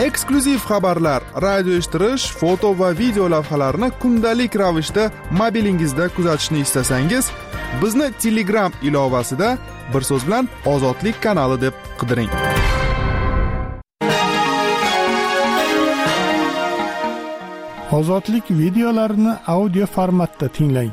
Eksklyuziv xabarlar, radio eshittirish, foto va video lavhalarni kundalik ravishda mobilingizda kuzatishni istasangiz, bizni Telegram ilovasida bir so'z bilan Ozodlik kanali deb qidiring. Ozodlik videolarini audio formatda tinglang.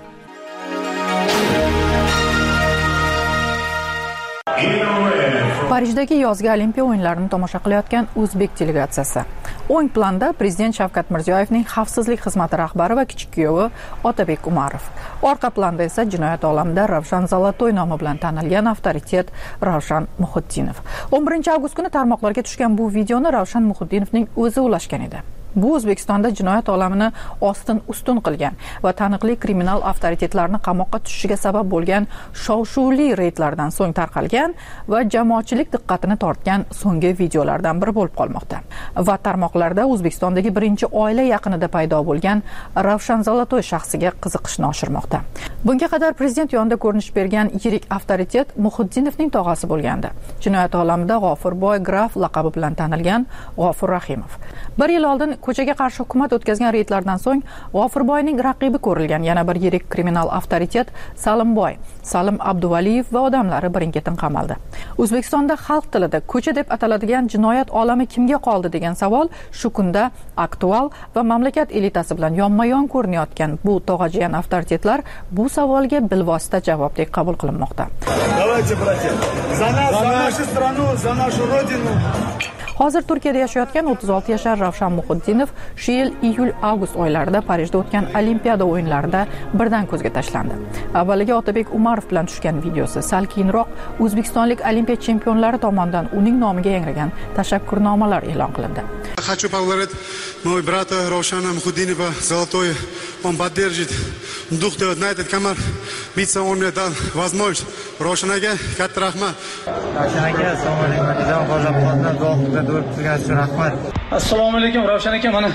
Parijdagi yozgi Olimpiya o'yinlarini tomosha qilayotgan o'zbek delegatsiyasi. O'ng planda prezident Shavkat Mirziyoyevning xavfsizlik xizmati rahbari va kichik kuyovi Otabek Umarov. Orqa planda esa jinoyat olamida Ravshan Zolotoy nomi bilan tanilgan avtoritet Ravshan Muhiddinov. 11 avgust kuni tarmoqlarga tushgan bu videoni Ravshan Muhiddinovning o'zi ulashgan edi. Bu O'zbekistonda jinoyat olamini ostin-ustun qilgan va taniqli kriminal avtoritetlarni qamoqqa tushishiga sabab bo'lgan shov-shuvli reydlardan so'ng tarqalgan va jamoatchilik diqqatini tortgan so'nggi videolardan biri bo'lib qolmoqda. Va tarmoqlarda O'zbekistondagi birinchi oila yaqinida paydo bo'lgan Ravshan Zolotoy shaxsiga qiziqishni oshirmoqda. Bunga qadar prezident yonida ko'rinish bergan yirik avtoritet Muhiddinovning tog'asi bo'lgandi. Jinoyat olamida G'ofurboy graf laqabi bilan tanilgan G'ofur Rahimov. Bir yil oldin ko'chaga qarshi hukumat o'tkazgan reydlardan so'ng G'ofurboyning raqibi ko'rilgan yana bir yirik kriminal avtoritet Salimboy, Salim Abduvaliyev va odamlari birin-ketin qamaldi. O'zbekistonda xalq tilida ko'cha deb ataladigan jinoyat olami kimga qoldi degan savol shu kunda aktual va mamlakat elitasi bilan yonma-yon ko'rinayotgan bu tog'ajiyan avtoritetlar bu savolga bilvosita javobdek qabul qilinmoqda. Давайте, братья, за нас, за нашу страну, за нашу родину. Hozir Turkiyada yashayotgan 36 yashar Ravshan Muhiddinov shu yil iyul-avgust oylarida Parijda o'tgan Olimpiada o'yinlarida birdan ko'zga tashlandi. Avvaliga Otabek Umarov bilan tushgan videosi, sal keyinroq O'zbekistonlik Olimpiya chempionlari tomonidan uning nomiga yangragan tashakkurnomalar e'lon qilindi. Хочу поблагодарить моего брата Равшана Мухиддинова Золотой. Он поддержит дух на этот камер. Биться он мне дал возможность. Равшан aka, katta rahmat. Ravshan aka, assalomu alaykum. Jizon qo'llab quvvatlab duo qilib turganingiz uchun rahmat. Assalomu alaykum Ravshan aka, mana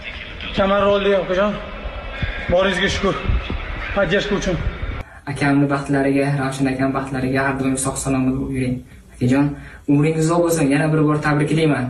kamar rolda okajon. Boringizga shukr. Поддержка uchun. Akamning baxtlariga, Ravshan akaning baxtlariga har doim sog' salomat yuring. Akajon, umringiz uzoq bo'lsin. Yana bir bor tabriklayman.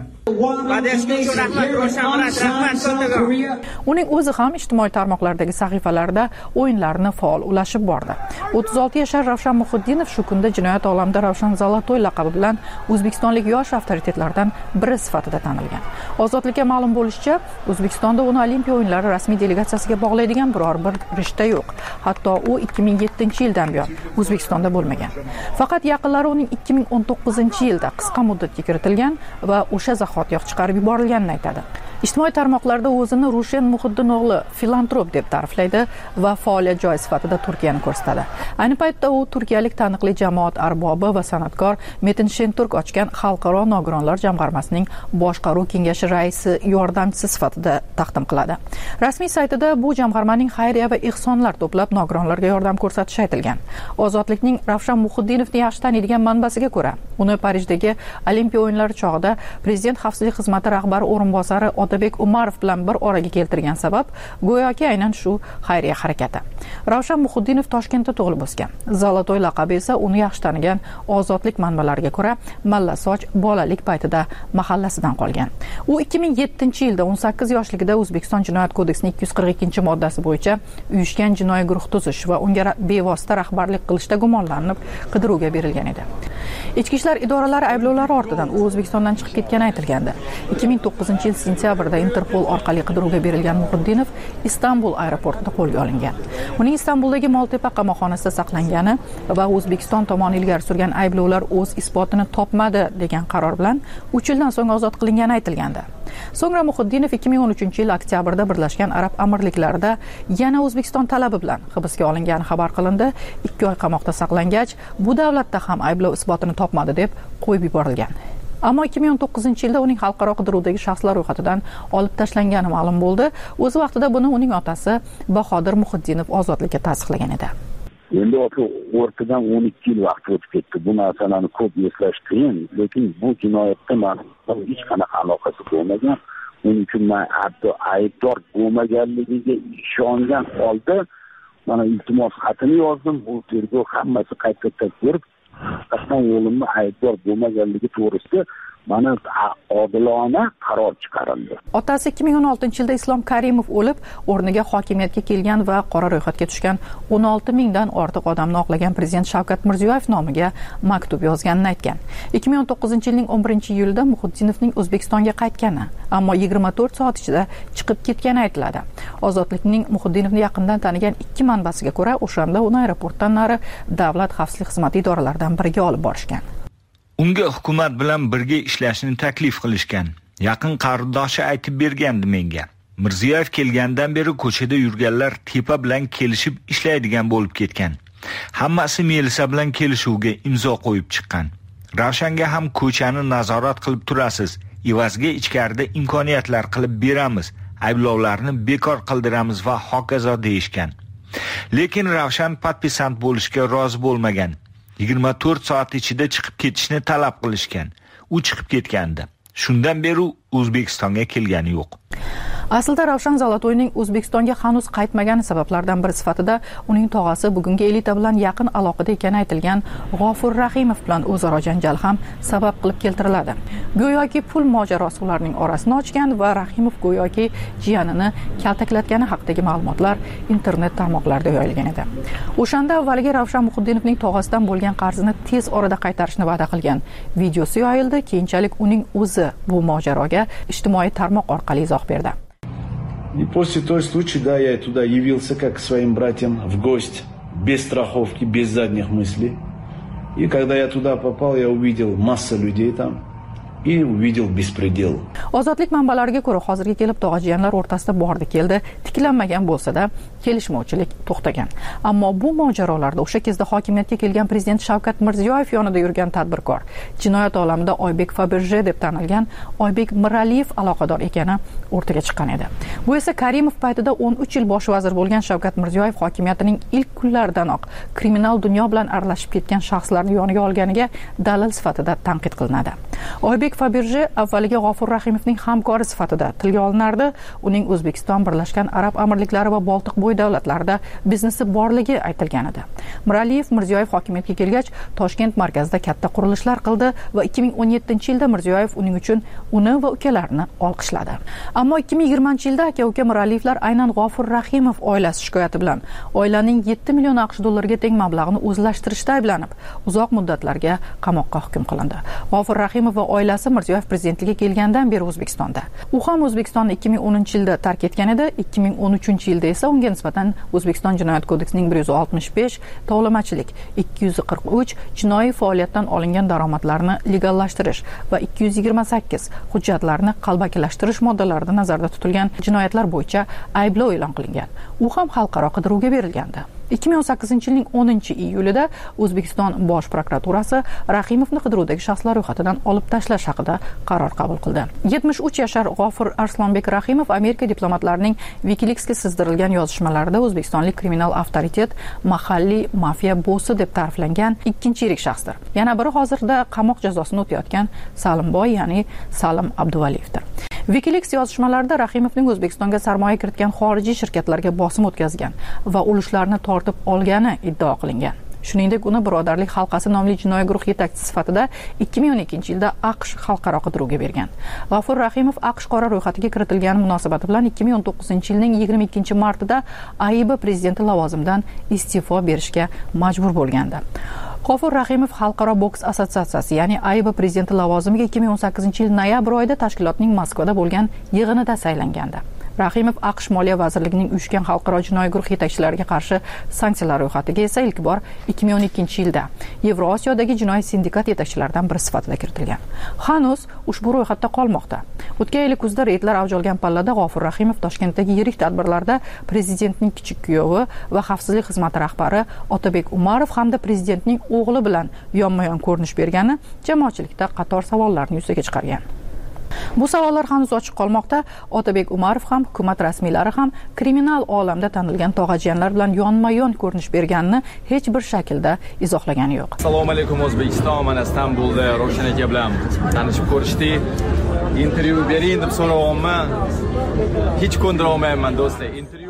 Uning o'zi ham ijtimoiy tarmoqlardagi sahifalarida o'yinlarni faol ulashib bordi. 36 yashar Ravshan Muhiddinov shu kunda jinoyat olamida Ravshan Zolotoy laqabi bilan O'zbekistonlik yosh avtoritetlardan biri sifatida tanilgan. Ozodlikka ma'lum bo'lishicha, O'zbekistonda uni Olimpiya o'yinlari rasmiy delegatsiyasiga bog'laydigan biror bir rishta yo'q. Hatto u 2007-yildan buyon O'zbekistonda bo'lmagan. Faqat yaqinlari uning 2019-yilda qisqa muddatga kiritilgan va o'sha zahotiyoq chiqarib yuborilganini aytadi. Ijtimoiy tarmoqlarda o'zini Rushen Muhiddinoğlu filantrop deb ta'riflaydi va faoliyat joyi sifatida Turkiyani ko'rsatadi. Ayni paytda u turkiyalik taniqli jamoat arbobi va san'atkor Metin Shenturk ochgan Xalqaro nogironlar jamg'armasining boshqaruv kengashi raisi yordamchisi sifatida taqdim qiladi. Rasmiy saytida bu jamg'armaning xayriya va ehsonlar to'plab nogironlarga yordam ko'rsatishi aytilgan. Ozodlikning Ravshan Muhiddinovni yaxshi taniydigan manbasiga ko'ra, uni Parijdagi Olimpiya o'yinlari chog'ida prezident xavfsizlik xizmati rahbari o'rinbosari Otabek Umarov bilan bir oraga keltirgan sabab go'yoki aynan shu xayriya harakati. Ravshan Muhiddinov Toshkentda tug'ilib o'sgan. Zolotoy laqabi esa uni yaxshi tanigan ozodlik manbalariga ko'ra Mallasoch bolalik paytida mahallasidan qolgan. U 2007-yilda 18 yoshligida O'zbekiston Jinoyat kodeksining 242-moddasi bo'yicha uyushgan jinoiy guruh tuzish va unga bevosita rahbarlik qilishda gumonlanib qidiruvga berilgan edi. Ichki ishlar idoralari ayblovlari ortidan u O'zbekistondan chiqib ketgani aytilgandi. 2009-yil sentyabrda Interpol orqali qidiruvga berilgan Muhiddinov Istanbul aeroportida qo'lga olingan. Uning Istanbuldagi Moltepa qamoqxonasida saqlangani va O'zbekiston tomoni ilgari surgan ayblovlar o'z isbotini topmadi degan qaror bilan 3 yildan so'ng ozod qilingani aytilgandi. So'ngra Muhiddinov 2013-yil oktyabrda Birlashgan Arab Amirliklarida yana O'zbekiston talabi bilan hibsga olingani xabar qilindi. 2 oy qamoqda saqlangach, bu davlatda ham ayblov isbotini topmadi deb qo'yib yuborilgan. Ammo 2019-yilda uning xalqaro qidiruvdagi shaxslar ro'yxatidan olib tashlangani ma'lum bo'ldi. O'z vaqtida buni uning otasi Bahodir Muhiddinov ozodlikka tasdiqlagan edi. Endi o'rtadan 12 yil vaqt o'tib ketdi. Bu narsalarni ko'p eslash qiyin, lekin bu jinoyatda ma'lum hech qanaqa aloqasi bo'lmagan. Uning uchun men hatto aybdor bo'lmaganligiga ishongan holda mana iltimos xatini yozdim. Bu tergov hammasi qayta ko'rib, qasam o'g'limni aybdor bo'lmaganligi to'g'risida mana odilona qaror chiqarildi. Otasi 2016-yilda Islom Karimov o'lib, o'rniga hokimiyatga kelgan va qora ro'yxatga tushgan 16 mingdan ortiq odamni oqlagan prezident Shavkat Mirziyoyev nomiga maktub yozganini aytgan. 2019-yilning 11-iyulida Muhitdinovning O'zbekistonga qaytgani, ammo 24 soat ichida chiqib ketgani aytiladi. Ozodlikning Muhitdinovni yaqindan tanigan ikki manbasiga ko'ra, o'shanda uni aeroportdan nari davlat xavfsizlik xizmati idoralaridan biriga olib borishgan. Unga hukumat bilan birga ishlashni taklif qilishgan. Yaqin qarindoshi aytib bergandi menga. Mirziyoyev kelgandan beri ko'chada yurganlar tepa bilan kelishib ishlaydigan bo'lib ketgan. Hammasi Melisa bilan kelishuvga imzo qo'yib chiqqan. Ravshanga ham ko'chani nazorat qilib turasiz. Evaziga ichkarida imkoniyatlar qilib beramiz. Ayblovlarni bekor qildiramiz va hokazo deyishgan. Lekin Ravshan patpisant bo'lishga rozi bo'lmagan. 24 soat ichida chiqib ketishni talab qilishgan. U chiqib ketgandi. Shundan beri O'zbekistonga kelgani yo'q. Aslida Ravshan Zolotoyning O'zbekistonga hanuz qaytmagani sabablardan biri sifatida uning tog'asi bugungi elita bilan yaqin aloqada ekani aytilgan G'ofur Rahimov bilan o'zaro janjal ham sabab qilib keltiriladi. Go'yoki pul mojarosi ularning orasini ochgan va Rahimov go'yoki jiyanini kaltaklatgani haqidagi ma'lumotlar internet tarmoqlarida yoyilgan edi. O'shanda avvaliga Ravshan Muhitdinovning tog'asidan bo'lgan qarzini tez orada qaytarishni va'da qilgan videosi yoyildi, keyinchalik uning o'zi bu mojaroga ijtimoiy tarmoq orqali izoh berdi. И после той случая, да, я туда явился как к своим братьям в гости, без страховки, без задних мыслей. И когда я туда попал, я увидел массу людей там и увидел беспредел. Ozodlik manbalariga ko'ra, hozirga kelib tog'ajiyanlar o'rtasida bordi-keldi, tiklanmagan bo'lsa-da, kelishmovchilik to'xtagan. Ammo bu mojarolarda o'sha kezda hokimiyatga kelgan prezident Shavkat Mirziyoyev yonida yurgan tadbirkor, jinoyat olamida Oybek Faberje deb tanilgan Oybek Miraliyev aloqador ekani o'rtaga chiqqan edi. Bu esa Karimov paytida 13 yil bosh vazir bo'lgan Shavkat Mirziyoyev hokimiyatining ilk kunlaridanoq kriminal dunyo bilan aralashib ketgan shaxslarni yoniga olganiga dalil sifatida tanqid qilinadi. Oybek Faberje avvaliga G'ofur Rahimovning hamkori sifatida tilga olinardi. Uning O'zbekiston, Birlashgan Arab Amirliklari va Boltiqbo'yi davlatlarida biznesi borligi aytilgan edi. Miraliyev Mirziyoyev hokimiyatga kelgach, Toshkent markazida katta qurilishlar qildi va 2017-yilda Mirziyoyev uning uchun uni va ukalarini olqishladi. Ammo 2020-yilda aka-uka Miraliyevlar aynan G'ofur Rahimov oilasi shikoyati bilan oilaning 7 million AQSh dollariga teng mablag'ini o'zlashtirishda ayblanib, uzoq muddatlarga qamoqqa hukm qilindi. G'ofur Rahimov va oilasi Mirziyoyev prezidentligiga kelgandan beri O'zbekistonda. U ham O'zbekistonni 2010-yilda tark etgan edi. 2013-yilda esa unga nisbatan O'zbekiston Jinoyat kodeksining 165, tovlamachilik, 243 jinoiy faoliyatdan olingan daromadlarni legallashtirish va 228 hujjatlarni qalbakilashtirish moddalarida nazarda tutilgan jinoyatlar bo'yicha ayblov e'lon qilingan. U ham xalqaro qidiruvga berilgandi. 2018-yilning 10-iyulida O'zbekiston Bosh prokuraturasi Rahimovni qidiruvdagi shaxslar ro'yxatidan olib tashlash haqida qaror qabul qildi. 73 yashar G'ofur Arslonbek Rahimov Amerika diplomatlarining WikiLeaksga sizdirilgan yozishmalarida o'zbekistonlik kriminal avtoritet, mahalliy mafiya bossi deb ta'riflangan ikkinchi yirik shaxsdir. Yana biri hozirda qamoq jazosini o'tayotgan Salimboy, ya'ni Salim Abduvaliyevdir. WikiLeaks yozishmalarida Rahimovning O'zbekistonga sarmoya kiritgan xorijiy shirkatlarga bosim o'tkazgan va ulushlarni tortib olgani iddao qilingan. Shuningdek, uni Birodarlik halqasi nomli jinoiy guruh yetakchisi sifatida 2012-yilda AQSh xalqaro qidiruvga bergan. G'ofur Rahimov AQSh qora ro'yxatiga kiritilgani munosabati bilan 2019-yilning 22-martida AIB prezidenti lavozimidan iste'fo berishga majbur bo'lgandi. G'ofur Rahimov Xalqaro boks assotsiatsiyasi, ya'ni AIB prezidenti lavozimiga 2018-yil noyabr oyida tashkilotning Moskvada bo'lgan yig'inida saylangandi. Rahimov AQSh Moliya vazirligining uyushgan xalqaro jinoiy guruh yetakchilariga qarshi sanksiyalar ro'yxatiga esa ilk bor 2012-yilda Yevrosiyodagi jinoiy sindikat yetakchilaridan biri sifatida kiritilgan. Hanuz ushbu ro'yxatda qolmoqda. O'tgan yil kuzda reydlar avj olgan pallada G'ofur Rahimov Toshkentdagi yirik tadbirlarda prezidentning kichik kuyovi va xavfsizlik xizmati rahbari Otabek Umarov hamda prezidentning o'g'li bilan yonma-yon ko'rinish bergani jamoatchilikda qator savollarni yuzaga chiqargan. Bu savollar hanuz ochiq qolmoqda. Otabek Umarov ham, hukumat rasmiylari ham kriminal olamda tanilgan tog'ajiyanlar bilan yonma-yon ko'rinish berganini hech bir shaklda izohlagani yo'q. Assalomu alaykum O'zbekiston, mana Istanbulda Ravshan aka bilan tanishib ko'rishdik. Intervyu bering deb so'rayapman. Hech ko'ndira olmayman do'stlar. Intervyu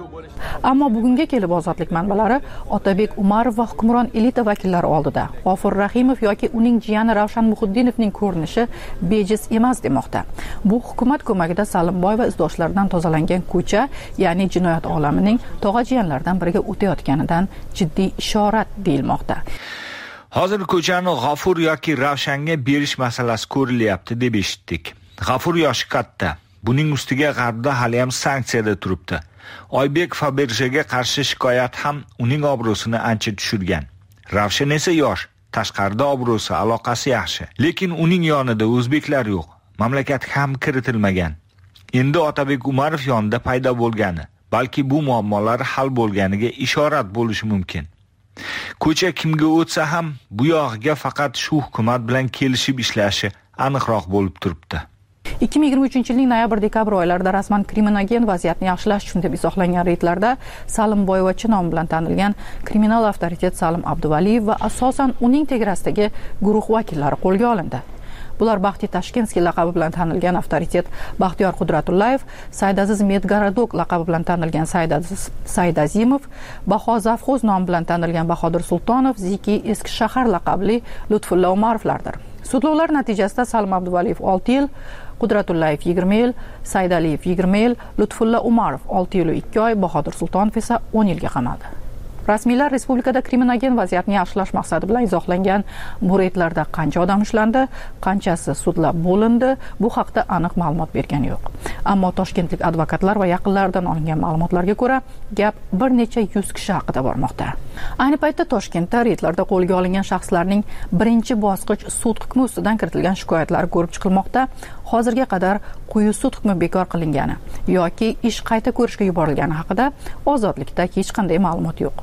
Ammo bugunga kelib ozodlik manbalari Otabek Umarov va hukmron elita vakillari oldida G'ofur Rahimov yoki uning jiyani Ravshan Muhiddinovning ko'rinishi bejiz emas demoqda. Bu hukumat ko'magida Salimboy va izdoshlaridan tozalangan ko'cha, ya'ni jinoyat olamining tog'a-jiyanlaridan biriga o'tayotganidan jiddiy ishorat deyilmoqda. Hozir ko'chani G'ofur yoki Ravshanga berish masalasi ko'rilyapti deb eshitdik. G'ofur yoshi katta. Buning ustiga G'arbda hali ham sanksiyada turibdi. Oybek Faberje'ga qarshi shikoyat ham uning obro'sini ancha tushirgan. Ravshan esa yosh, tashqarida obro'si, aloqasi yaxshi. Lekin uning yonida o'zbeklar yo'q. Mamlakat ham kiritilmagan. Endi Otabek Umarov yonida paydo bo'lgani, balki bu muammolar hal bo'lganiga ishorat bo'lishi mumkin. Ko'cha kimga o'tsa ham bu yog'iga faqat shu hukumat bilan kelishib ishlashi aniqroq bo'lib turibdi. 2023-yilning noyabr-dekabr oylarida rasman kriminogen vaziyatni yaxshilash uchun deb izohlangan reydlarda Salimboyevachi nomi bilan tanilgan kriminal avtoritet Salim Abduvaliyev va asosan uning tegarasidagi guruh vakillari qo'lga olindi. Bular Baxti Tashkenskiy laqabi bilan tanilgan avtoritet Baxtiyor Qudratullayev, Saydaziz Medgaradok laqabi bilan tanilgan Saydazimov, Baho Zavxoz nomi bilan tanilgan Bahodir Sultonov, Ziki Eski shahar laqabli Lutfulla Umarovlardir. Sudlovlar natijasida Salim Abduvaliyev 6 yil, Qudratullayev 20 yil, Saydaliyev 20 yil, Lutfulla Umarov 6 yil 2 oy, Bahodir Sultonov esa 10 yilga qamaldi. Rasmiylar respublikada kriminogen vaziyatni yaxshilash maqsadi bilan izohlangan bu reydlarda qancha odam ushlandi, qanchasi sudlab bo'lindi, bu haqda aniq ma'lumot bergani yo'q. Ammo toshkentlik advokatlar va yaqinlaridan olingan ma'lumotlarga ko'ra, gap bir necha 100 kishi haqida bormoqda. Ayni paytda Toshkentda reydlarda qo'lga olingan shaxslarning birinchi bosqich sud hukmi ustidan kiritilgan shikoyatlari ko'rib chiqilmoqda. Hozirga qadar quyi sud hukmi bekor qilingani yoki ish qayta ko'rishga yuborilgani haqida ozodlikda hech qanday ma'lumot yo'q.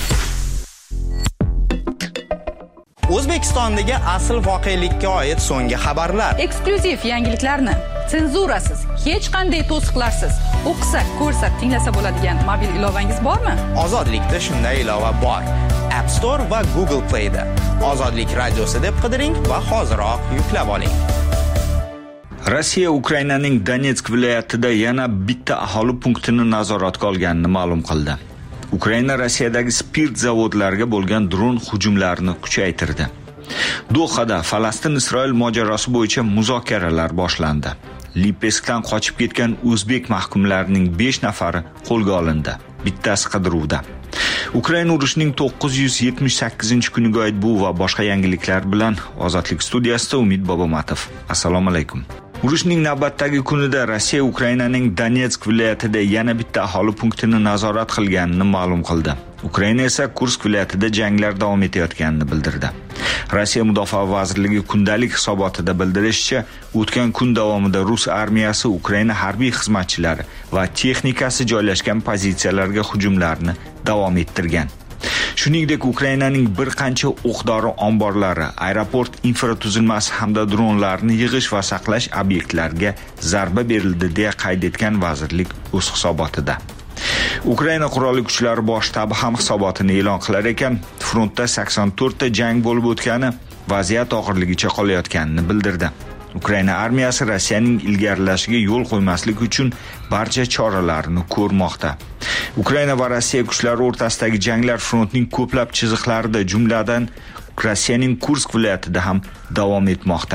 O'zbekistondagi asl voqelikka oid so'nggi xabarlar. Eksklyuziv yangiliklarni senzurasiz, hech qanday to'siqlarsiz o'qisa, ko'rsa, tinglasa bo'ladigan mobil ilovangiz bormi? Ozodlikda shunday ilova bor. App Store va Google Play'da. Ozodlik radiosi deb qidiring va hoziroq yuklab oling. Rossiya Ukrainaning Donetsk viloyatida yana bitta aholi punktini nazoratga olganini ma'lum qildi. Ukraina Rossiyadagi spirt zavodlariga bo'lgan dron hujumlarini kuchaytirdi. Dohada Falastin-Isroil mojarosi bo'yicha muzokaralar boshlandi. Lipeskdan qochib ketgan o'zbek mahkumlarining 5 nafari qo'lga olindi. Bittasi qidiruvda. Ukraina urushining 978-kuniga oid bu va boshqa yangiliklar bilan Ozodlik studiyasida Umid Bobomatov. Assalomu alaykum. Urushning navbatdagi kunida Rossiya Ukrainaning Donetsk viloyatida yana bitta aholi punktini nazorat qilganini ma'lum qildi. Ukraina esa Kursk viloyatida janglar davom etayotganini bildirdi. Rossiya Mudofaa vazirligi kundalik hisobotida bildirishicha, o'tgan kun davomida Rus armiyasi Ukraina harbiy xizmatchilari va texnikasi joylashgan pozitsiyalarga hujumlarni davom ettirgan. Shuningdek, Ukrainaning bir qancha o'q-dori omborlari, aeroport infratuzilmasi hamda dronlarni yig'ish va saqlash obyektlariga zarba berildi deya qayd etgan vazirlik o'z hisobotida. Ukraina qurolli kuchlari bosh shtabi ham hisobotini e'lon qilar ekan, frontda 84 ta jang bo'lib o'tgani vaziyat og'irligicha qolayotganini bildirdi. Ukraina armiyasi Rossiyaning ilgarilashiga yo'l qo'ymaslik uchun barcha choralarni ko'rmoqda. Ukraina va Rossiya kuchlari o'rtasidagi janglar frontning ko'plab chiziqlarida, jumladan Rossiyaning Kursk viloyatida ham davom etmoqda.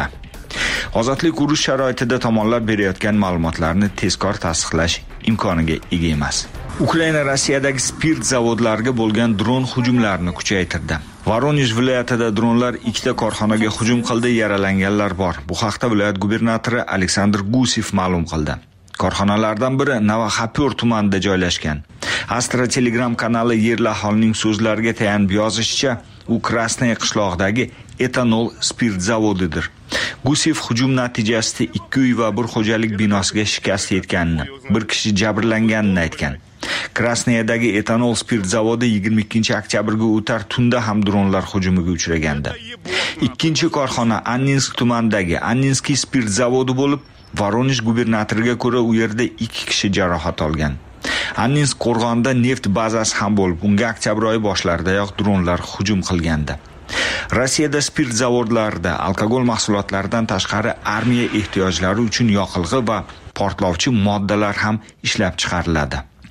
Ozodlik urush sharoitida tomonlar berayotgan ma'lumotlarni tezkor tasdiqlash imkoniga ega emas. Ukraina Rossiyadagi spirt zavodlariga bo'lgan dron hujumlarini kuchaytirdi. Voronezh viloyatida dronlar ikkita korxonaga hujum qildi, yaralanganlar bor. Bu haqda viloyat gubernatori Aleksandr Gusev ma'lum qildi. Korxonalardan biri Navoxapyor tumanida joylashgan. Astra Telegram kanali yerli aholining so'zlariga tayanib yozishicha, u Krasnaya qishlog'idagi etanol spirt zavodidir. Gusev hujum natijasida 2 uy va bir xo'jalik binosiga shikast yetganini, bir kishi jabrlanganini aytgan. Krasnayadagi etanol spirt zavodi 22-oktyabrga o'tar tunda ham dronlar hujumiga uchragandi. Ikkinchi korxona Anninsk tumanidagi Anninskiy spirt zavodi bo'lib, Voronezh gubernatoriga ko'ra u yerda 2 kishi jarohat olgan. Anninsk qo'rg'onida neft bazasi ham bo'lib, unga oktyabr oyi boshlaridayoq dronlar hujum qilgandi. Rossiyada spirt zavodlarida alkogol mahsulotlaridan tashqari armiya ehtiyojlari uchun yoqilg'i va portlovchi moddalar ham ishlab chiqariladi.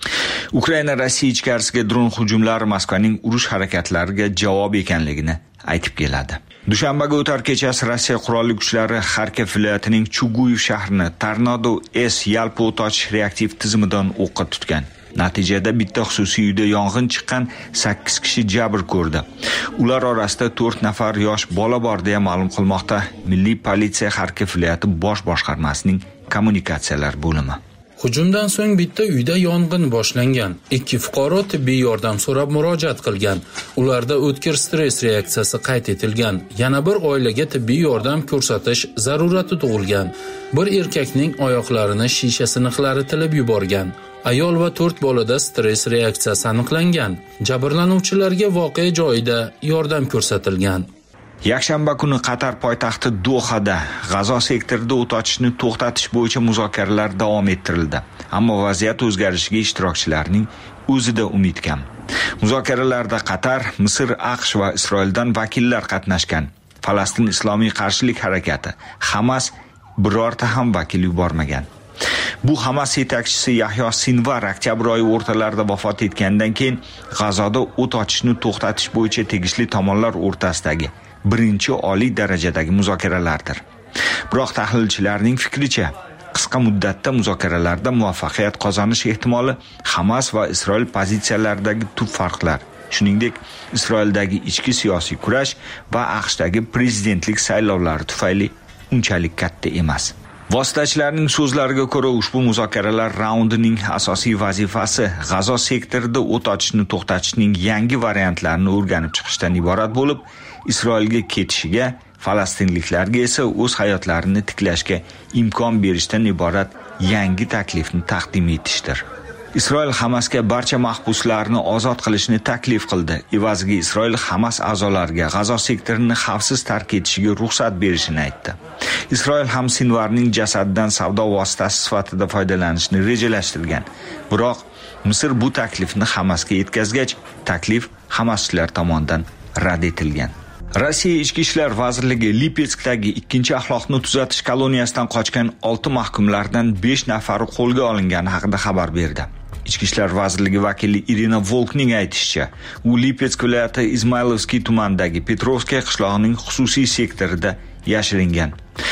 Ukraina Rossiya ichkarisiga dron hujumlari Moskvaning urush harakatlariga javob ekanligini aytib keladi. Dushanbaga o'tar kechasi Rossiya qurolli kuchlari Xarkov viloyatining Chuguyev shahrini Tornado S yalpi o't ochish reaktiv tizimidan o'qqa tutgan. Natijada bitta xususiy uyda yong'in chiqqan, 8 kishi jabr ko'rdi. Ular orasida 4 nafar yosh bola bor deya ma'lum qilmoqda Milliy politsiya Xarkov viloyati bosh boshqarmasining kommunikatsiyalar bo'limi. Hujumdan so'ng bitta uyda yong'in boshlangan. 2 fuqaro tibbiy yordam so'rab murojaat qilgan. Ularda o'tkir stress reaksiyasi qayd etilgan. Yana bir oilaga tibbiy yordam ko'rsatish zarurati tug'ilgan. Bir erkakning oyoqlarini shisha siniqlari tilib yuborgan. Ayol va 4 bolada stress reaksiyasi aniqlangan. Jabrlanuvchilarga voqea joyida yordam ko'rsatilgan. Yakshanba kuni Qatar poytaxti Dohada G'azo sektorida o't ochishni to'xtatish bo'yicha muzokaralar davom ettirildi. Ammo vaziyat o'zgarishiga ishtirokchilarning o'zida umid kam. Muzokaralarda Qatar, Misr, AQSh va Isroildan vakillar qatnashgan. Falastin Islomiy qarshilik harakati Hamas birorta ham vakil yubormagan. Bu Hamas yetakchisi Yahyo Sinvar oktyabr oyi o'rtalarida vafot etgandan keyin G'azoda o't ochishni to'xtatish bo'yicha tegishli tomonlar o'rtasidagi birinchi oliy darajadagi muzokaralardir. Biroq tahlilchilarning fikricha, qisqa muddatda muzokaralarda muvaffaqiyat qozonish ehtimoli Hamas va Isroil pozitsiyalaridagi tub farqlar, shuningdek Isroildagi ichki siyosiy kurash va AQShdagi prezidentlik saylovlari tufayli unchalik katta emas. Vositachilarning so'zlariga ko'ra, ushbu muzokaralar raundining asosiy vazifasi G'azo sektorida o't ochishni to'xtatishning yangi variantlarini o'rganib chiqishdan iborat bo'lib, Isroilga ketishiga, falastinliklarga esa o'z hayotlarini tiklashga imkon berishdan iborat yangi taklifni taqdim etishdir. Isroil Hamasga barcha mahbuslarni ozod qilishni taklif qildi. Evaziga Isroil Hamas a'zolariga G'azo sektorini xavfsiz tark etishiga ruxsat berishini aytdi. Isroil ham Sinvarning jasadidan savdo vositasi sifatida foydalanishni rejalashtirgan. Biroq Misr bu taklifni Hamasga yetkazgach, taklif Hamaschilar tomonidan rad etilgan. Rossiya Ichki ishlar vazirligi Lipetskdagi 2-axloqni tuzatish koloniyasidan qochgan 6 mahkumlardan 5 nafari qo'lga olingani haqida xabar berdi. Ichki ishlar vazirligi vakili Irina Volkning aytishicha, u Lipetsk viloyati Izmaylovskiy tumanidagi Petrovskiy qishlog'ining xususiy sektorida yashiringan.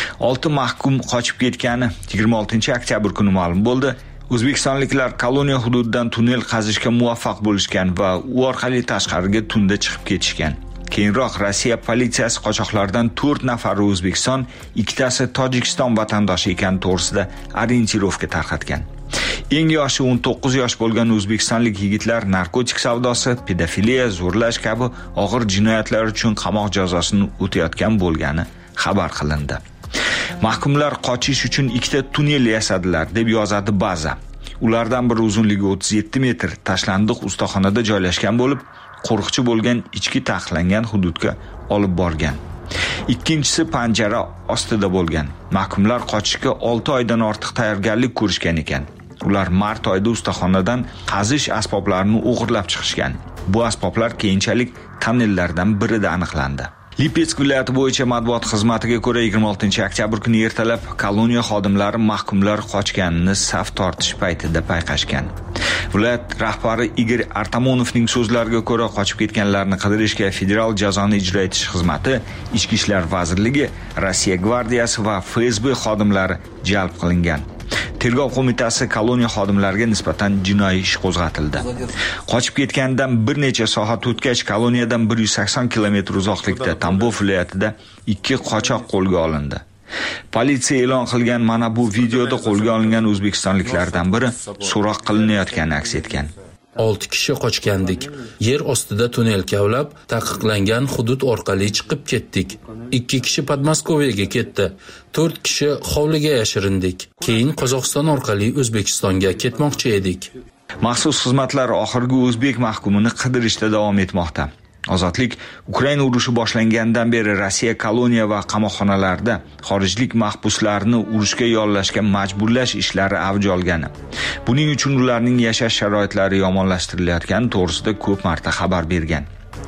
6 mahkum qochib ketgani 26-oktyabr kuni ma'lum bo'ldi. O'zbekistonliklar koloniya hududidan tunnel qazishga muvaffaq bo'lishgan va u orqali tashqariga tunda chiqib ketishgan. Keyinroq Rossiya politsiyasi qochoqlardan 4 nafari O'zbekiston, 2tasi Tojikiston vatandoshi ekani to'g'risida orientirovka tarqatgan. Eng yoshi 19 yosh bo'lgan o'zbekistonlik yigitlar narkotik savdosi, pedofiliya, zo'rlash kabi og'ir jinoyatlar uchun qamoq jazosini o'tayotgan bo'lgani xabar qilindi. Mahkumlar qochish uchun 2ta tunnel yasadilar, deb yozadi Baza. Ulardan biri uzunligi 37 metr, tashlandiq ustaxonada joylashgan bo'lib, qo'riqchi bo'lgan ichki taqiqlangan hududga olib borgan. Ikkinchisi panjara ostida bo'lgan. Mahkumlar qochishga 6 oydan ortiq tayyorgarlik ko'rishgan ekan. Ular mart oyida ustaxonadan qazish asboblarini o'g'irlab chiqishgan. Bu asboblar keyinchalik tonnellardan birida aniqlandi. Lipetsk viloyati bo'yicha matbuot xizmatiga ko'ra 26-oktyabr kuni ertalab koloniya xodimlari mahkumlar qochganini saf tortish paytida payqashgan. Viloyat rahbari Igor Artamonovning so'zlariga ko'ra, qochib ketganlarni qidirishga Federal jazoni ijro etish xizmati, Ichki ishlar vazirligi, Rossiya gvardiyasi va FSB xodimlari jalb qilingan. Tergov qo'mitasi koloniya xodimlariga nisbatan jinoiy ish qo'zg'atildi. Qochib ketgandan bir necha soat o'tgach, koloniyadan 180 kilometr uzoqlikda Tambov viloyatida 2 qochoq qo'lga olindi. Politsiya e'lon qilgan mana bu videoda qo'lga olingan o'zbekistonliklardan biri so'roq qilinayotgani aks etgan. 6 kishi qochgandik. Yer ostida tunnel kavlab, taqiqlangan hudud orqali chiqib ketdik. 2 kishi Podmoskoviyaga ketdi. 4 kishi hovliga yashirindik. Keyin Qozog'iston orqali O'zbekistonga ketmoqchi edik. Maxsus xizmatlar oxirgi o'zbek mahkumini qidirishda davom etmoqda. Ozodlik Ukraina urushi boshlangandan beri Rossiya koloniya va qamoqxonalarida xorijlik mahbuslarni urushga yollashga majburlash ishlari avj olgani. Buning uchun ularning yashash sharoitlari yomonlashtirilayotgani to'g'risida ko'p marta xabar bergan.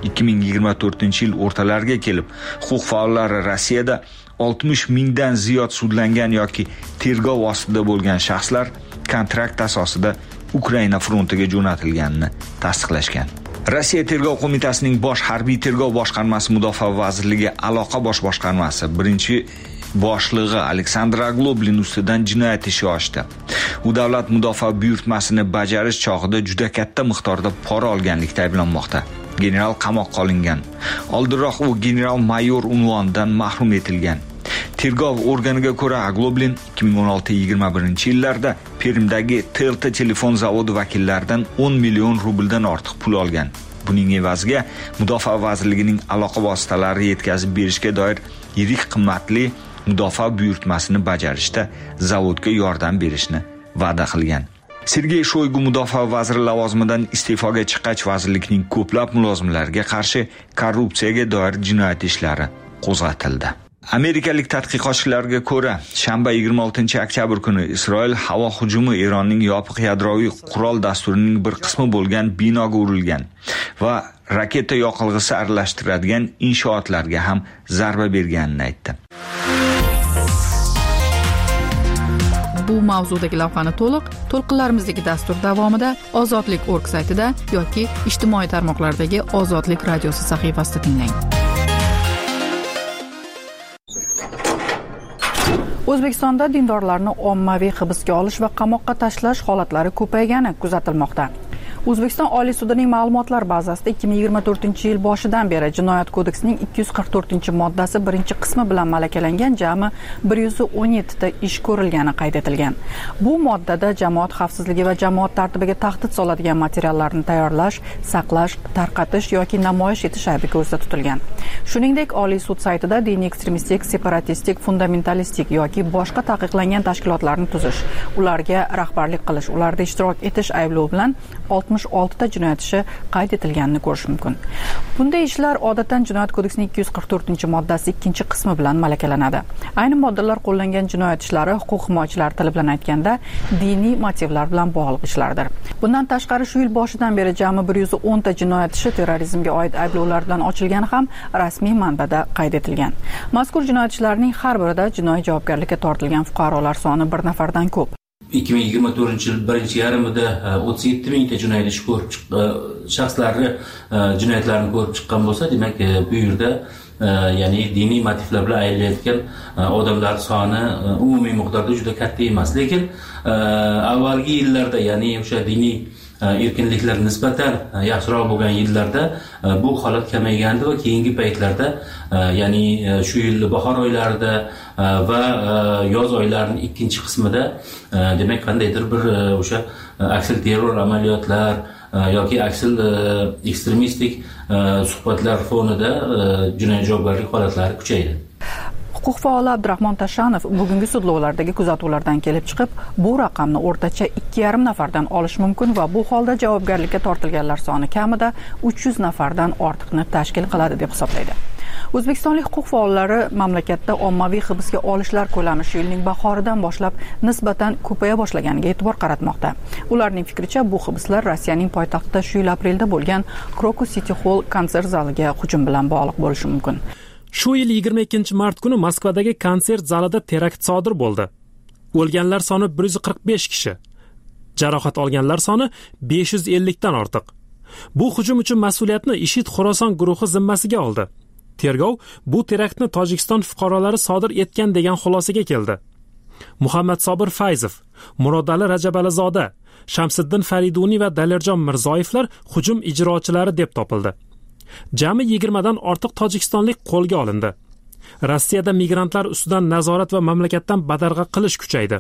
2024-yil o'rtalariga kelib, huquq faollari Rossiyada 60 mingdan ziyod sudlangan yoki tergov ostida bo'lgan shaxslar kontrakt asosida Ukraina frontiga jo'natilganini tasdiqlashgan. Rossiya Tergov qo'mitasining bosh harbiy tergov boshqarmasi Mudofaa vazirligi aloqa bosh boshqarmasi birinchi boshlig'i Aleksandr Agloblin ustidan jinoyat ishi ochdi. U davlat mudofaa buyurtmasini bajarish chog'ida juda katta miqdorda pora olganlikda ayblanmoqda. General qamoqqa olingan. Oldinroq u general-mayor unvonidan mahrum etilgan. Tergov organiga ko'ra Agloblin 2016-21 yillarda Permdagi Telta telefon zavodi vakillaridan 10 million rubldan ortiq pul olgan. Buning evaziga Mudofaa vazirligining aloqa vositalari yetkazib berishga doir yirik qimmatli mudofaa buyurtmasini bajarishda zavodga yordam berishni va'da qilgan. Sergey Shoygu mudofaa vaziri lavozimidan iste'foga chiqqach, vazirlikning ko'plab mulozimlariga qarshi korrupsiyaga doir jinoyat ishlari qo'zg'atildi. Amerikalik tadqiqotchilarga ko'ra, shanba 26-oktyabr kuni Isroil havo hujumi Eronning yopiq yadroviy qurol dasturining bir qismi bo'lgan binoga urilgan va raketa yoqilg'isi aralashtiradigan inshootlarga ham zarba berganini aytdi. Bu mavzudagi lavhani to'lqinlarimizdagi dastur davomida Ozodlik.org saytida yoki ijtimoiy tarmoqlardagi Ozodlik radiosi sahifasida tinglang. O'zbekistonda dindorlarni ommaviy hibsga olish va qamoqqa tashlash holatlari ko'paygani kuzatilmoqda. O'zbekiston Oliy sudining ma'lumotlar bazasida 2024-yil boshidan beri Jinoyat kodeksining 244-moddasi birinchi qismi bilan malakalangan jami 117 ta ish ko'rilgani qayd etilgan. Bu moddada jamoat xavfsizligi va jamoat tartibiga tahdid soladigan materiallarni tayyorlash, saqlash, tarqatish yoki namoyish etish aybi ko'zda tutilgan. Shuningdek, Oliy sud saytida diniy ekstremistik, separatistik, fundamentalistik yoki boshqa taqiqlangan tashkilotlarni tuzish, ularga rahbarlik qilish, ularda ishtirok etish ayblovi bilan 66 ta jinoyat ishi qayd etilganini ko'rish mumkin. Bunday ishlar odatdan Jinoyat kodeksining 244-moddasi 2-qismi bilan malakalanadi. Ayni moddalar qo'llangan jinoyat ishlari huquq himoyachilari tili bilan aytganda diniy motivlar bilan bog'liq ishlardir. Bundan tashqari shu yil boshidan beri jami 110 ta jinoyat ishi terrorizmga oid ayblovlar bilan ochilgani ham rasmiy manbada qayd etilgan. Mazkur jinoyat ishlarining har birida jinoiy javobgarlikka tortilgan fuqarolar soni 1 nafardan ko'p. 2024-yil birinchi yarmida 37 mingta jinoyat ishi ko'rib shaxslarni jinoyatlarni ko'rib chiqqan bo'lsa, demak bu yerda ya'ni diniy motivlar bilan aylanayotgan odamlar soni umumiy miqdorda juda katta emas. Lekin avvalgi yillarda, ya'ni o'sha diniy erkinliklar nisbatan yaxshiroq bo'lgan yillarda bu holat kamaygandi va keyingi paytlarda, ya'ni shu yil bahor oylarida va yoz oylarining 2-qismida demak qandaydir bir o'sha aksil terror amaliyotlar yoki aksil ekstremistik suhbatlar fonida jinoiy javobgarlik holatlari kuchaydi. Huquq faoli Abdurahmon Tashanov bugungi sudlovlardagi kuzatuvlardan kelib chiqib, bu raqamni o'rtacha 2,5 nafardan olish mumkin va bu holda javobgarlikka tortilganlar soni kamida 300 nafardan ortiqni tashkil qiladi deb hisoblaydi. O'zbekistonlik huquq faollari mamlakatda ommaviy hibsga olishlar ko'lami shu yilning bahoridan boshlab nisbatan ko'paya boshlaganiga e'tibor qaratmoqda. Ularning fikricha, bu hibslar Rossiyaning poytaxtida shu yil aprelda bo'lgan Krokus City Hall konsert zaliga hujum bilan bog'liq bo'lishi mumkin. Shu yil 22-mart kuni Moskvadagi konsert zalida terakt sodir bo'ldi. O'lganlar soni 145 kishi. Jarohat olganlar soni 550 dan ortiq. Bu hujum uchun mas'uliyatni IShID Xorason guruhi zimmasiga oldi. Tergov bu teraktni Tojikiston fuqarolari sodir etgan degan xulosaga keldi. Muhammad Sobir Fayzov, Murodali Rajabalizoda, Shamsiddin Fariduniy va Dalirjon Mirzoyevlar hujum ijrochilari deb topildi. Jami 20 dan ortiq tojikistonlik qo'lga olindi. Rossiyada migrantlar ustidan nazorat va mamlakatdan badarg'a qilish kuchaydi.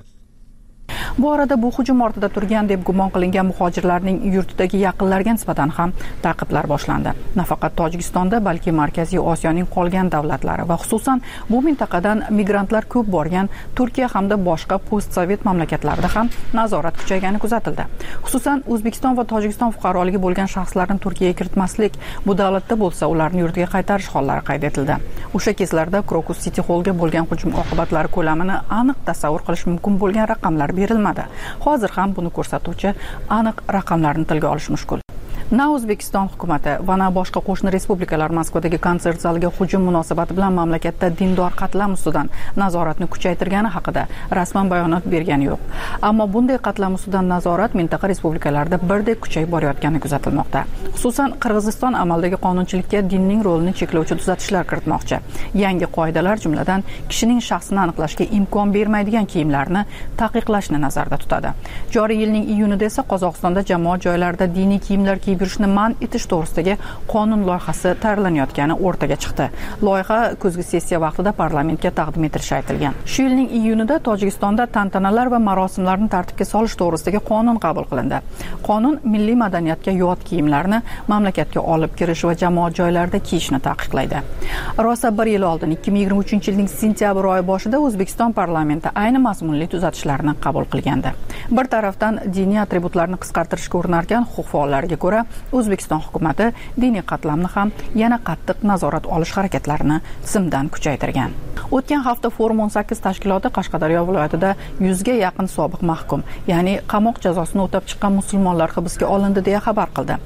Bu arada bu hujum ortida turgan deb gumon qilingan muhojirlarning yurtidagi yaqinlariga nisbatan ham ta'qiblar boshlandi. Nafaqat Tojikistonda, balki Markaziy Osiyoning qolgan davlatlari va xususan bu mintaqadan migrantlar ko'p borgan Turkiya hamda boshqa postsovet mamlakatlarida ham nazorat kuchaygani kuzatildi. Xususan O'zbekiston va Tojikiston fuqaroligi bo'lgan shaxslarni Turkiyaga kiritmaslik, bu davlatda bo'lsa ularni yurtiga qaytarish hollari qayd etildi. O'sha kezlarda Krokus City Hallga bo'lgan hujum oqibatlari ko'lamini aniq tasavvur qilish mumkin bo'lgan raqamlar berilmadi. Hozir ham buni ko'rsatuvchi aniq raqamlarni tilga olish mushkul. Na O'zbekiston hukumati va na boshqa qo'shni respublikalar Moskvadagi konsert zaliga hujum munosabati bilan mamlakatda dindor qatlam ustidan nazoratni kuchaytirgani haqida rasman bayonot bergani yo'q. Ammo bunday qatlam ustidan nazorat mintaqa respublikalarida birdek kuchayib borayotgani kuzatilmoqda. Xususan, Qirg'iziston amaldagi qonunchilikka dinning rolini cheklovchi tuzatishlar kiritmoqchi. Yangi qoidalar jumladan kishining shaxsini aniqlashga imkon bermaydigan kiyimlarni taqiqlashni nazarda tutadi. Joriy yilning iyunida esa Qozog'istonda jamoat joylarida diniy kiyimlar kiyib yurishni man etish to'g'risidagi qonun loyihasi tayyorlanayotgani o'rtaga chiqdi. Loyiha kuzgi sessiya vaqtida parlamentga taqdim etilishi aytilgan. Shu yilning iyunida Tojikistonda tantanalar va marosimlarni tartibga solish to'g'risidagi qonun qabul qilindi. Qonun milliy madaniyatga yot kiyimlarni mamlakatga olib kirish va jamoat joylarida kiyishni taqiqlaydi. Rosa 1 yil oldin 2023-yilning sentyabr oyi boshida O'zbekiston parlamenti ayni mazmunli tuzatishlarni qabul qilgandi. Bir tarafdan diniy atributlarni qisqartirishga urinarkan huquq faollariga ko'ra, O'zbekiston hukumati diniy qatlamni ham yana qattiq nazorat olish harakatlarini tizimdan kuchaytirgan. O'tgan hafta Forum 18 tashkiloti Qashqadaryo viloyatida 100 ga yaqin sobiq mahkum, ya'ni qamoq jazosini o'tab chiqqan musulmonlar hibsga olindi deya xabar qildi.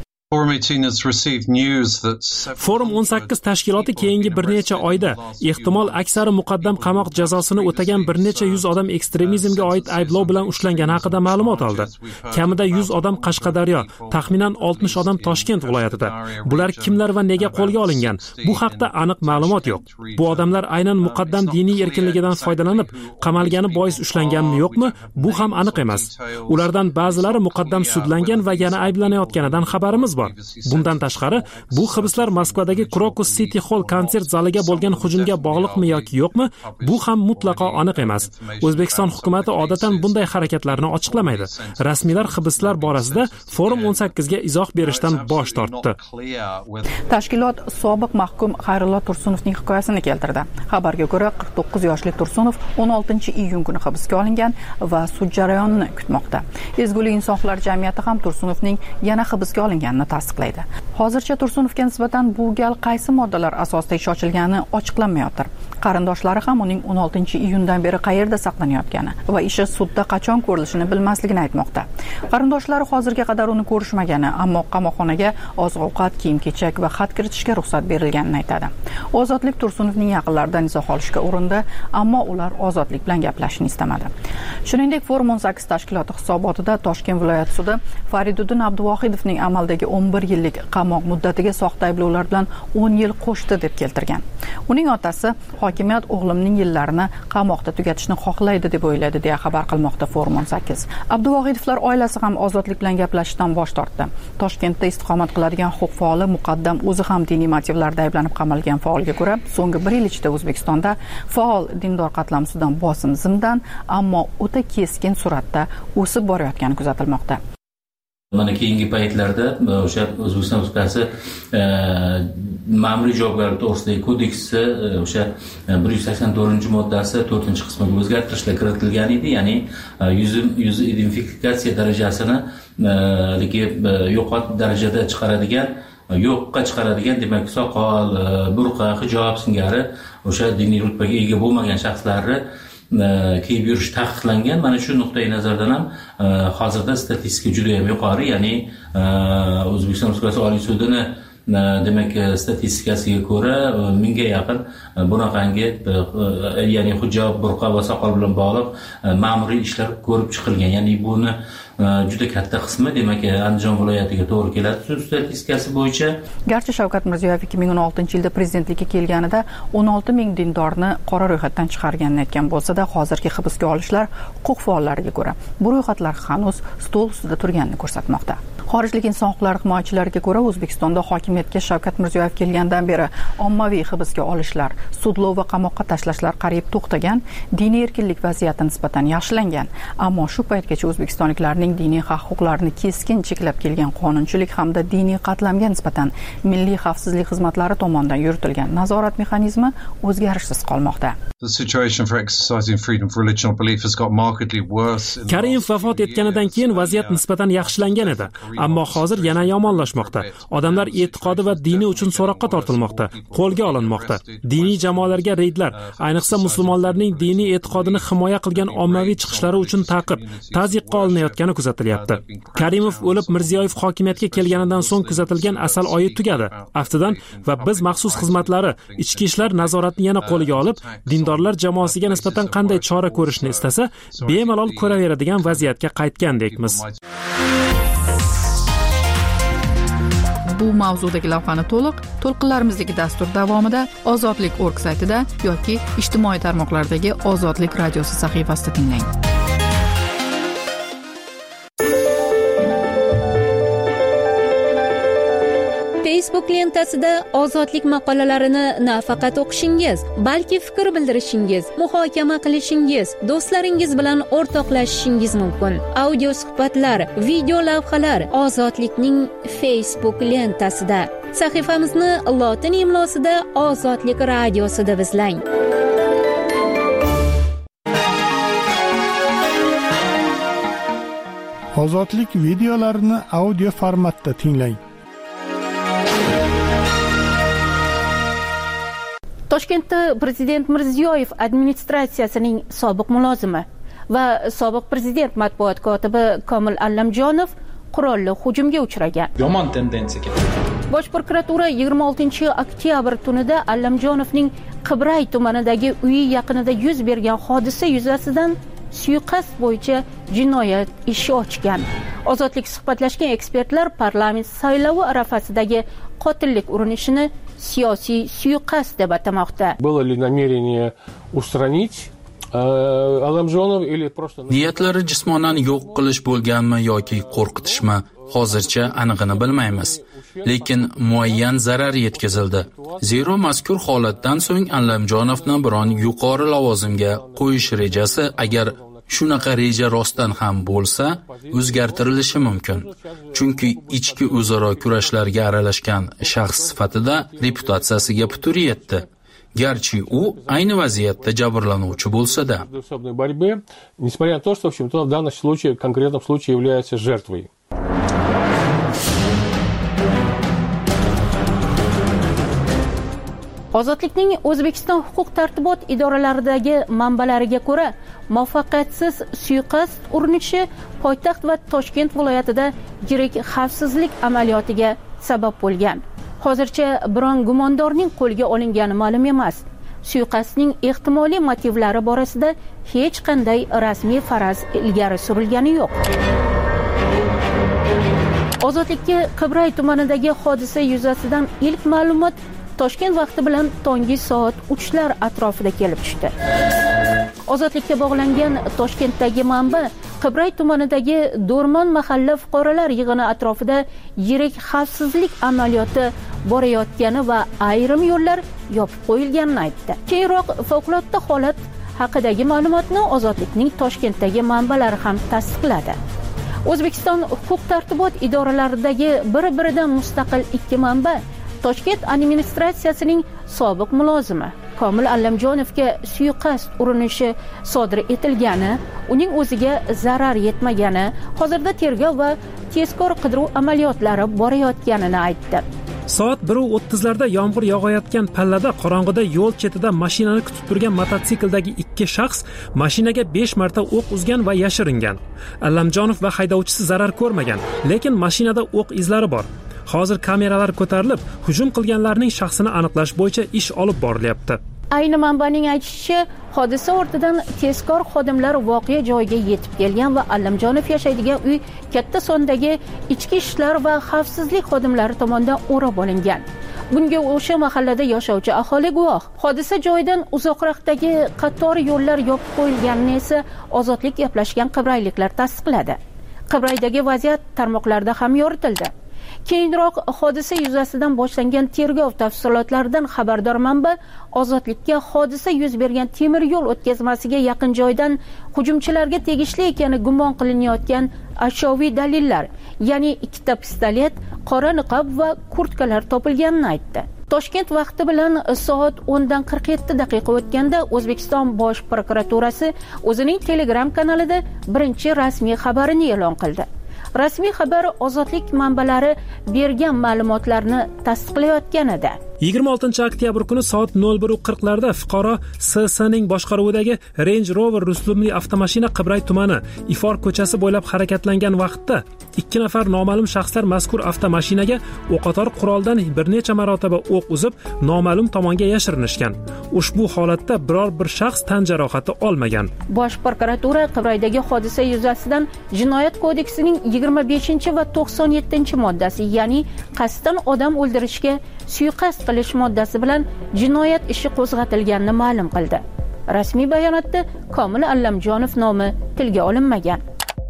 Forum 18 tashkiloti keyingi bir necha oyda ehtimol aksari muqaddam qamoq jazosini o'tagan bir necha yuz odam ekstremizmga oid ayblov bilan ushlangani haqida ma'lumot oldi. Kamida 100 odam Qashqadaryo, taxminan 60 odam Toshkent viloyatida. Bular kimlar va nega qo'lga olingan? Bu haqda aniq ma'lumot yo'q. Bu odamlar aynan muqaddam diniy erkinligidan foydalanib qamalgani bois ushlanganmi yo'qmi? Bu ham aniq emas. Ulardan ba'zilari muqaddam sudlangan va yana ayblanayotganidan xabarimiz bor. Bundan tashqari, bu hibslar Moskvadagi Krokus City Hall konsert zaliga bo'lgan hujumga bog'liqmi yoki yo'qmi? Bu ham mutlaqo aniq emas. O'zbekiston hukumatı odatan bunday harakatlarni ochiqlamaydi. Rasmiylar hibslar borasida Forum 18 ga izoh berishdan bosh tortdi. Tashkilot sobiq mahkum Xayrullo Tursunovning hikoyasini keltirdi. Xabarga ko'ra, 49 yoshli Tursunov 16-iyun kuni hibsga olingan va sud jarayonini kutmoqda. Ezgulik insonlar jamiyati ham Tursunovning yana hibsga olinganini tasdiqlaydi. Hozircha Tursunovga nisbatan bu gal qaysi moddalar asosida ish ochilgani ochiqlanmayotir. Qarindoshlari ham uning 16-iyundan beri qayerda saqlanayotgani va ishi sudda qachon ko'rilishini bilmasligini aytmoqda. Qarindoshlari hozirga qadar uni ko'rishmagani, ammo qamoqxonaga oziq-ovqat, kiyim-kechak va xat kiritishga ruxsat berilganini aytadi. Ozodlik Tursunovning yaqinlaridan izoh olishga urindi, ammo ular Ozodlik bilan gaplashishni istamadi. Shuningdek, Forum 18 tashkiloti hisobotida Toshkent viloyat sudi Fariduddin Abduvohidovning amaldagi 11 yillik qamoq muddatiga soxta ayblovlar bilan 10 yil qo'shdi deb keltirgan. Uning otasi hokimiyat o'g'limning yillarini qamoqda tugatishni xohlaydi deb o'yladi deya xabar qilmoqda Forum 18. Abduvohidovlar oilasi ham Ozodlik bilan gaplashishdan bosh tortdi. Toshkentda istiqomat qiladigan huquq faoli muqaddam o'zi ham diniy motivlarda ayblanib qamalgan faolga ko'ra, so'nggi 1 yil ichida O'zbekistonda faol dindor qatlam ustidan bosim zimdan, ammo o'ta keskin suratda o'sib borayotgani kuzatilmoqda. Mana keyingi paytlarda o'sha O'zbekiston Respublikasi ma'muriy javobgarlik to'g'risidagi kodeksi o'sha 184-moddasi 4-qismiga o'zgartirishlar kiritilgan edi, ya'ni yuz identifikatsiya darajasini yo'qot darajada yo'qqa chiqaradigan, demak, soqol, burqa, hijob singari o'sha diniy rutbaga ega bo'lmagan shaxslarni kiyib yurish taqiqlangan. Mana shu nuqtai nazardan ham hozirda statistika juda ham yuqori, ya'ni O'zbekiston Respublikasi Oliy sudini demak statistikasiga ko'ra 1000 ga yaqin bunaqangi, ya'ni hijob, burqa va soqol bilan bog'liq ma'muriy ishlar ko'rib chiqilgan. Ya'ni buni juda katta qismi demak Andijon viloyatiga to'g'ri keladi sud statistikasi bo'yicha. Garchi Shavkat Mirziyoyev 2016-yilda prezidentlikka kelganida 16 ming dindorni qora ro'yxatdan chiqarganini aytgan bo'lsa-da, hozirgi hibsga olishlar huquq faollariga ko'ra bu ro'yxatlar hanuz stol ustida turganini ko'rsatmoqda. Xorijlik inson huquqlari himoyachilariga ko'ra, O'zbekistonda hokimiyatga Shavkat Mirziyoyev kelgandan beri ommaviy hibsga olishlar, sudlov va qamoqqa tashlashlar qariyb to'xtagan, diniy erkinlik vaziyati nisbatan yaxshilangan. Ammo shu paytgacha o'zbekistonliklarning diniy haq-huquqlarini keskin cheklab kelgan qonunchilik hamda diniy qatlamga nisbatan milliy xavfsizlik xizmatlari tomonidan yuritilgan nazorat mexanizmi o'zgarishsiz qolmoqda. Karimov vafot etganidan keyin vaziyat nisbatan yaxshilangan edi, ammo hozir yana yomonlashmoqda. Odamlar e'tiqod e'tiqodi va dini uchun so'roqqa tortilmoqda, qo'lga olinmoqda. Diniy jamoalarga reydlar, ayniqsa musulmonlarning diniy e'tiqodini himoya qilgan ommaviy chiqishlari uchun ta'qib, tazyiqqa olinayotgani kuzatilyapti. Karimov o'lib, Mirziyoyev hokimiyatga kelganidan so'ng kuzatilgan asal oyi tugadi. Aftidan va biz maxsus xizmatlari ichki ishlar nazoratini yana qo'liga olib, dindorlar jamoasiga nisbatan qanday chora ko'rishni istasa, bemalol ko'raveradigan vaziyatga qaytgandekmiz. Bu mavzudagi lavhani to'lqinlarimizdagi dastur davomida ozodlik.org saytida yoki ijtimoiy tarmoqlardagi Ozodlik radiosi sahifasida tinglang. Facebook lentasida ozodlik maqolalarini nafaqat o'qishingiz, balki fikr bildirishingiz, muhokama qilishingiz, do'stlaringiz bilan o'rtoqlashishingiz mumkin. Audio suhbatlar, video lavhalar Ozodlikning Facebook lentasida. Sahifamizni lotin imlosida Ozodlik radiosi deb izlang. Ozodlik videolarini audio formatda tinglang. Toshkentda Prezident Mirziyoyev administratsiyasining sobiq mulozimi va sobiq prezident matbuot kotibi Komil Allamjonov qurolli hujumga uchragan. Yomon tendensiya ketdi. Bosh prokuratura 26-oktyabr tunida Allamjonovning Qibray tumanidagi uyi yaqinida yuz bergan hodisa yuzasidan suiqasd bo'yicha jinoyat ishi ochgan. Ozodlik suhbatlashgan ekspertlar parlament saylovi arafasidagi qotillik urinishini siyosiy suiqasd deb atamoqda. Было ли намерение устранить Allamjonov или просто niyatlari jismonan yo'q qilish bo'lganmi yoki qo'rqitishmi hozircha aniqini bilmaymiz, lekin muayyan zarar yetkazildi. Zero mazkur holatdan so'ng Allamjonovni biron yuqori lavozimga qo'yish rejasi, agar shunaqa reja rostdan ham bo'lsa, o'zgartirilishi mumkin. Chunki ichki o'zaro kurashlarga aralashgan shaxs sifatida reputatsiyasiga putur yetdi. Garchi u ayni vaziyatda jabrlanuvchi bo'lsa-da. Несмотря на то, что в общем-то в данном случае, в конкретном случае является жертвой. Ozodlikning O'zbekiston huquq-tartibot idoralaridagi manbalariga ko'ra, muvaffaqiyatsiz suiqasd urinishi poytaxt va Toshkent viloyatida yirik xavfsizlik amaliyotiga sabab bo'lgan. Hozircha biron gumondorning qo'lga olingani ma'lum emas. Suiqasdning ehtimoliy motivlari borasida hech qanday rasmiy faraz ilgari surilgani yo'q. Ozodlikka Qibray tumanidagi hodisa yuzasidan ilk ma'lumot Toshkent vaqti bilan tongi soat 3lar atrofida kelib tushdi. Ozodlikka bog'langan Toshkentdagi manba Qibray tumanidagi Do'rmon mahalla fuqarolar yig'ini atrofida yirik xavfsizlik amaliyoti borayotgani va ayrim yo'llar yopib qo'yilganini aytdi. Keyinroq favqulodda holat haqidagi ma'lumotni Ozodlikning Toshkentdagi manbalari ham tasdiqladi. O'zbekiston huquq-tartibot idoralaridagi bir-biridan mustaqil ikki manba Toshkent administratsiyasining sobiq mulozimi Komil Allamjonovga suiqasd urinishi sodir etilgani, uning o'ziga zarar yetmagani, hozirda tergov va tezkor qidiruv amaliyotlari borayotganini aytdi. Soat 1:30larda yomg'ir yog'ayotgan pallada qorong'ida yo'l chetida mashinani kutib turgan mototsikldagi ikki shaxs mashinaga 5 marta o'q uzgan va yashiringan. Allamjonov va haydovchisi zarar ko'rmagan, lekin mashinada o'q izlari bor. Hozir kameralar ko'tarilib, hujum qilganlarning shaxsini aniqlash bo'yicha ish olib borilyapti. Ayni manbaning aytishicha, hodisa ortidan tezkor xodimlar voqea joyiga yetib kelgan va Allamjonov yashaydigan uy katta sondagi ichki ishlar va xavfsizlik xodimlari tomonidan o'rab olingan. Bunga o'sha mahallada yashovchi aholi guvoh. Hodisa joyidan uzoqroqdagi qator yo'llar yopib qo'yilganini esa Ozodlik gaplashgan qibrayliklar tasdiqladi. Qibraydagi vaziyat tarmoqlarda ham yoritildi. Keyinroq hodisa yuzasidan boshlangan tergov tafsilotlaridan xabardor manba Ozodlikka hodisa yuz bergan temir yo'l o'tkazmasiga yaqin joydan hujumchilarga tegishli ekani gumon qilinayotgan ashyoviy dalillar, ya'ni 2 pistolet, qora niqob va kurtkalar topilganini aytdi. Toshkent vaqti bilan soat 10:47 o'tganda O'zbekiston Bosh prokuraturasi o'zining Telegram kanalida birinchi rasmiy xabarini e'lon qildi. Rasmiy xabar Ozodlik manbalari bergan ma'lumotlarni tasdiqlayotgan edi. 26 oktyabr kuni soat 01:40 larda fuqaro SSning boshqaruvidagi Range Rover rusumli avtomashina Qibray tumani Ifor ko'chasi bo'ylab harakatlangan vaqtda 2 nafar noma'lum shaxslar mazkur avtomashinaga o'qotar quroldan bir necha marotaba o'q uzib, noma'lum tomonga yashirinishgan. Ushbu holatda biror bir shaxs tan jarohati olmagan. Bosh prokuratura Qibraydagi hodisa yuzasidan Jinoyat kodeksining 25 va 97-moddasi, ya'ni qasddan odam o'ldirishga suiqasd qilish moddasi bilan jinoyat ishi qo'zg'atilganini ma'lum qildi. Rasmiy bayonotda Komil Allamjonov nomi tilga olinmagan.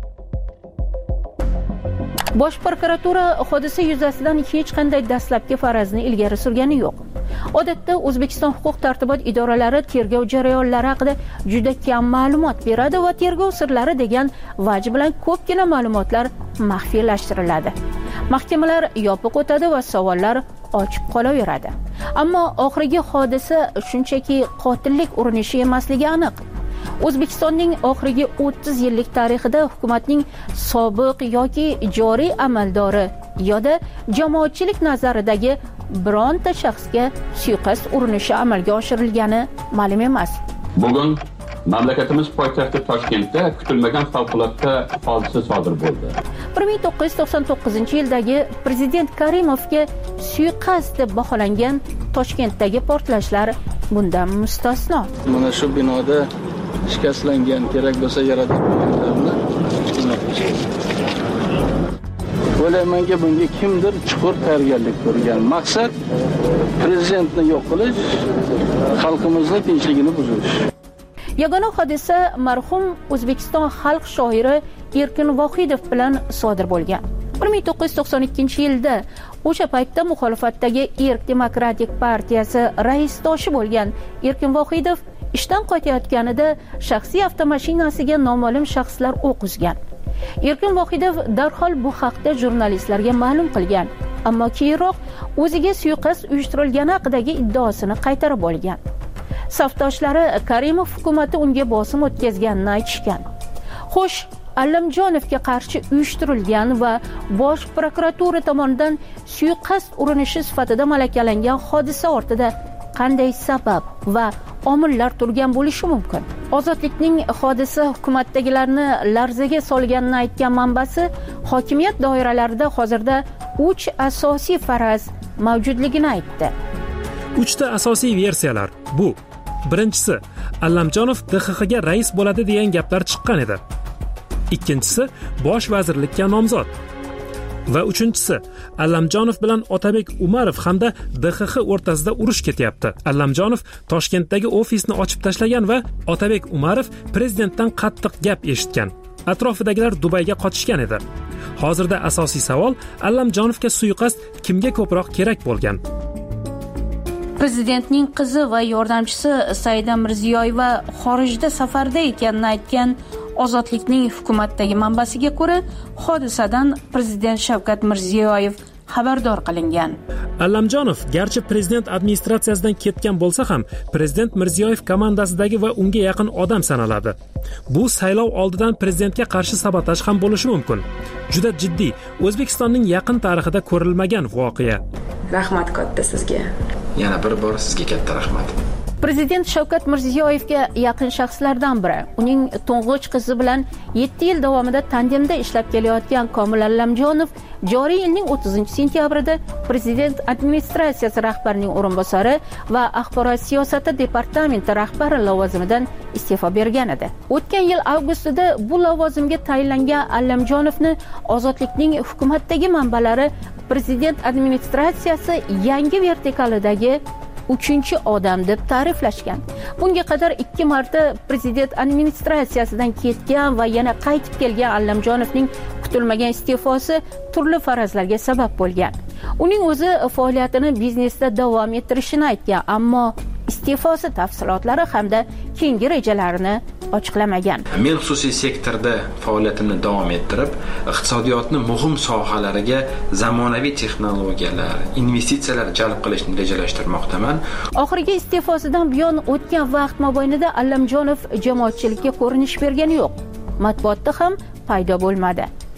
Bosh prokuratura hodisa yuzasidan hech qanday dastlabki farazni ilgari surgani yo'q. Odatda O'zbekiston huquq-tartibot idoralari tergov jarayonlari haqida juda kam ma'lumot beradi va tergov sirlari degan vaj bilan ko'pgina ma'lumotlar maxfiylashtiriladi. Mahkamalar yopiq o'tadi va savollar ochiq qolaveradi. Ammo oxirgi hodisa shunchaki qotillik urinishi emasligi aniq. O'zbekistonning oxirgi 30 yillik tarixida hukumatning sobiq yoki joriy amaldori yoda jamoatchilik nazaridagi bironta shaxsga suiqasd urinishi amalga oshirilgani ma'lum emas. Bugun mamlakatimiz poytaxti Toshkentda kutilmagan favqulodda hodisa sodir bo'ldi. 1999-yildagi prezident Karimovga suiqasd deb baholangan Toshkentdagi portlashlar bundan mustasno. Mana shu binoda shikastlangan, kerak bo'lsa yaradorlarni o'ylaymanki, bunga kimdir chuqur tayyorgarlik ko'rgan. Maqsad prezidentni yo'q qilish, xalqimizning tinchligini buzish. Yagona hodisa marhum O'zbekiston xalq shoiri Erkin Vohidov bilan sodir bo'lgan. 1992-yilda o'sha paytda muxolifatdagi Erk Demokratik partiyasi raisdoshi bo'lgan Erkin Vohidov ishdan qaytayotganida shaxsiy avtomashinasiga noma'lum shaxslar o'q uzgan. Erkin Vohidov darhol bu haqda jurnalistlarga ma'lum qilgan, ammo keyinroq o'ziga suiqasd uyushtirilgani haqidagi iddaosini qaytarib olgan. Safdoshlari Karimov hukumati unga bosim o'tkazganini aytishgan. Xo'sh, Allamjonovga qarshi uyushtirilgan va Bosh prokuratura tomonidan suiqasd urinishi sifatida malakalangan hodisa ortida qanday sabab va omillar turgan bo'lishi mumkin? Ozodlikning hodisa hukumatdagilarni larzaga solganini aytgan manbasi hokimiyat doiralarida hozirda 3 asosiy faraz mavjudligini aytdi. 3 ta asosiy versiyalar bu. Birinchisi, Allamjonov DXXga rais bo'ladi degan gaplar chiqqan edi. Ikkinchisi, bosh vazirlikka nomzod. Va uchinchisi, Allamjonov bilan Otabek Umarov hamda DXX o'rtasida urush ketyapti. Allamjonov Toshkentdagi ofisni ochib tashlagan va Otabek Umarov prezidentdan qattiq gap eshitgan. Atrofidagilar Dubayga qochishgan edi. Hozirda asosiy savol, Allamjonovga suiqasd kimga ko'proq kerak bo'lgan? Prezidentning qizi va yordamchisi Saida Mirziyoyeva xorijda safarda ekanini aytgan Ozodlikning hukumatdagi manbasiga ko'ra, hodisadan prezident Shavkat Mirziyoyev xabardor qilingan. Allamjonov garchi prezident administratsiyasidan ketgan bo'lsa ham, prezident Mirziyoyev komandasidagi va unga yaqin odam sanaladi. Bu saylov oldidan prezidentga qarshi sabotaj ham bo'lishi mumkin. Juda jiddiy, O'zbekistonning yaqin tarixida ko'rilmagan voqea. Rahmat katta sizga. Yana bir bor sizga katta rahmat. Prezident Shavkat Mirziyoyevga yaqin shaxslardan biri, uning to'ng'ich qizi bilan 7 yil davomida tandemda ishlab kelayotgan Komil Allamjonov joriy yilning 30-sentyabrida prezident administratsiyasi rahbarining o'rinbosari va axborot siyosati departamenti rahbari lavozimidan iste'fo bergan edi. O'tgan yil avgustida bu lavozimga tayinlangan Allamjonovni Ozodlikning hukumatdagi manbalari prezident administratsiyasi yangi vertikalidagi 3-odam deb ta'riflashgan. Bunga qadar 2 marta prezident administratsiyasidan ketgan va yana qaytib kelgan Allamjonovning kutilmagan iste'fosi turli farazlarga sabab bo'lgan. Uning o'zi faoliyatini biznesda davom ettirishini aytgan, ammo iste'fosi tafsilotlari hamda keyingi rejalarini ochiqlamagan. Men xususiy sektorda faoliyatimni davom ettirib, iqtisodiyotni muhim sohalariga zamonaviy texnologiyalar, investitsiyalar jalb qilishni rejalashtirmoqdaman. Oxirgi iste'fosidan buyon o'tgan vaqt mobaynida Allamjonov jamoatchilikka ko'rinish bergani yo'q. Matbuotda ham paydo bo'lmadi.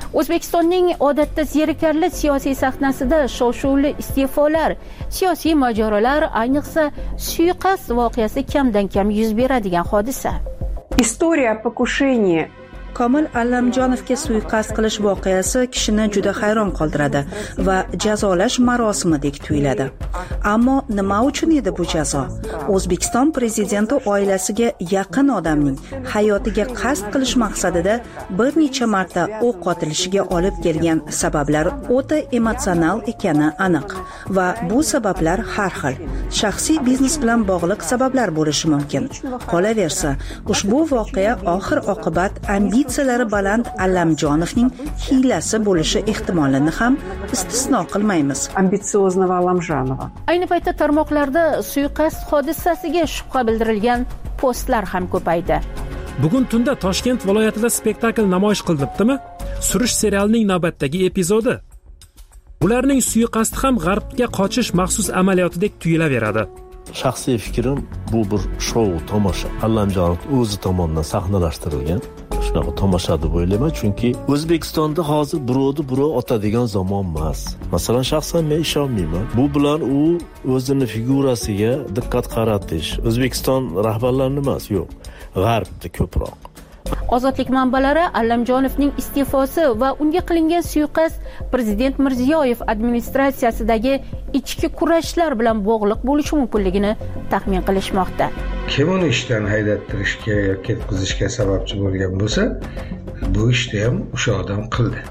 O'zbekistonning odatda zerikarli siyosiy sahnasida shov-shuvli iste'folar, siyosiy mojarolar, ayniqsa suiqasd voqeasi kamdan kam yuz beradigan hodisa. История покушения Komil Allamjonovga suiqasd qilish voqeasi kishini juda hayron qoldiradi va jazolash marosimidek tuyuladi. Ammo nima uchun edi bu jazo? O'zbekiston prezidenti oilasiga yaqin odamning hayotiga qasd qilish maqsadida bir necha marta o'q otilishiga olib kelgan sabablar o'ta emotsional ekani aniq va bu sabablar har xil. Shaxsiy biznes bilan bog'liq sabablar bo'lishi mumkin. Qolaversa, ushbu voqea oxir-oqibat ambitsiyalari baland Allamjonovning hiylasi bo'lishi ehtimolini ham istisno qilmaymiz. амбициозного Алламжанова. Ayni paytda tarmoqlarda suiqasd hodisasiga shubha bildirilgan postlar ham ko'paydi. Bugun tunda Toshkent viloyatida spektakl namoyish qilinibdimi? Surish serialining navbatdagi epizodi. Bularning suiqasdi ham g'arbga qochish maxsus amaliyotidek tuyulaveradi. Shaxsiy fikrim, bu bir shou, tomosha. Allamjonov o'zi tomonidan sahnalashtirilgan shunaqa tomosha deb o'ylayman, chunki O'zbekistonda hozir birov otadigan zamon emas. Masalan, shaxsan men ishonmayman. Bu bilan u o'zini figurasiga diqqat qaratish, O'zbekiston rahbarlarini emas, yo'q, g'arbda ko'proq. Ozodlik manbalari Allamjonovning iste'fosi va unga qilingan suiqasd prezident Mirziyoyev administratsiyasidagi ichki kurashlar bilan bog'liq bo'lishi mumkinligini taxmin qilishmoqda. Kim uni ishdan haydattirishga yoki ketkizishga sababchi bo'lgan bo'lsa, bu ishni ham o'sha odam qildi.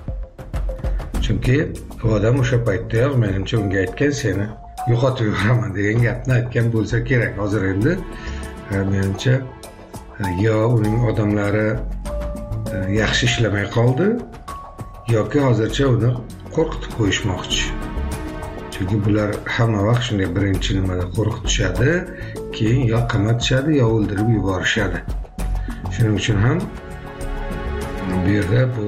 Chunki u odam o'sha paytda menimcha unga aytgan, seni yo'qotib yuboraman degan gapni aytgan bo'lsa kerak. Hozir endi menimcha yo uning odamlari yaxshi ishlamay qoldi yoki hozircha uni qo'rqitib qo'yishmoqchi. Chunki bular hamma vaqt shunday birinchi nimada qo'rqitishadi, keyin yo qamatishadi yo o'ldirib yuborishadi. Shuning uchun ham bu yerda bu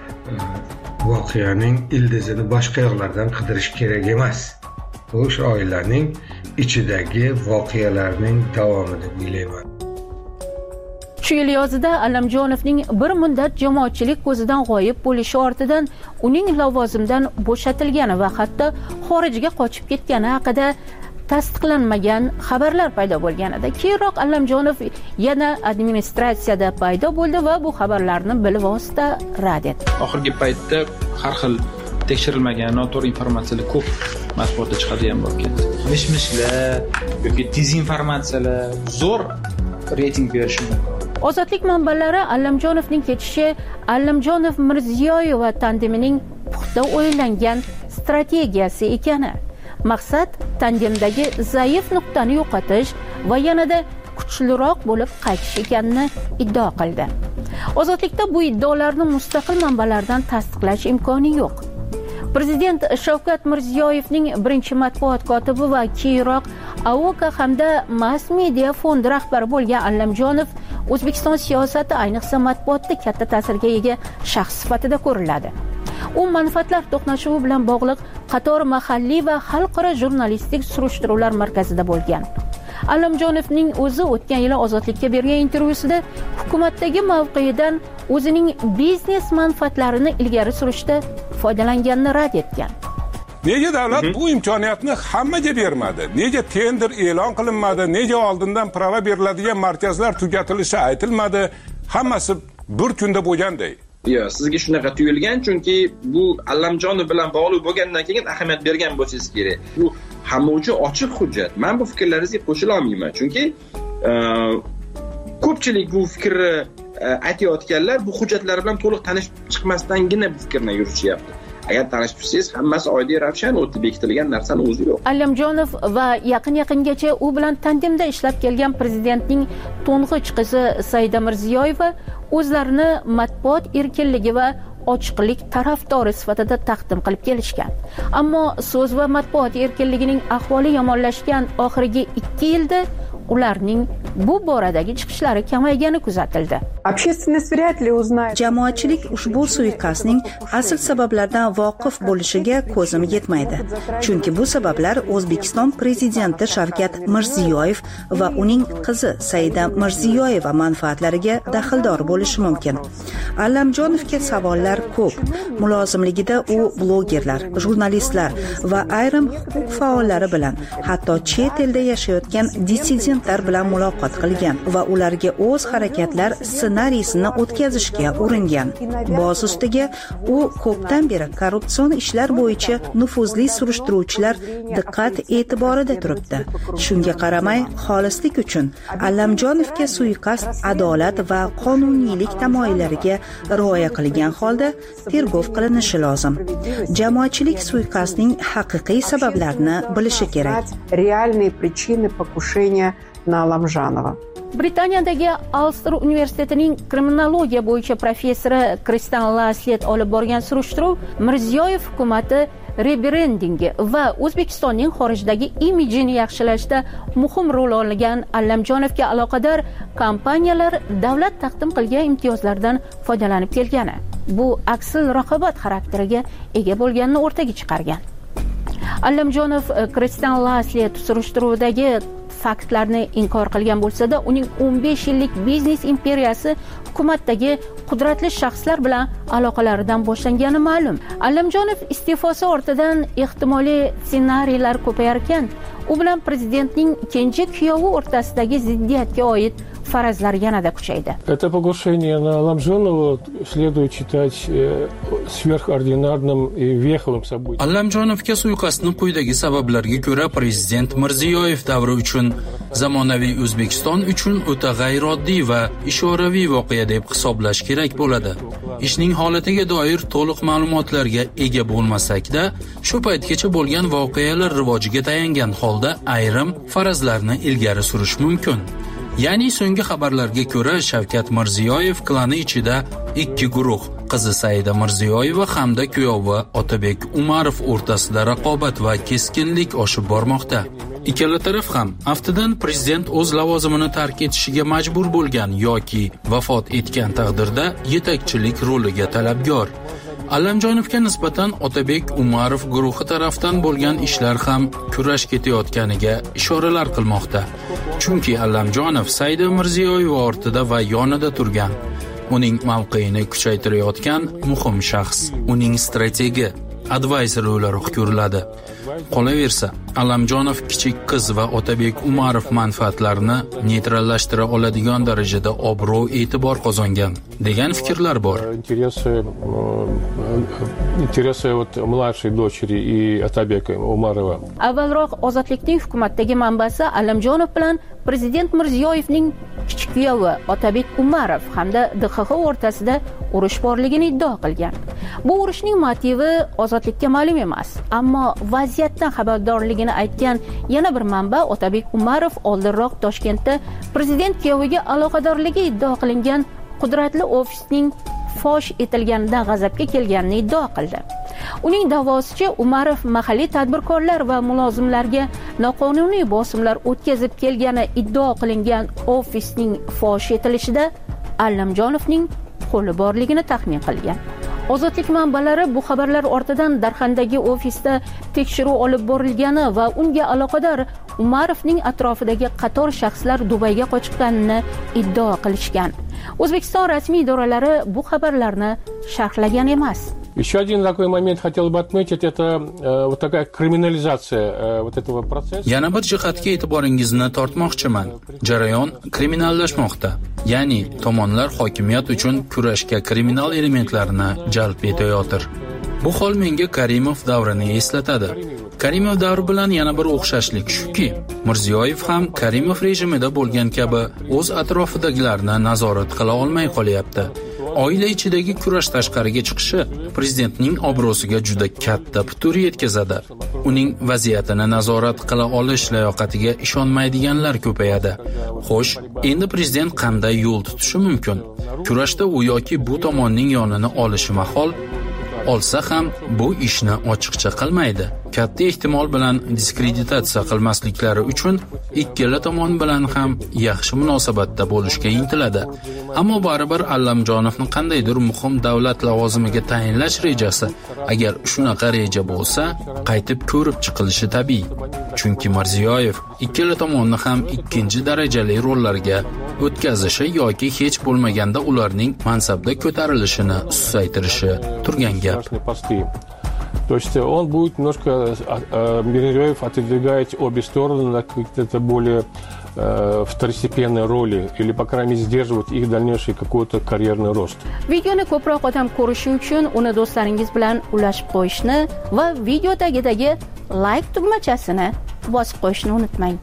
voqeaning ildizini boshqa yoqlardan qidirish kerak emas. Bu o'sha oilaning ichidagi voqealarning davomi deb o'ylayman. Shu yil yozida Allamjonovning bir muddat jamoatchilik ko'zidan g'oyib bo'lishi ortidan uning lavozimdan bo'shatilgani va hatto xorijga qochib ketgani haqida tasdiqlanmagan xabarlar paydo bo'lganida, keyinroq Allamjonov yana administratsiyada paydo bo'ldi va bu xabarlarni bilvosita rad etdi. Oxirgi paytda har xil tekshirilmagan noto'g'ri informatsiyalar ko'p matbuotda chiqadigan bo'lib ketdi. Mish-mishlar yoki dezinformatsiyalar zo'r reyting berishi mumkin. Ozodlik manbalari Allamjonovning ketishi Allamjonov Mirziyoyev va tandemining puxta o'ylangan strategiyasi ekani. Maqsad tandemdagi zaif nuqtani yo'qotish va yanada kuchliroq bo'lib qaytish ekanini iddao qildi. Ozodlikda bu iddaolarni mustaqil manbalardan tasdiqlash imkoni yo'q. Prezident Shavkat Mirziyoyevning birinchi matbuot kotibi va keyinroq AOKA hamda Mass Media fondi rahbari bo'lgan Allamjonov O'zbekiston siyosati, ayniqsa matbuotda katta ta'sirga ega shaxs sifatida ko'riladi. U manfaatlar to'qnashuvi bilan bog'liq qator mahalliy va xalqaro jurnalistik surishtiruvlar markazida bo'lgan. Allamjonovning o'zi o'tgan yili Ozodlikka bergan intervyusida hukumatdagi mavqeyidan o'zining biznes manfaatlarini ilgari surishda foydalanganini rad etgan. Nega davlat bu imkoniyatni hammaga bermadi? Nega tender e'lon qilinmadi? Nega oldindan prava beriladigan markazlar tugatilishi aytilmadi? Hammasi bir kunda bo'lganday. Yo'q, sizga shunaqa tuyulgan, chunki bu Allamjonov bilan bog'liq bo'lgandan keyin ahamiyat bergan bo'lsangiz kerak. Bu hamma uchun ochiq hujjat. Men bu fikrlaringizga qo'shila olmayman, chunki ko'pchilik bu fikrni aytayotganlar bu hujjatlar bilan to'liq tanishib chiqmasdangina bu fikrni yurishyapti. Agar tanishib tursangiz, hammasi oddiy ravshan o'tib bekitilgan narsani o'zi yo'q. Allamjonov va yaqingacha u bilan tandemda ishlab kelgan prezidentning to'ng'ich qizi Saida Mirziyoyeva o'zlarini matbuot erkinligi va ochiqlik tarafdori sifatida taqdim qilib kelishgan. Ammo so'z va matbuot erkinligining ahvoli yomonlashgan oxirgi 2 yilda ularning bu boradagi chiqishlari kamaygani kuzatildi. Jamoatchilik ushbu suiqasdning asl sabablaridan voqif bo'lishiga ko'zim yetmaydi. Chunki bu sabablar O'zbekiston prezidenti Shavkat Mirziyoyev va uning qizi Saida Mirziyoyeva manfaatlariga daxldor bo'lishi mumkin. Allamjonovga savollar ko'p. Mulozimligida u blogerlar, jurnalistlar va ayrim huquq faollari bilan, hatto chet elda yashayotgan dissidentlar bilan muloqot qilgan va ularga o'z harakatlar ssenariysini o'tkazishga uringan. Boz ustiga u ko'pdan beri korrupsion ishlar bo'yicha nufuzli surishtiruvchilar diqqat e'tiborida turibdi. Shunga qaramay, xolislik uchun Allamjonovga suiqasd adolat va qonuniylik tamoyillariga rioya qilgan holda tergov qilinishi lozim. Jamoatchilik suiqasdning haqiqiy sabablarini bilishi kerak. Реальные причины покушения на Алламжанова. Britaniyadagi Ulster universitetining kriminologiya bo'yicha professori Kristan Laslet olib borgan surishtiruv Mirziyoyev hukumati rebrendingi va O'zbekistonning xorijdagi imijini yaxshilashda muhim rol olgan Allamjonovga aloqador kompaniyalar davlat taqdim qilgan imtiyozlardan foydalanib kelgani, bu aksil raqobat xarakteriga ega bo'lganini o'rtaga chiqargan. Allamjonov Kristan Laslet surishtiruvdagi faktlarni inkor qilgan bo'lsa-da, uning 15 yillik biznes imperiyasi hukumatdagi qudratli shaxslar bilan aloqalaridan boshlangani ma'lum. Allamjonov iste'fosi ortidan ehtimoliy ssenariylar ko'payar ekan, u bilan prezidentning kenja kuyovi o'rtasidagi ziddiyatga oid farazlar yanada kuchaydi. Это покушение на Алламжонова следует считать сверхординарным и веховым событием. Allamjonovga suiqasdni quyidagi sabablarga ko'ra prezident Mirziyoyev davri uchun zamonaviy O'zbekiston uchun o'ta g'ayrioddiy va ishoraviy voqea deb hisoblash kerak bo'ladi. Ishning holatiga doir to'liq ma'lumotlarga ega bo'lmasak-da, shu paytgacha bo'lgan voqealar rivojiga tayangan holda ayrim farazlarni ilgari surish mumkin. Ya'ni so'nggi xabarlarga ko'ra Shavkat Mirziyoyev klani ichida ikki guruh, qizi Saida Mirziyoyeva hamda kuyovi Otabek Umarov o'rtasida raqobat va keskinlik oshib bormoqda. Ikkala taraf ham aftidan prezident o'z lavozimini tark etishiga majbur bo'lgan yoki vafot etgan taqdirda yetakchilik roliga talabgor. Allamjonovga nisbatan Otabek Umarov guruhi tarafdan bo'lgan ishlar ham kurash ketayotganiga ishoralar qilmoqda. Chunki Allamjonov Saida Mirziyoyeva ortida va yonida turgan, uning mavqeini kuchaytirayotgan muhim shaxs, uning strategi, advisor o'laroq ko'riladi. Qolaversa, Allamjonov kichik qiz va Otabek Umarov manfaatlarini neytrallashtira oladigan darajada obro' e'tibor qozongan degan fikrlar bor. Интересы вот младшей дочери и Otabeka Umarova. Avvalroq Ozodlikning hukumatdagi manbasi Allamjonov bilan prezident Mirziyoyevning kichik kuyovi Otabek Umarov hamda DXX o'rtasida urush borligini iddao qilgan. Bu urushning motivi Ozodlikka ma'lum emas, ammo vaziyatdan xabardorligini aytgan yana bir manba Otabek Umarov oldinroq Toshkentda prezident kuyoviga aloqadorligi iddao qilingan qudratli ofisning fosh etilganidan g'azabga kelganini iddao qildi. Uning da'vosicha Umarov mahalliy tadbirkorlar va mulozimlarga noqonuniy bosimlar o'tkazib kelgani iddao qilingan ofisning fosh etilishida Allamjonovning qo'li borligini taxmin qilgan. Ozodlik manbalari bu xabarlar ortidan Darxandagi ofisda tekshiruv olib borilgani va unga aloqador Umarovning atrofidagi qator shaxslar Dubayga qochganini iddao qilishgan. O'zbekiston rasmiy idoralari bu xabarlarni sharhlagan emas. Еще один такой момент хотел бы отметить, это вот такая криминализация вот этого процесса. Yana bir jihatga e'tiboringizni tortmoqchiman. Jarayon kriminallashmoqda. Ya'ni tomonlar hokimiyat uchun kurashga kriminal elementlarni jalb etayotir. Bu hol menga Karimov davrini eslatadi. Karimov davri bilan yana bir o'xshashlik shuki, Mirziyoyev ham Karimov rejimida bo'lgan kabi o'z atrofidagilarni nazorat qila olmay qolyapti. Oila ichidagi kurash tashqariga chiqishi prezidentning obro'siga juda katta putur yetkazadi. Uning vaziyatini nazorat qila olish layoqatiga ishonmaydiganlar ko'payadi. Xo'sh, endi prezident qanday yo'l tutishi mumkin? Kurashda u yoki bu tomonning yonini olishi mahol. Olsa ham bu ishni ochiqcha qilmaydi. Katta ehtimol bilan diskreditatsiya qilmasliklari uchun ikkala tomon bilan ham yaxshi munosabatda bo'lishga intiladi. Ammo baribir Allamjonovni qandaydir muhim davlat lavozimiga tayinlash rejasi, agar shunaqa reja bo'lsa, qaytib ko'rib chiqilishi tabiiy. Chunki Mirziyoyev ikkala tomonni ham ikkinchi darajali rollarga o'tkazishi yoki hech bo'lmaganda ularning mansabda ko'tarilishini susaytirishi turgan gap. То есть он будет немножко, Мирзиёев отодвигать обе стороны на какие-то более второстепенные роли или, по крайней мере, сдерживать их дальнейший какой-то карьерный рост. Videoni ko'proq odam ko'rishi uchun uni do'stlaringiz bilan ulashib qo'yishni va video tagidagi like tugmachasini bosib qo'yishni unutmang.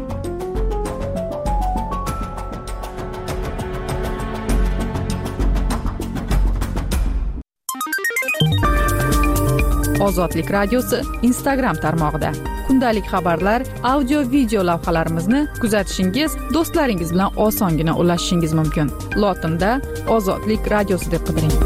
Ozodlik radiosi Instagram tarmog'ida kundalik xabarlar, audio video lavhalarimizni kuzatishingiz, do'stlaringiz bilan osongina ulashishingiz mumkin. Lotinda Ozodlik radiosi deb qidiring.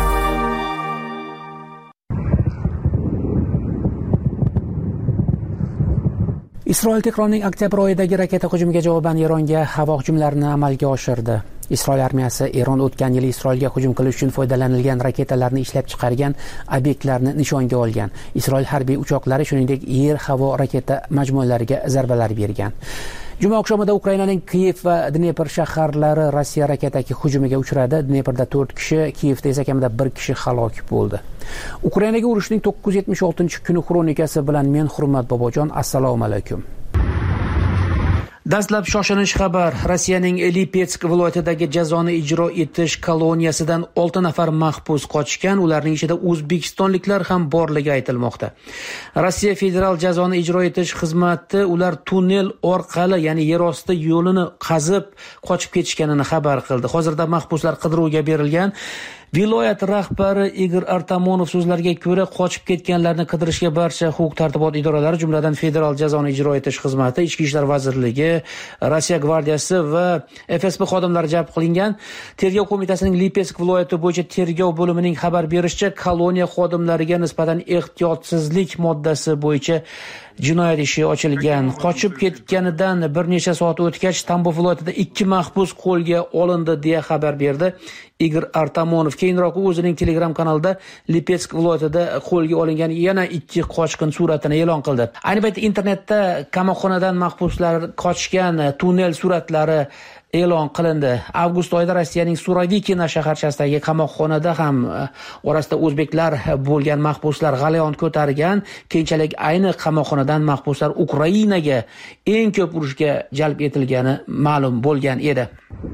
Isroil Tehronning oktyabr oyidagi raketa hujumiga javoban Eronga havo hujumlarini amalga oshirdi. Isroil armiyasi Eron o'tgan yili Isroilga hujum qilish uchun foydalanilgan raketalarni ishlab chiqargan obyektlarni nishonga olgan. Isroil harbiy uchoqlari shuningdek yer-havo raketa majmualariga zarbalar bergan. Juma oqshomida Ukrainaning Kiyev va Dnepr shaharlari Rossiya raketaki hujumiga uchradi. Dneprda 4 kishi, Kiyevda esa kamida 1 kishi halok bo'ldi. Ukrainaga urushning 976-kuni xronikasi bilan men Hurmat Bobojon, assalomu alaykum. Dastlab shoshilinch xabar. Rossiyaning Lipetsk viloyatidagi jazoni ijro etish koloniyasidan 6 nafar mahbus qochgan. Ularning ichida o'zbekistonliklar ham borligi aytilmoqda. Rossiya federal jazoni ijro etish xizmati ular tunnel orqali, ya'ni yer osti yo'lini qazib qochib ketishganini xabar qildi. Hozirda mahbuslar qidiruvga berilgan. Viloyat rahbari Igor Artamonov so'zlariga ko'ra, qochib ketganlarni qidirishga barcha huquq-tartibot idoralari, jumladan Federal jazoni ijro etish xizmati, Ichki ishlar vazirligi, Rossiya gvardiyasi va FSB xodimlari jalb qilingan. Tergov qo'mitasining Lipetsk viloyati bo'yicha tergov bo'limining xabar berishicha, koloniya xodimlariga nisbatan ehtiyotsizlik moddasi bo'yicha jinoyat ishi ochilgan. Qochib ketganidan bir necha soat o'tgach, Tambov viloyatida 2 mahbus qo'lga olindi deya xabar berdi Igor Artamonov. Keyinroq o'zining Telegram kanalida Lipetsk viloyatida qo'lga olingan yana 2 qochqin suratini e'lon qildi. Ayni paytda internetda qamoqxonadan mahbuslar qochgan tunnel suratlari e'lon qilindi. Avgust oyida Rossiyaning Surovikina shaharchasidagi qamoqxonada ham orasida o'zbeklar bo'lgan mahbuslar g'alayon ko'targan. Keyinchalik ayni qamoqxonadan mahbuslar Ukrainaga eng ko'p urushga jalb etilgani ma'lum bo'lgan edi.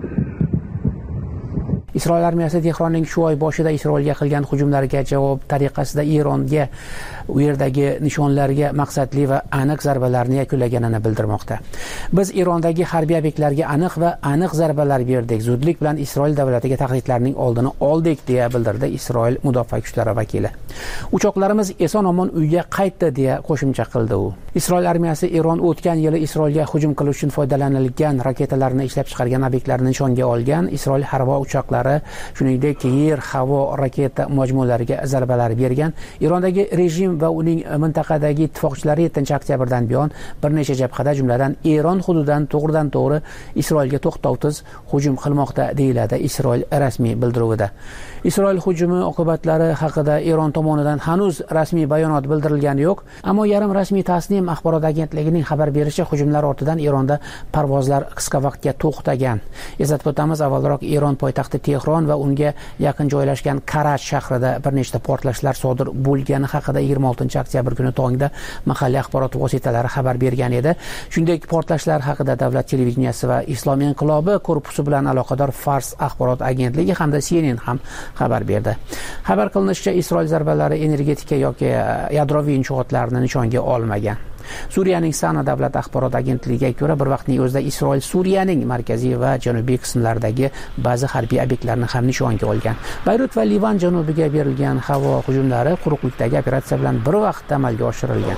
Isroil armiyasi Tehronning shu oy boshida Isroilga qilgan hujumlarga javob tariqasida Eronga u yerdagi nishonlarga maqsadli va aniq zarbalarni yakunlaganini bildirmoqda. Biz Erondagi harbiy obyektlarga aniq zarbalar berdik. Zudlik bilan Isroil davlatiga tahdidlarning oldini oldik deya bildirdi Isroil mudofaa kuchlari vakili. Uchoqlarimiz eson-omon uyga qaytdi deya qo'shimcha qildi u. Isroil armiyasi Eron o'tgan yili Isroilga hujum qilish uchun foydalanilgan raketalarni ishlab chiqargan obyektlarni nishonga olgan. Isroil harbiy uchoqlari shuningdek yer-havo raketa majmualariga zarbalar bergan. Erondagi rejim va uning mintaqadagi ittifoqchilari 7-oktyabrdan buyon bir necha jabhada, jumladan Eron hududidan to'g'ridan-to'g'ri Isroilga to'xtovsiz hujum qilmoqda deyiladi Isroil rasmiy bildiruvida. Isroil hujumi oqibatlari haqida Eron tomonidan hanuz rasmiy bayonot bildirilgani yo'q, ammo yarim rasmiy Tasnim axborot agentligining xabar berishicha, hujumlar ortidan Eronda parvozlar qisqa vaqtga to'xtagan. Eslatib o'tamiz, avvalroq Eron poytaxti Tehron va unga yaqin joylashgan Karach shahrida bir nechta portlashlar sodir bo'lgani haqida 26-oktyabr kuni tongda mahalliy axborot vositalari xabar bergan edi. Shunday portlashlar haqida davlat televideniyasi va Islom inqilobi korpusi bilan aloqador Fars axborot agentligi hamda CNN ham xabar berdi. Xabar qilinishicha, Isroil zarbalari energetika yoki yadroviy inshootlarni nishonga olmagan. Suriyaning Sana davlat axborot agentligiga ko'ra, bir vaqtning o'zida Isroil Suriyaning markaziy va janubiy qismlaridagi ba'zi harbiy obyektlarni ham nishonga olgan. Bayrut va Livan janubiga berilgan havo hujumlari quruqlikdagi operatsiya bilan bir vaqtda amalga oshirilgan.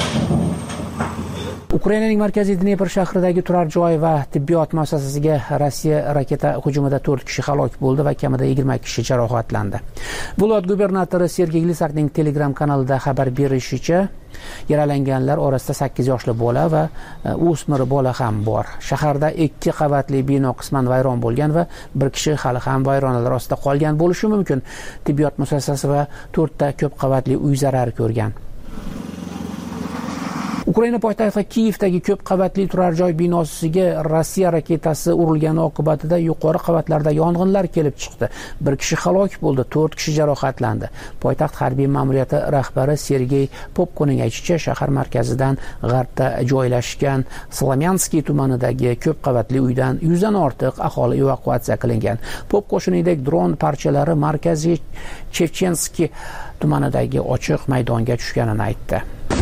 Ukrainaning markaziy Dnepr shahridagi turar joy va tibbiyot muassasasiga Rossiya raketa hujumida 4 kishi halok bo'ldi va kamida 20 kishi jarohatlandi. Viloyat gubernatori Sergey Lisakning Telegram kanalida xabar berishicha, yaralanganlar orasida 8 yoshli bola va o'smir bola ham bor. Shaharda 2 qavatli bino qisman vayron bo'lgan va bir kishi hali ham vayronalar ostida qolgan bo'lishi mumkin. Tibbiyot muassasasi va 4 ta ko'p qavatli uy zarar ko'rgan. Ukraina poytaxti Kiyevdagi ko'p qavatli turar joy binosiga Rossiya raketasi urilgani oqibatida yuqori qavatlarda yong'inlar kelib chiqdi. Bir kishi halok bo'ldi, 4 kishi jarohatlandi. Poytaxt harbiy ma'muriyati rahbari Sergey Popkoning aytishicha, shahar markazidan g'arbda joylashgan Slamyanskiy tumanidagi ko'p qavatli uydan 100 dan ortiq aholi evakuatsiya qilingan. Popko shuningdek dron parchalari markaziy Chevchenskiy tumanidagi ochiq maydonga tushganini aytdi.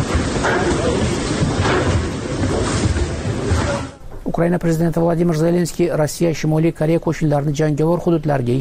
Ukraina prezidenti Vladimir Zelenskiy Rossiya Shimoliy Koreya qo'shinlarini jangovar hududlarga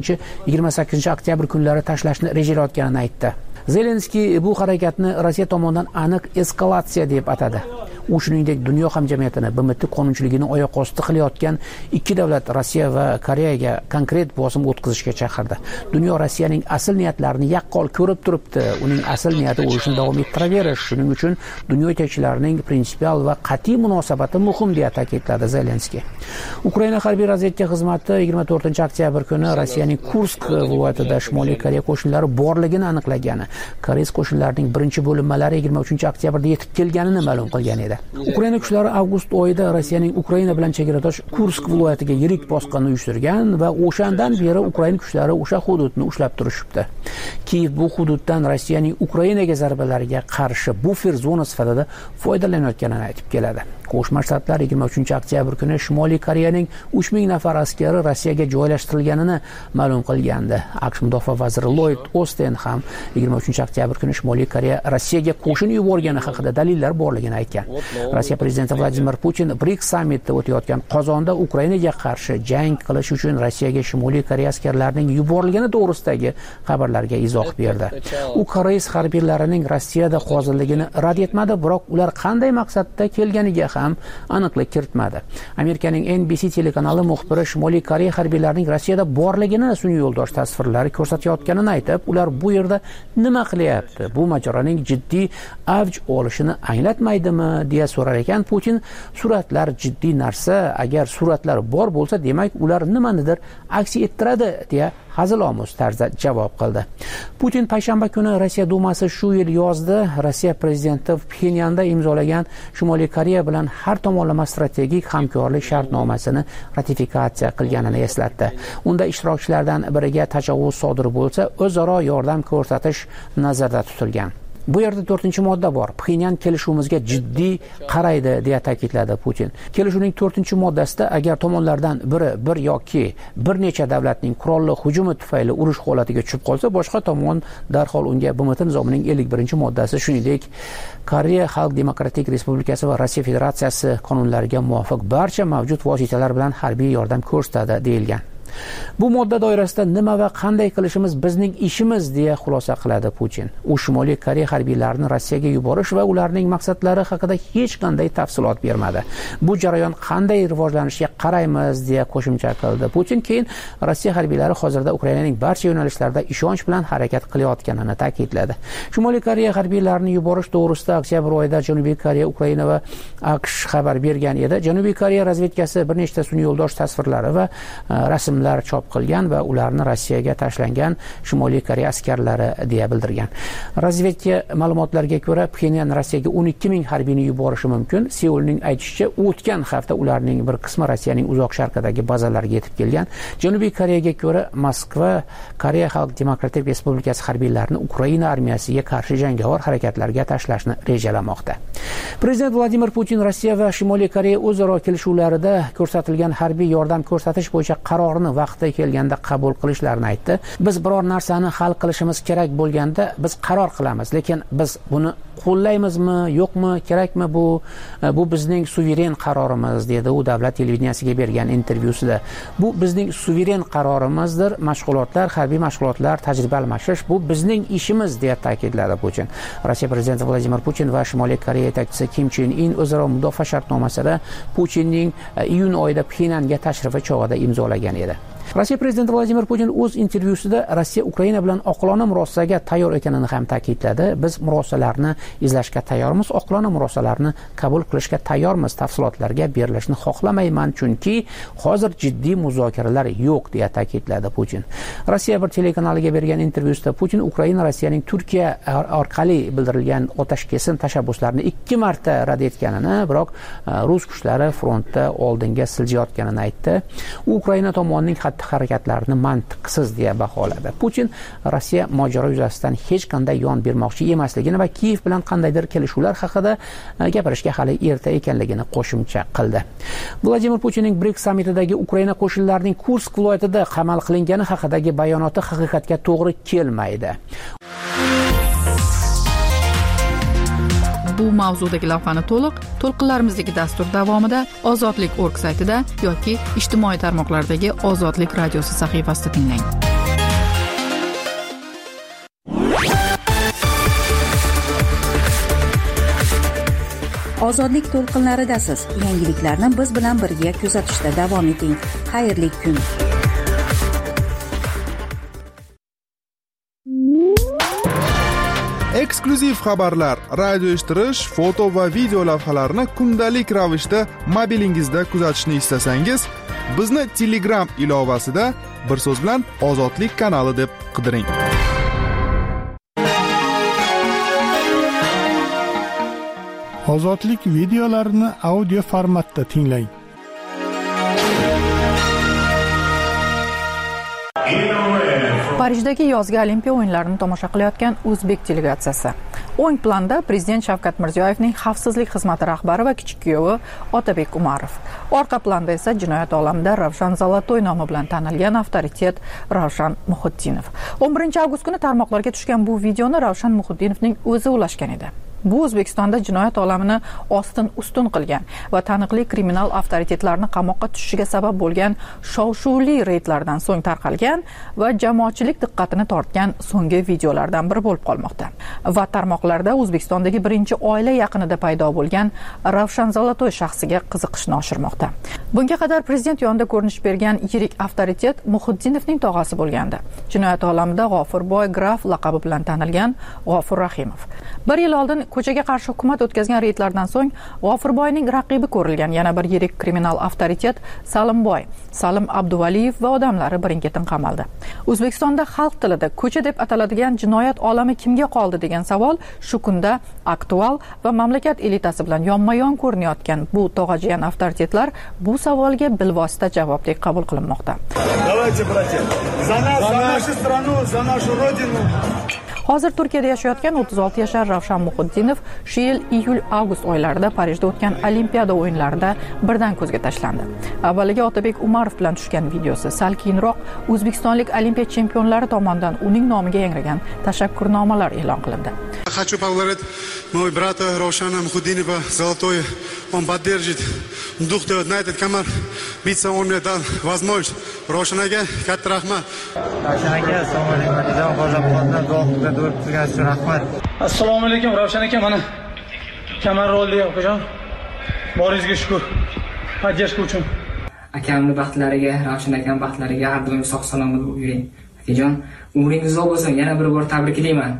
27-28 oktyabr kunlari tashlashni rejalayotganini aytdi. Zelenskiy bu harakatni Rossiya tomonidan aniq eskalatsiya deb atadi. U shuningdek dunyo hamjamiyatini BMT qonunchiligini oyoq osti qilayotgan ikki davlat Rossiya va Koreyaga konkret bosim o'tkazishga chaqirdi. Dunyo Rossiyaning asl niyatlarini yaqqol ko'rib turibdi. Uning asl niyati urushni davom ettiraverish. Shuning uchun dunyo yetakchilarining prinsipial va qat'iy munosabati muhim deya ta'kidladi Zelenskiy. Ukraina harbiy razvedka xizmati 24-oktyabr kuni Rossiyaning Kursk viloyatida Shimoliy Koreya qo'shinlari borligini aniqlagan. Koreys qo'shinlarining birinchi bo'linmalari 23-oktyabrda yetib kelganini ma'lum qilgan edi. Ukraina kuchlari avgust oyida Rossiyaning Ukraina bilan chegaradosh Kursk viloyatiga yirik bosqinni uyushtirgan va o'shandan beri Ukraina kuchlari o'sha hududni ushlab turishibdi. Kiyev bu hududdan Rossiyaning Ukrainaga zarbalariga qarshi bufer zona sifatida foydalanayotganini aytib keladi. Qo'shma Shtatlar 23-oktyabr kuni Shimoliy Koreyaning 3000 nafar askari Rossiyaga joylashtirilganini ma'lum qilgandi. AQSh mudofaa vaziri Lloyd Austin ham 23-oktyabr kuni Shimoliy Koreya Rossiyaga qo'shin yuborgani haqida dalillar borligini aytgan. Rossiya prezidenti Vladimir Putin BRICS sammitida o'tayotgan Qozonda Ukrainaga qarshi jang qilish uchun Rossiyaga Shimoliy Koreya askarlarining yuborilgani to'g'risidagi xabarlarga izoh berdi. U koreys harbiylarining Rossiyada hozirligini rad etmadi, biroq ular qanday maqsadda kelganiga ham aniqlik kiritmadi. Amerikaning NBC telekanali muxbiri Shimoliy Koreya harbiylarining Rossiyada borligini sun'iy yo'ldosh tasvirlari ko'rsatayotganini aytib, ular bu yerda nima qilyapti? Bu mojaroning jiddiy avj olishini anglatmaydimi deya so'rar ekan. Putin suratlar jiddiy narsa, agar suratlar bor bo'lsa, demak ular nimanidir aks ettiradi deya hazilomuz tarzda javob qildi. Putin payshanba kuni Rossiya Dumasi shu yil yozda Rossiya prezidenti Pxenyanda imzolagan Shimoliy Koreya bilan har tomonlama strategik hamkorlik shartnomasini ratifikatsiya qilganini eslatdi. Unda ishtirokchilardan biriga tajovuz sodir bo'lsa, o'zaro yordam ko'rsatish nazarda tutilgan. Bu yerda 4-modda bor. Pxenyan kelishuvimizga jiddiy qaraydi deya ta'kidladi Putin. Kelishuvning 4-moddasida agar tomonlardan biri bir yoki bir necha davlatning qurolli hujumi tufayli urush holatiga tushib qolsa, boshqa tomon darhol unga BMT nizomining 51-moddasi, shuningdek Koreya Xalq Demokratik Respublikasi va Rossiya Federatsiyasi qonunlariga muvofiq barcha mavjud vositalar bilan harbiy yordam ko'rsatadi deyilgan. Bu modda doirasida nima va qanday qilishimiz bizning ishimiz deya xulosa qiladi Putin. U Shimoliy Koreya harbiylarini Rossiyaga yuborish va ularning maqsadlari haqida hech qanday tafsilot bermadi. Bu jarayon qanday rivojlanishiga qaraymiz deya qo'shimcha qildi. Putin keyin Rossiya harbiylari hozirda Ukrainaning barcha yo'nalishlarida ishonch bilan harakat qilayotganini ta'kidladi. Shimoliy Koreya harbiylarini yuborish to'g'risida oktyabr oyida Janubiy Koreya, Ukraina va AQSh xabar bergan edi. Janubiy Koreya razvedkasi bir nechta sun'iy yo'ldosh tasvirlari va rasmlar chop qilgan va ularni Rossiyaga tashlangan Shimoliy Koreya askarlari deya bildirgan. Razvedka ma'lumotlariga ko'ra, Pxenyan Rossiyaga 12,000 harbiyni yuborishi mumkin. Seulning aytishicha, o'tgan hafta ularning bir qismi Rossiyaning uzoq sharqidagi bazalariga yetib kelgan. Janubiy Koreyaga ko'ra, Moskva Koreya Xalq Demokratik Respublikasi harbiylarini Ukraina armiyasiga qarshi jangovar harakatlarga tashlashni rejalamoqda. Prezident Vladimir Putin Rossiya va Shimoliy Koreya o'zaro kelishuvlarida ko'rsatilgan harbiy yordam ko'rsatish bo'yicha qarorni vaqti kelganda qabul qilishlarini aytdi. Biz biror narsani hal qilishimiz kerak bo'lganda biz qaror qilamiz, lekin biz buni qo'llaymizmi, yo'qmi, kerakmi bu bizning suveren qarorimiz dedi u davlat televideniyasiga bergan intervyusida. Bu bizning suveren qarorimizdir. Mashg'ulotlar, harbiy mashg'ulotlar, tajriba almashish bu bizning ishimiz deya ta'kidladi Putin. Rossiya prezidenti Vladimir Putin va Shimoliy Koreya yetakchisi Kim Chen In o'zaro mudofaa shartnomasida Putinning iyun oyida Pxenyanga tashrifi chog'ida imzolagan edi. Rossiya prezidenti Vladimir Putin o'z intervyusida Rossiya Ukraina bilan oqilona murosaga tayyor ekanini ham ta'kidladi. Biz murosalarni izlashga tayyormiz, oqilona murosalarni qabul qilishga tayyormiz. Tafsilotlarga berilishni xohlamayman, chunki hozir jiddiy muzokaralar yo'q, deya ta'kidladi Putin. Rossiya bir telekanaliga bergan intervyusida Putin Ukraina Rossiyaning Turkiya orqali bildirilgan otashkesim tashabbuslarini 2 marta rad etganini, biroq rus kuchlari frontda oldinga siljayotganini aytdi. U Ukraina tomonining harakatlarini mantiqsiz deya baholadi. Putin Rossiya mojaro yuzasidan hech qanday yon bermoqchi emasligini va Kiyev bilan qandaydir kelishuvlar haqida gapirishga hali erta ekanligini qo'shimcha qildi. Vladimir Putinning BRICS sammitidagi Ukraina qo'shinlarining Kursk viloyatida qamal qilingani haqidagi bayonoti haqiqatga to'g'ri kelmaydi. Bu mavzudagi lavhani to'lqinlarimizdagi dastur davomida Ozodlik.org saytida yoki ijtimoiy tarmoqlardagi Ozodlik radiosi sahifasida tinglang. Ozodlik to'lqinlaridasiz. Yangiliklarni biz bilan birga kuzatishda davom eting. Xayrli kun. Eksklyuziv xabarlar, radio eshittirish, foto va video lavhalarni kundalik ravishda mobilingizda kuzatishni istasangiz, bizni Telegram ilovasida bir so'z bilan Ozodlik kanali deb qidiring. Ozodlik videolarini audio formatda tinglang. Parijdagi yozgi Olimpiya o'yinlarini tomosha qilayotgan o'zbek delegatsiyasi. O'ng planda prezident Shavkat Mirziyoyevning xavfsizlik xizmati rahbari va kichik kuyovi Otabek Umarov. Orqa planda esa jinoyat olamida Ravshan Zolotoy nomi bilan tanilgan avtoritet Ravshan Muhiddinov. 11 avgust kuni tarmoqlarga tushgan bu videoni Ravshan Muhiddinovning o'zi ulashgan edi. Bu O'zbekistonda jinoyat olamini ostin-ustun qilgan va taniqli kriminal avtoritetlarni qamoqqa tushishiga sabab bo'lgan shov-shuvli reydlardan so'ng tarqalgan va jamoatchilik diqqatini tortgan so'nggi videolardan biri bo'lib qolmoqda. Va tarmoqlarda O'zbekistondagi birinchi oila yaqinida paydo bo'lgan Ravshan Zolotoy shaxsiga qiziqishni oshirmoqda. Bunga qadar prezident yonida ko'rinish bergan yirik avtoritet Muhiddinovning tog'asi bo'lgandi. Jinoyat olamida G'ofurboy graf laqabi bilan tanilgan G'ofur Rahimov. 1 yil oldin ko'chaga qarshi hukumat o'tkazgan reydlardan so'ng G'ofurboyning raqibi ko'rilgan yana bir yirik kriminal avtoritet Salimboy, Salim Abduvaliyev va odamlari birin-ketin qamaldi. O'zbekistonda xalq tilida ko'cha deb ataladigan jinoyat olami kimga qoldi degan savol shu kunda aktual va mamlakat elitasi bilan yonma-yon ko'rinayotgan bu tog'ajiyan avtoritetlar bu savolga bilvosita javobdek qabul qilinmoqda. Давайте, братья, за нас, за нашу страну, за нашу родину. Hozir Turkiyada yashayotgan 36 yashar Ravshan Muhiddinov shu yil iyul-avgust oylarida Parijda o'tgan Olimpiada o'yinlarida birdan ko'zga tashlandi. Avvaliga Otabek Umarov bilan tushgan videosi sal keyinroq O'zbekistonlik olimpiya chempionlari tomonidan uning nomiga yangragan tashakkurnomalar e'lon qilindi. Хочу поблагодарить моего брата Равшана Мухиддинова Золотой. Он поддержит дух на этот комар. Биться он мне дал возможность. Равшан aka, katta rahmat. Ravshan aka, assalomu alaykum. Nizam G'o'zapoyevdan do'qqa durib turgan uchun rahmat. Assalomu alaykum Ravshan aka, mana kamar rolli okajon. Boringizga shukr. Podдержка uchun. Akamning baxtlariga, Ravshan akam baxtlariga har doim sog' salomat yuring. Akajon, umringiz uzoq bo'lsin. Yana bir bor tabriklayman.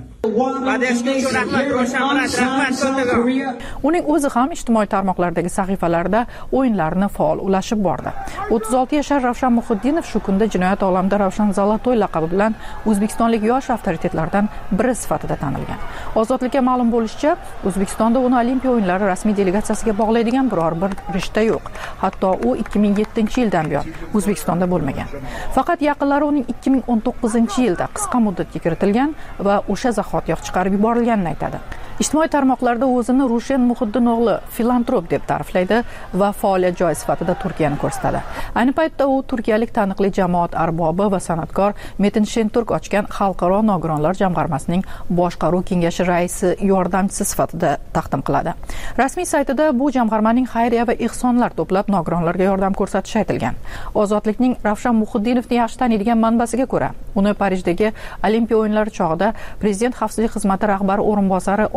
Uning o'zi ham ijtimoiy tarmoqlardagi sahifalarida o'yinlarni faol ulashib bordi. 36 yashar Ravshan Muhiddinov shu kunda jinoyat olamida Ravshan Zolotoy laqabi bilan O'zbekistonlik yosh avtoritetlardan biri sifatida tanilgan. Ozodlikka ma'lum bo'lishicha, O'zbekistonda uni Olimpiya o'yinlari rasmiy delegatsiyasiga bog'laydigan biror bir rishta yo'q. Hatto u 2007-yildan buyon O'zbekistonda bo'lmagan. Faqat yaqinlari uning 2019-yilda qisqa muddatga kiritilgan va o'sha zahotiyoq chiqarib yuborilganini aytadi. Ijtimoiy tarmoqlarda o'zini Rushen Muhiddin o'g'li filantrop deb ta'riflaydi va faoliyat joyi sifatida Turkiyani ko'rsatadi. Ayni paytda u turkiyalik taniqli jamoat arbobi va san'atkor Metin Shenturk ochgan Xalqaro nogironlar jamg'armasining boshqaruv kengashi raisi yordamchisi sifatida taqdim qiladi. Rasmiy saytida bu jamg'armaning xayriya va ehsonlar to'plab nogironlarga yordam ko'rsatishi aytilgan. Ozodlikning Ravshan Muhiddinovni yaxshi taniydigan manbasiga ko'ra, uni Parijdagi Olimpiya o'yinlari chog'ida prezident xavfsizlik xizmati rahbari o'rinbosari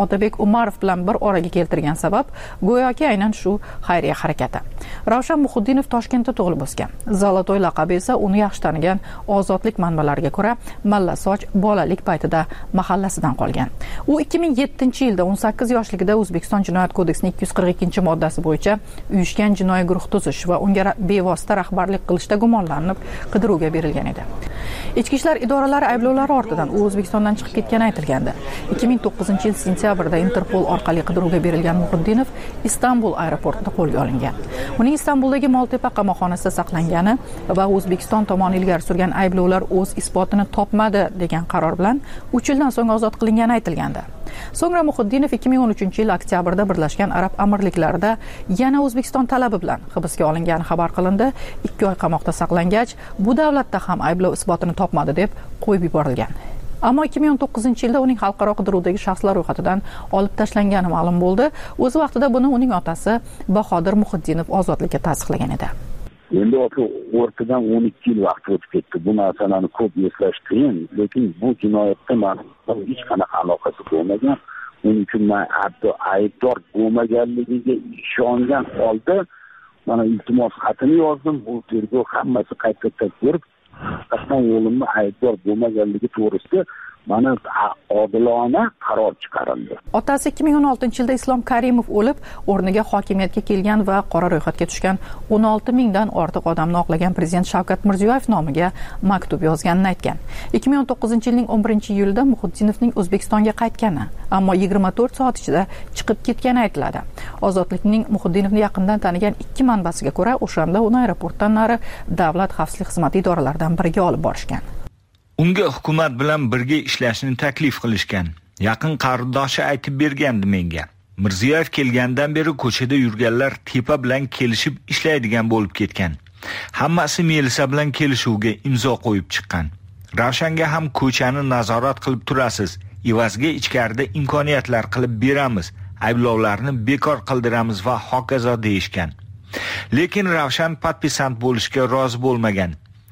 Otabek Umarov bilan bir oraga keltirgan sabab go'yoki aynan shu xayriya harakati. Ravshan Muhiddinov Toshkentda tug'ilib o'sgan. Zolotoy laqabi esa uni yaxshi tanigan ozodlik manbalariga ko'ra Mallasoch bolalik paytida mahallasidan qolgan. U 2007-yilda 18 yoshligida O'zbekiston Jinoyat kodeksining 242-moddasi bo'yicha uyushgan jinoiy guruh tuzish va unga bevosita rahbarlik qilishda gumonlanib qidiruvga berilgan edi. Ichki ishlar idoralari ayblovlari ortidan u O'zbekistondan chiqib ketgani aytilgandi. 2009-yil sentyabrda Interpol orqali qidiruvga berilgan Muhiddinov Istanbul aeroportida qo'lga olingan. Uning Istanbuldagi Moltepa qamoqxonasida saqlangani va O'zbekiston tomoni ilgari surgan ayblovlar o'z isbotini topmadi degan qaror bilan 3 yildan so'ng ozod qilingani aytilgandi. So'ngra Muhiddinov 2013-yil oktyabrda Birlashgan Arab Amirliklarida yana O'zbekiston talabi bilan hibsga olingani xabar qilindi. 2 oy qamoqda saqlangach, bu davlatda ham ayblov isbotini topmadi deb qo'yib yuborilgan. Ammo 2019-yilda uning xalqaro qidiruvdagi shaxslar ro'yxatidan olib tashlangani ma'lum bo'ldi. O'z vaqtida buni uning otasi Bahodir Muhiddinov ozodlikka tasdiqlagan edi. Endi o'rtadan 12 yil vaqt o'tib ketdi. Bu narsalarni ko'p eslash qiyin, lekin bu jinoyatda ma'lum hech qanaqa aloqasi bo'lmagan. Uning uchun men aybdor bo'lmaganligiga ishongan holda mana iltimos xatini yozdim. Bu tergov hammasi qayta ko'rib, qatdan o'limni aybdor bo'lmaganligi to'g'risida mana odilona qaror chiqarildi. Otasi 2016-yilda Islom Karimov o'lib, o'rniga hokimiyatga kelgan va qora ro'yxatga tushgan 16 mingdan ortiq odamni oqlagan prezident Shavkat Mirziyoyev nomiga maktub yozganini aytgan. 2019-yilning 11-iyulida Muhiddinovning O'zbekistonga qaytgani, ammo 24 soat ichida chiqib ketgani aytiladi. Ozodlikning Muhiddinovni yaqindan tanigan 2 manbasiga ko'ra, o'shanda uni aeroportdan nari Davlat xavfsizlik xizmati idoralaridan biriga olib borishgan. Unga hukumat bilan birga ishlashni taklif qilishgan. Yaqin qarindoshi aytib bergandi menga. Mirziyoyev kelgandan beri ko'chada yurganlar tepa bilan kelishib ishlaydigan bo'lib ketgan. Hammasi Melisa bilan kelishuvga imzo qo'yib chiqqan. Ravshanga ham ko'chani nazorat qilib turasiz. Evaziga ichkarida imkoniyatlar qilib beramiz. Ayblovlarni bekor qildiramiz va hokazo deyishgan. Lekin Ravshan patpisant bo'lishga rozi bo'lmagan.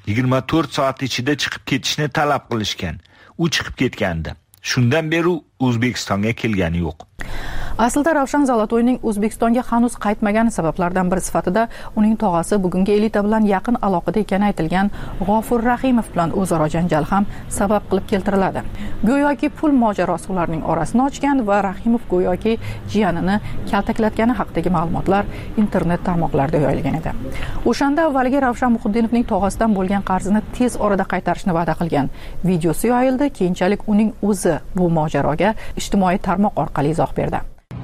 24 soat ichida chiqib ketishni talab qilishgan. U chiqib ketgandi. Shundan beri O'zbekistonga kelgani yo'q. Aslida Ravshan Zolotoyning O'zbekistonga hanuz qaytmagani sabablardan biri sifatida uning tog'asi bugungi elita bilan yaqin aloqada ekani aytilgan G'ofur Rahimov bilan o'zaro janjal ham sabab qilib keltiriladi. Go'yoki pul mojarosi ularning orasini ochgan va Rahimov go'yoki jiyanini kaltaklatgani haqidagi ma'lumotlar internet tarmoqlarida yoyilgan edi. O'shanda avvaliga Ravshan Muhiddinovning tog'asidan bo'lgan qarzini tez orada qaytarishni va'da qilgan videosi yoyildi. Keyinchalik uning o'zi bu mojaroga ijtimoiy tarmoq orqali izoh berdi.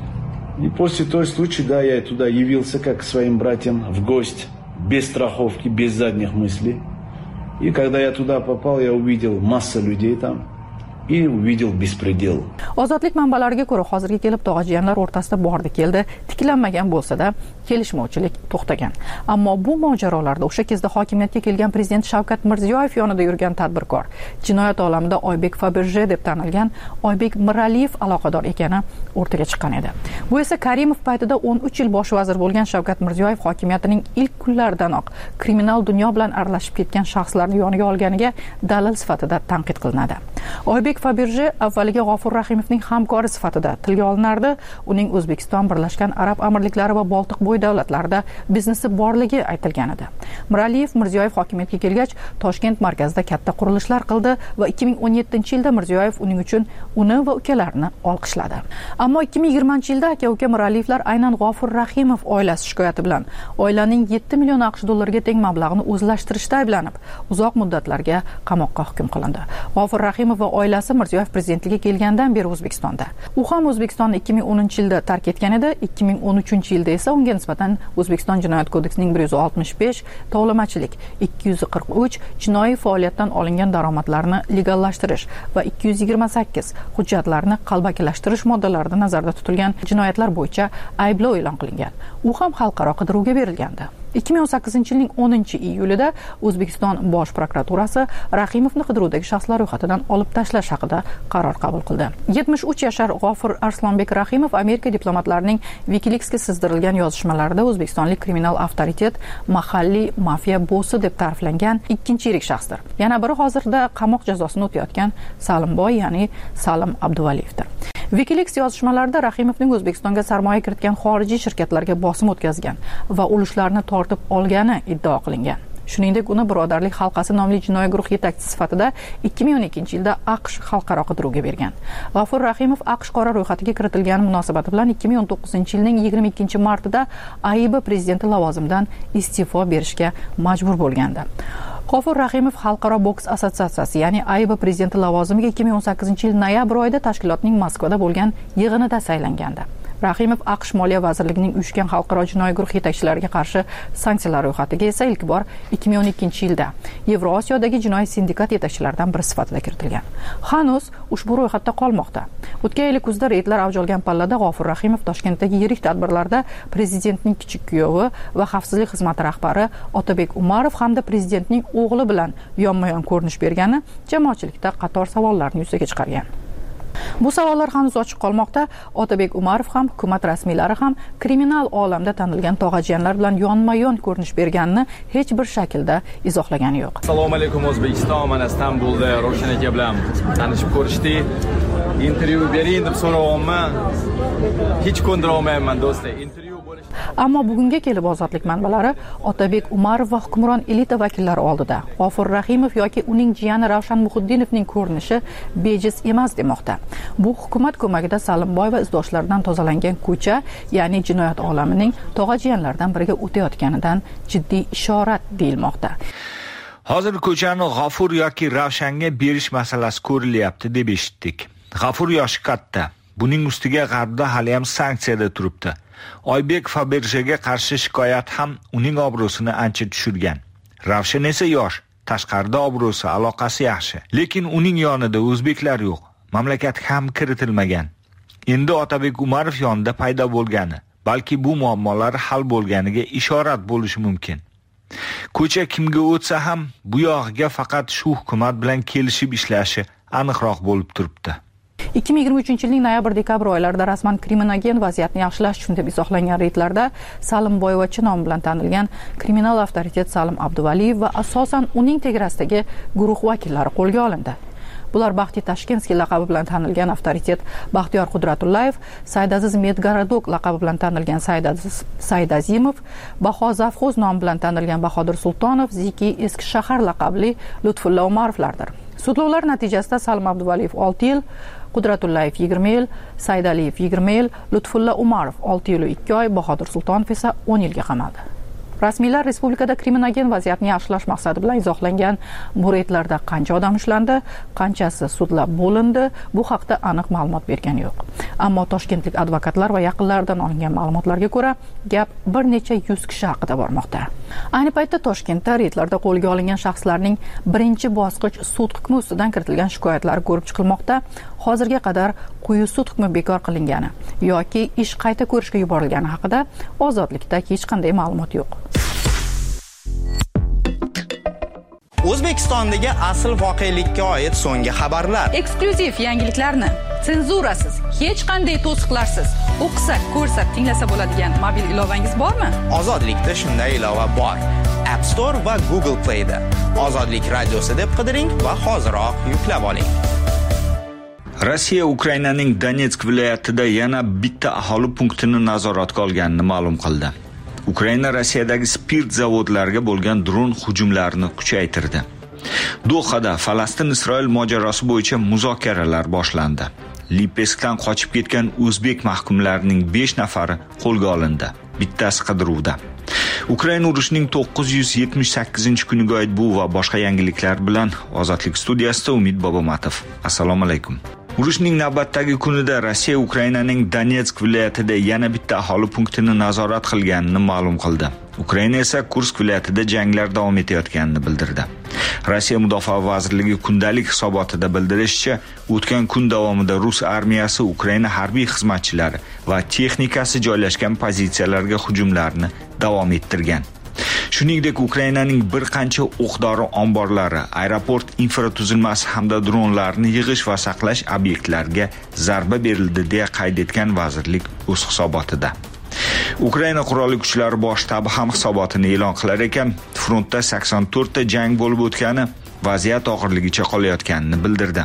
И после той случая, да, я туда явился как к своим братьям в гости, без страховки, без задних мыслей. И когда я туда попал, я увидел массу людей там и увидел беспредел. Ozodlik manbalariga ko'ra, hozirga kelib tog'ajiyanlar o'rtasida bordi-keldi, tiklanmagan bo'lsa-da, kelishmovchilik to'xtagan. Ammo bu mojarolarda o'sha kezda hokimiyatga kelgan prezident Shavkat Mirziyoyev yonida yurgan tadbirkor, jinoyat olamida Oybek Faberje deb tanilgan Oybek Miraliyev aloqador ekani o'rtaga chiqqan edi. Bu esa Karimov paytida 13 yil bosh vazir bo'lgan Shavkat Mirziyoyev hokimiyatining ilk kunlaridanoq kriminal dunyo bilan aralashib ketgan shaxslarni yoniga olganiga dalil sifatida tanqid qilinadi. Oybek Faberje avvaliga G'ofur Rahimovning hamkori sifatida tilga olinardi. Uning O'zbekiston, Birlashgan Arab Amirliklari va Boltiqbo'yi davlatlarida biznesi borligi aytilgan edi. Miraliyev Mirziyoyev hokimiyatga kelgach, Toshkent markazida katta qurilishlar qildi va 2017-yilda Mirziyoyev uning uchun uni va ukalarini olqishladi. Ammo 2020-yilda aka-uka Miraliyevlar aynan G'ofur Rahimov oilasi shikoyati bilan oilaning 7 million AQSh dollariga teng mablag'ini o'zlashtirishda ayblanib, uzoq muddatlarga qamoqqa hukm qilindi. G'ofur Rahimov va oilasi Mirziyoyev prezidentligiga kelgandan beri O'zbekistonda. U ham O'zbekistonni 2010-yilda tark etgan edi. 2013-yilda esa unga nisbatan O'zbekiston Jinoyat kodeksining 165, tovlamachilik, 243 jinoiy faoliyatdan olingan daromadlarni legallashtirish va 228 hujjatlarni qalbakilashtirish moddalarida nazarda tutilgan jinoyatlar bo'yicha ayblov e'lon qilingan. U ham xalqaro qidiruvga berilgandi. 2018-yilning 10-iyulida O'zbekiston Bosh prokuraturasi Rahimovni qidiruvdagi shaxslar ro'yxatidan olib tashlash haqida qaror qabul qildi. 73 yashar G'ofur Arslonbek Rahimov Amerika diplomatlarining WikiLeaksga sizdirilgan yozishmalarida o'zbekistonlik kriminal avtoritet, mahalliy mafiya bossi deb ta'riflangan ikkinchi yirik shaxsdir. Yana biri hozirda qamoq jazosini o'tayotgan Salimboy, ya'ni Salim Abduvaliyevdir. WikiLeaks yozishmalarida Rahimovning O'zbekistonga sarmoya kiritgan xorijiy shirkatlarga bosim o'tkazgan va ulushlarni tortib olgani iddao qilingan. Shuningdek, uni Birodarlik halqasi nomli jinoiy guruh yetakchisi sifatida 2012-yilda AQSh xalqaro qidiruvga bergan. G'afur Rahimov AQSh qora ro'yxatiga kiritilgani munosabati bilan 2019-yilning 22-martida AIB prezidenti lavozimidan iste'fo berishga majbur bo'lgandi. G'afur Rahimov Xalqaro boks assotsiatsiyasi, ya'ni AIB prezidenti lavozimiga 2018-yil noyabr oyida tashkilotning Moskvada bo'lgan yig'inida saylangandi. Rahimov AQSh Moliya vazirligining uyushgan xalqaro jinoiy guruh yetakchilariga qarshi sanksiyalar ro'yxatiga esa ilk bor 2012-yilda Yevrosiyodagi jinoiy sindikat yetakchilaridan biri sifatida kiritilgan. Hanuz ushbu ro'yxatda qolmoqda. O'tgan yil kuzda reydlar avj olgan pallada G'afur Rahimov Toshkentdagi yirik tadbirlarda prezidentning kichik kuyovi va xavfsizlik xizmati rahbari Otabek Umarov hamda prezidentning o'g'li bilan yonma-yon ko'rinish bergani jamoatchilikda qator savollarni yuzaga chiqargan. Bu savollar hanuz ochiq qolmoqda. Otabek Umarov ham, hukumat rasmiylari ham kriminal olamda tanilgan tog'ajiyanlar bilan yonma-yon ko'rinish berganini hech bir shaklda izohlagani yo'q. Assalomu alaykum O'zbekiston, mana Istanbulda Ravshan aka bilan tanishib ko'rishdik. Intervyu bering deb so'ravomman. Hech ko'ndira olmayman do'stlar. Ammo bugunga kelib ozodlik manbalari Otabek Umarov va hukmron elita vakillari oldida G'afur Rahimov yoki uning jiyani Ravshan Muhiddinovning ko'rinishi bejiz emas demoqda. Bu hukumat ko'magida Salimboy va izdoshlaridan tozalangan ko'cha, ya'ni jinoyat olamining tog'ajiyanlardan biriga o'tayotganidan jiddiy ishorat deyilmoqda. Hozir ko'chani G'afur yoki Ravshanga berish masalasi ko'rilyapti deb eshitdik. G'afur yoshi katta. Buning ustiga G'arbda hali ham sanksiyada turibdi. Oybek Faberjega qarshi shikoyat ham uning obro'sini ancha tushirgan. Ravshan esa yosh, tashqarida obro'si, aloqasi yaxshi. Lekin uning yonida o'zbeklar yo'q. Mamlakatga ham kiritilmagan. Endi Otabek Umarov yonida paydo bo'lgani, balki bu muammolar hal bo'lganiga ishorat bo'lishi mumkin. Ko'cha kimga o'tsa ham bu yog'iga faqat shu hukumat bilan kelishib ishlashi aniqroq bo'lib turibdi. 2023-yilning noyabr-dekabr oylarida rasman kriminogen vaziyatni yaxshilash uchun deb izohlangan reydlarda Salimboyevachi nomi bilan tanilgan kriminal avtoritet Salim Abduvaliyev va asosan uning tegarasidagi guruh vakillari qo'lga olindi. Bular Baxti Tashkenskiy laqabi bilan tanilgan avtoritet Baxtiyor Qudratullayev, Saydaziz Medgarodok laqabi bilan tanilgan Saydazimov, Baho Zavxoz nomi bilan tanilgan Bahodir Sultonov, Ziki Eski shahar laqabli Lutfulla Umarovlardir. Sudlovlar natijasida Salim Abduvaliyev 6 yil, Qudratullayev 20 yil, Saydaliyev 20 yil, Lutfulla Umarov 6 yil 2 oy, Bahodir Sultonov esa 10 yilga qamaldi. Rasmiylar respublikada kriminogen vaziyatni yaxshilash maqsadi bilan izohlangan bu reydlarda qancha odam ushlandi, qanchasi sudlab bo'lindi, bu haqda aniq ma'lumot bergani yo'q. Ammo toshkentlik advokatlar va yaqinlaridan olingan ma'lumotlarga ko'ra, gap bir necha 100 kishi haqida bormoqda. Ayni paytda Toshkentda reydlarda qo'lga olingan shaxslarning birinchi bosqich sud hukmi ustidan kiritilgan shikoyatlari ko'rib chiqilmoqda. Hozirga qadar quyi sud hukmi bekor qilingani yoki ish qayta ko'rishga yuborilgani haqida ozodlikda hech qanday ma'lumot yo'q. O'zbekistondagi asl voqelikka oid so'nggi xabarlar, eksklyuziv yangiliklarni senzurasiz, hech qanday to'siqlarsiz o'qisa, ko'rsa, tinglasa bo'ladigan mobil ilovangiz bormi? Ozodlikda shunday ilova bor. App Store va Google Play da Ozodlik radiosi deb qidiring va hoziroq yuklab oling. Rossiya Ukrainaning Donetsk viloyatida yana bitta aholi punktini nazoratga olganini ma'lum qildi. Ukraina Rossiyadagi spirt zavodlariga bo'lgan dron hujumlarini kuchaytirdi. Dohada Falastin-Isroil mojarosi bo'yicha muzokaralar boshlandi. Lipeskdan qochib ketgan o'zbek mahkumlarining 5 nafari qo'lga olindi. Bittasi qidiruvda. Ukraina urushining 978-kuniga oid bu va boshqa yangiliklar bilan Ozodlik studiyasida Umid Bobomatov. Assalomu alaykum. Urushning navbatdagi kunida Rossiya Ukrainaning Donetsk viloyatida yana bitta aholi punktini nazorat qilganini ma'lum qildi. Ukraina esa Kursk viloyatida janglar davom etayotganini bildirdi. Rossiya Mudofaa vazirligi kundalik hisobotida bildirishicha, o'tgan kun davomida Rus armiyasi Ukraina harbiy xizmatchilari va texnikasi joylashgan pozitsiyalarga hujumlarni davom ettirgan. Shuningdek, Ukrainaning bir qancha o'q-dori omborlari, aeroport infratuzilmasi hamda dronlarni yig'ish va saqlash obyektlariga zarba berildi deya qayd etgan vazirlik o'z hisobotida. Ukraina qurolli kuchlari bosh shtabi ham hisobotini e'lon qilar ekan, frontda 84 ta jang bo'lib o'tgani, vaziyat og'irligicha qolayotganini bildirdi.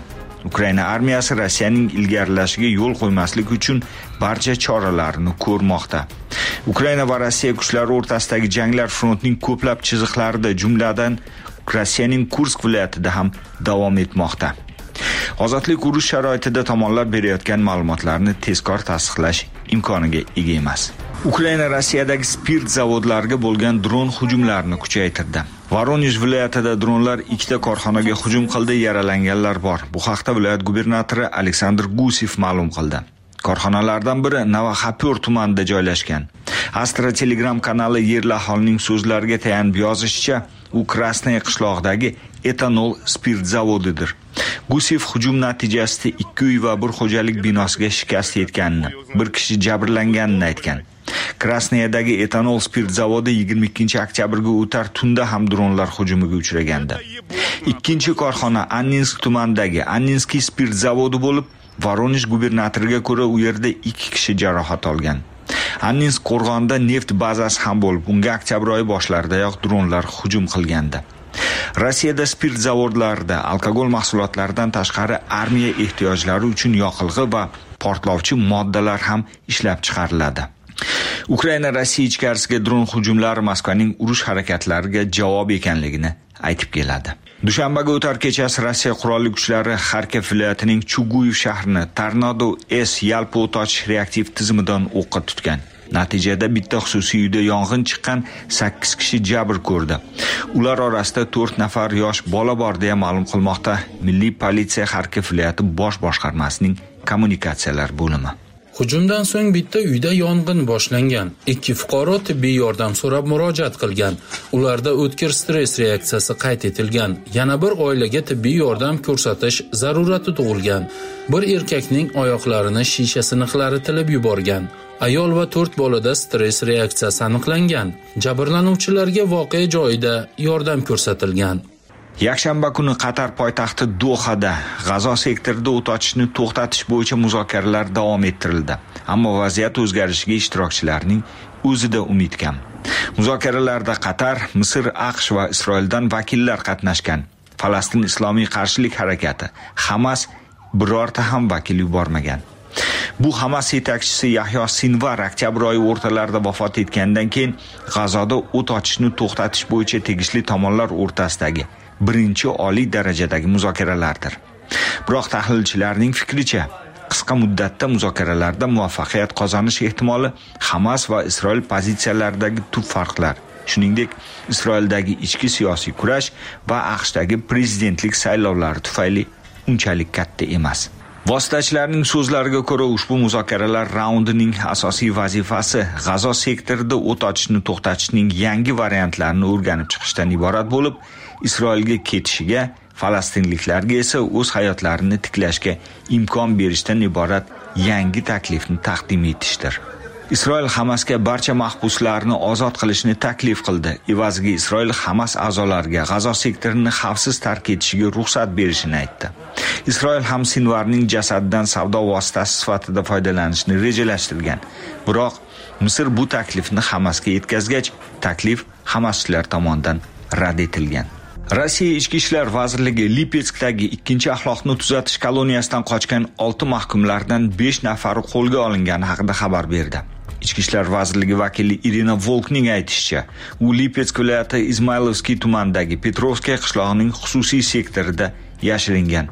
Ukraina armiyasi Rossiyaning ilgarilashiga yo'l qo'ymaslik uchun barcha choralarni ko'rmoqda. Ukraina va Rossiya kuchlari o'rtasidagi janglar frontning ko'plab chiziqlarida, jumladan Rossiyaning Kursk viloyatida ham davom etmoqda. Ozodlik urush sharoitida tomonlar berayotgan ma'lumotlarni tezkor tasdiqlash imkoniga ega emas. Ukraina Rossiyadagi spirt zavodlariga bo'lgan dron hujumlarini kuchaytirdi. Voronezh viloyatida dronlar 2 korxonaga hujum qildi, yaralanganlar bor. Bu haqda viloyat gubernatori Aleksandr Gusev ma'lum qildi. Korxonalardan biri Navaxapur tumanida joylashgan. Astra Telegram kanali yerli aholining so'zlariga tayanib yozishicha, u Krasnoye qishlog'idagi etanol spirt zavodidir. Gusev hujum natijasida 2 uy va bir xo'jalik binosiga shikast yetganini, bir kishi jabrlanganini aytgan. Krasnoyedagi etanol spirt zavodi 22 oktyabrga o'tar tunda ham dronlar hujumiga uchragandi. Ikkinchi korxona Anninsk tumanidagi Anninskiy spirt zavodi bo'lib, Voronezh gubernatoriga ko'ra u yerda 2 kishi jarohat olgan. Anninsk qo'rg'onida neft bazasi ham bo'lib, unga oktyabr oyi boshlaridayoq dronlar hujum qilgandi. Rossiyada spirt zavodlarida alkogol mahsulotlaridan tashqari armiya ehtiyojlari uchun yoqilg'i va portlovchi moddalar ham ishlab chiqariladi. Ukraina Rossiya ichkarisiga dron hujumlari Moskvaning urush harakatlariga javob ekanligini aytib keladi. Dushanbaga o'tar kechasi Rossiya qurolli kuchlari Xarkov viloyatining Chuguyev shahrini Tornado S yalpi o't ochish reaktiv tizimidan o'qqa tutgan. Natijada bitta xususiy uyda yong'in chiqqan, 8 kishi jabr ko'rdi. Ular orasida 4 nafar yosh bola bor deya ma'lum qilmoqda Milliy politsiya Xarkov viloyati bosh boshqarmasining kommunikatsiyalar bo'limi. Hujumdan so'ng bitta uyda yong'in boshlangan. 2 fuqaro tibbiy yordam so'rab murojaat qilgan. Ularda o'tkir stress reaksiyasi qayd etilgan. Yana bir oilaga tibbiy yordam ko'rsatish zarurati tug'ilgan. Bir erkakning oyoqlarini shisha siniqlari tilib yuborgan. Ayol va 4 bolada stress reaksiyasi aniqlangan. Jabrlanuvchilarga voqea joyida yordam ko'rsatilgan. Yakshanba kuni Qatar poytaxti Dohada G'azo sektorida o't ochishni to'xtatish bo'yicha muzokaralar davom ettirildi. Ammo vaziyat o'zgarishiga ishtirokchilarning o'zida umid kam. Muzokaralarda Qatar, Misr, AQSh va Isroildan vakillar qatnashgan. Falastin islomiy qarshilik harakati, Hamas birorta ham vakil yubormagan. Bu Hamas yetakchisi Yahyo Sinvar oktyabr oyi o'rtalarida vafot etgandan keyin G'azoda o't ochishni to'xtatish bo'yicha tegishli tomonlar o'rtasidagi birinchi oliy darajadagi muzokaralardir. Biroq tahlilchilarning fikricha, qisqa muddatda muzokaralarda muvaffaqiyat qozonish ehtimoli Hamas va Isroil pozitsiyalaridagi tub farqlar, shuningdek Isroildagi ichki siyosiy kurash va AQShdagi prezidentlik saylovlari tufayli unchalik katta emas. Vositachilarning so'zlariga ko'ra, ushbu muzokaralar raundining asosiy vazifasi G'azo sektorida o't ochishni to'xtatishning yangi variantlarini o'rganib chiqishdan iborat bo'lib, Isroilga ketishiga, falastinliklarga esa o'z hayotlarini tiklashga imkon berishdan iborat yangi taklifni taqdim etishdir. Isroil Hamasga barcha mahbuslarni ozod qilishni taklif qildi. Evaziga Isroil Hamas a'zolariga G'azo sektorini xavfsiz tark etishiga ruxsat berishini aytdi. Isroil ham Sinvarning jasadidan savdo vositasi sifatida foydalanishni rejalashtirgan. Biroq Misr bu taklifni Hamasga yetkazgach, taklif Hamaschilar tomonidan rad etilgan. Rossiya Ichki ishlar vazirligi Lipetskdagi 2-axloqni tuzatish koloniyasidan qochgan 6 mahkumlardan 5 nafari qo'lga olingani haqida xabar berdi. Ichki ishlar vazirligi vakili Irina Volkning aytishicha, u Lipetsk viloyati Izmaylovskiy tumanidagi Petrovskiy qishlog'ining xususiy sektorida yashiringan.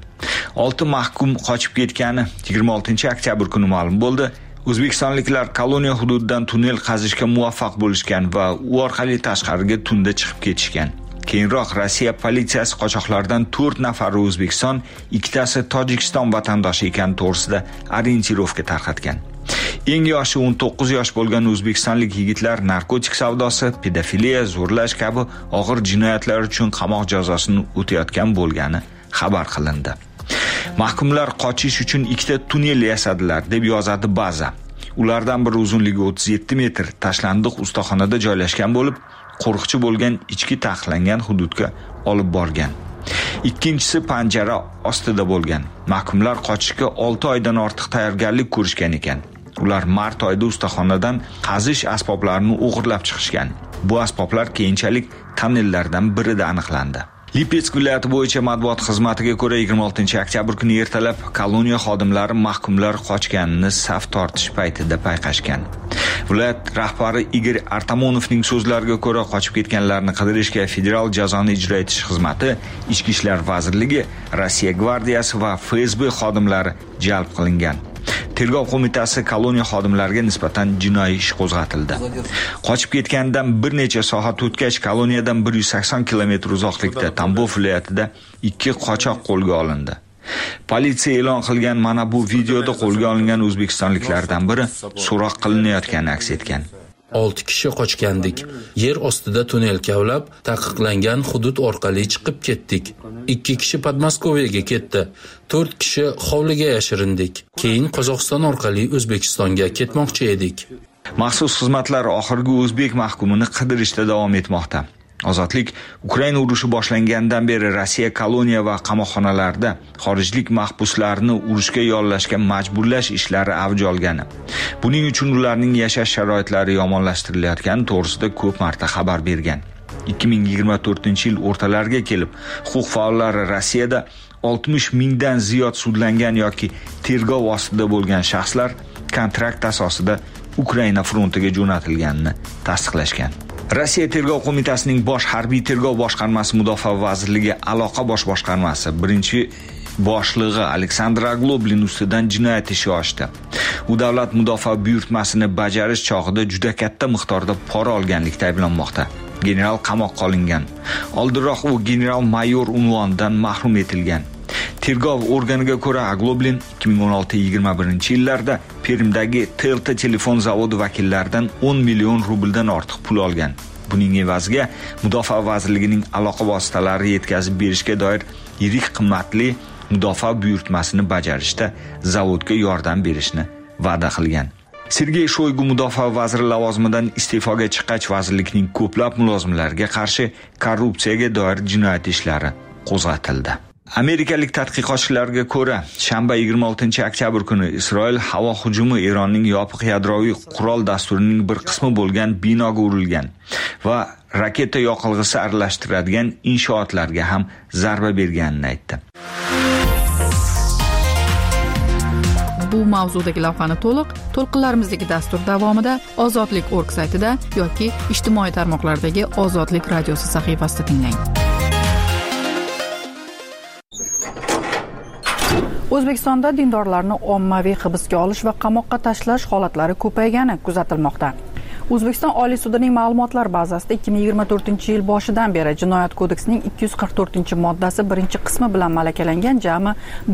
6 mahkum qochib ketgani 26 oktyabr kuni ma'lum bo'ldi. O'zbekistonliklar koloniya hududidan tunnel qazishga muvaffaq bo'lishgan va u orqali tashqariga tunda chiqib ketishgan. Keyinroq Rossiya politsiyasi qochoqlardan 4 nafari O'zbekiston, 2tasi Tojikiston vatandoshi ekani to'g'risida orientirovka tarqatgan. Eng yoshi 19 yosh bo'lgan o'zbekistonlik yigitlar narkotik savdosi, pedofiliya, zo'rlash kabi og'ir jinoyatlar uchun qamoq jazosini o'tayotgan bo'lgani xabar qilindi. Mahkumlar qochish uchun 2ta tunnel yasadilar, deb yozadi baza. Ulardan biri uzunligi 37 metr, tashlandiq ustaxonada joylashgan bo'lib, qo'riqchi bo'lgan ichki taqiqlangan hududga olib borgan. Ikkinchisi panjara ostida bo'lgan. Mahkumlar qochishga 6 oydan ortiq tayyorgarlik ko'rishgan ekan. Ular mart oyida ustaxonadan qazish asboblarini o'g'irlab chiqishgan. Bu asboblar keyinchalik tonnellardan birida aniqlandi. Lipetsk viloyati bo'yicha matbuot xizmatiga ko'ra 26-oktyabr kuni ertalab koloniya xodimlari mahkumlar qochganini saf tortish paytida payqashgan. Viloyat rahbari Igor Artamonovning so'zlariga ko'ra qochib ketganlarni qidirishga Federal jazoni ijro etish xizmati, Ichki ishlar vazirligi, Rossiya gvardiyasi va FSB xodimlari jalb qilingan. Tergov qo'mitasi koloniya xodimlariga nisbatan jinoiy ish qo'zg'atildi. Qochib ketgandan bir necha soat o'tgach koloniyadan 180 kilometr uzoqlikda Tambov viloyatida 2 qochoq qo'lga olindi. Politsiya e'lon qilgan mana bu videoda qo'lga olingan o'zbekistonliklardan biri so'roq qilinayotgani aks etgan. 6 kishi qochgandik. Yer ostida tunnel kavlab, taqiqlangan hudud orqali chiqib ketdik. 2 kishi Podmoskoviyaga ketdi. 4 kishi hovliga yashirindik. Keyin Qozog'iston orqali O'zbekistonga ketmoqchi edik. Maxsus xizmatlar oxirgi o'zbek mahkumini qidirishda davom etmoqda. Ozodlik Ukraina urushi boshlangandan beri Rossiya koloniya va qamoqxonalarida xorijlik mahbuslarni urushga yollashga majburlash ishlari avj olgan. Buning uchun ularning yashash sharoitlari yomonlashtirilayotgani to'g'risida ko'p marta xabar bergan. 2024-yil o'rtalariga kelib, huquq faollari Rossiyada 60 mingdan ziyod sudlangan yoki tergov ostida bo'lgan shaxslar kontrakt asosida Ukraina frontiga jo'natilganini tasdiqlashgan. Rossiya tergov qo'mitasining bosh harbiy tergov boshqarmasi Mudofaa vazirligi aloqa bosh boshqarmasi birinchi boshlig'i Aleksandr Agloblin ustidan jinoyat ishi ochdi. U davlat mudofaa buyurtmasini bajarish chog'ida juda katta miqdorda pora olganlikda ayblanmoqda. General qamoqqa olingan. Oldinroq u general-mayor unvonidan mahrum etilgan. Tergov organiga ko'ra Agloblin 2016-21-yillarda Permdagi Telta telefon zavodi vakillaridan 10 million rubldan ortiq pul olgan. Buning evaziga Mudofaa vazirligining aloqa vositalari yetkazib berishga doir yirik qimmatli mudofaa buyurtmasini bajarishda zavodga yordam berishni va'da qilgan. Sergey Shoygu mudofaa vaziri lavozimidan iste'foga chiqqach, vazirlikning ko'plab mulozimlariga qarshi korrupsiyaga doir jinoyat ishlari qo'zg'atildi. Amerikalik tadqiqotchilarga ko'ra, shanba 26-oktyabr kuni Isroil havo hujumi Eronning yopiq yadroviy qurol dasturining bir qismi bo'lgan binoga urilgan va raketa yoqilg'isi aralashtiradigan inshootlarga ham zarba berganini aytdi. Bu mavzudagi lavhani to'lqinlarimizdagi dastur davomida Ozodlik.org saytida yoki ijtimoiy tarmoqlardagi Ozodlik radiosi sahifasida tinglang. O'zbekistonda dindorlarni ommaviy hibsga olish va qamoqqa tashlash holatlari ko'paygani kuzatilmoqda. O'zbekiston Oliy sudining ma'lumotlar bazasida 2024-yil boshidan beri Jinoyat kodeksining 244-moddasi birinchi qismi bilan malakalangan jami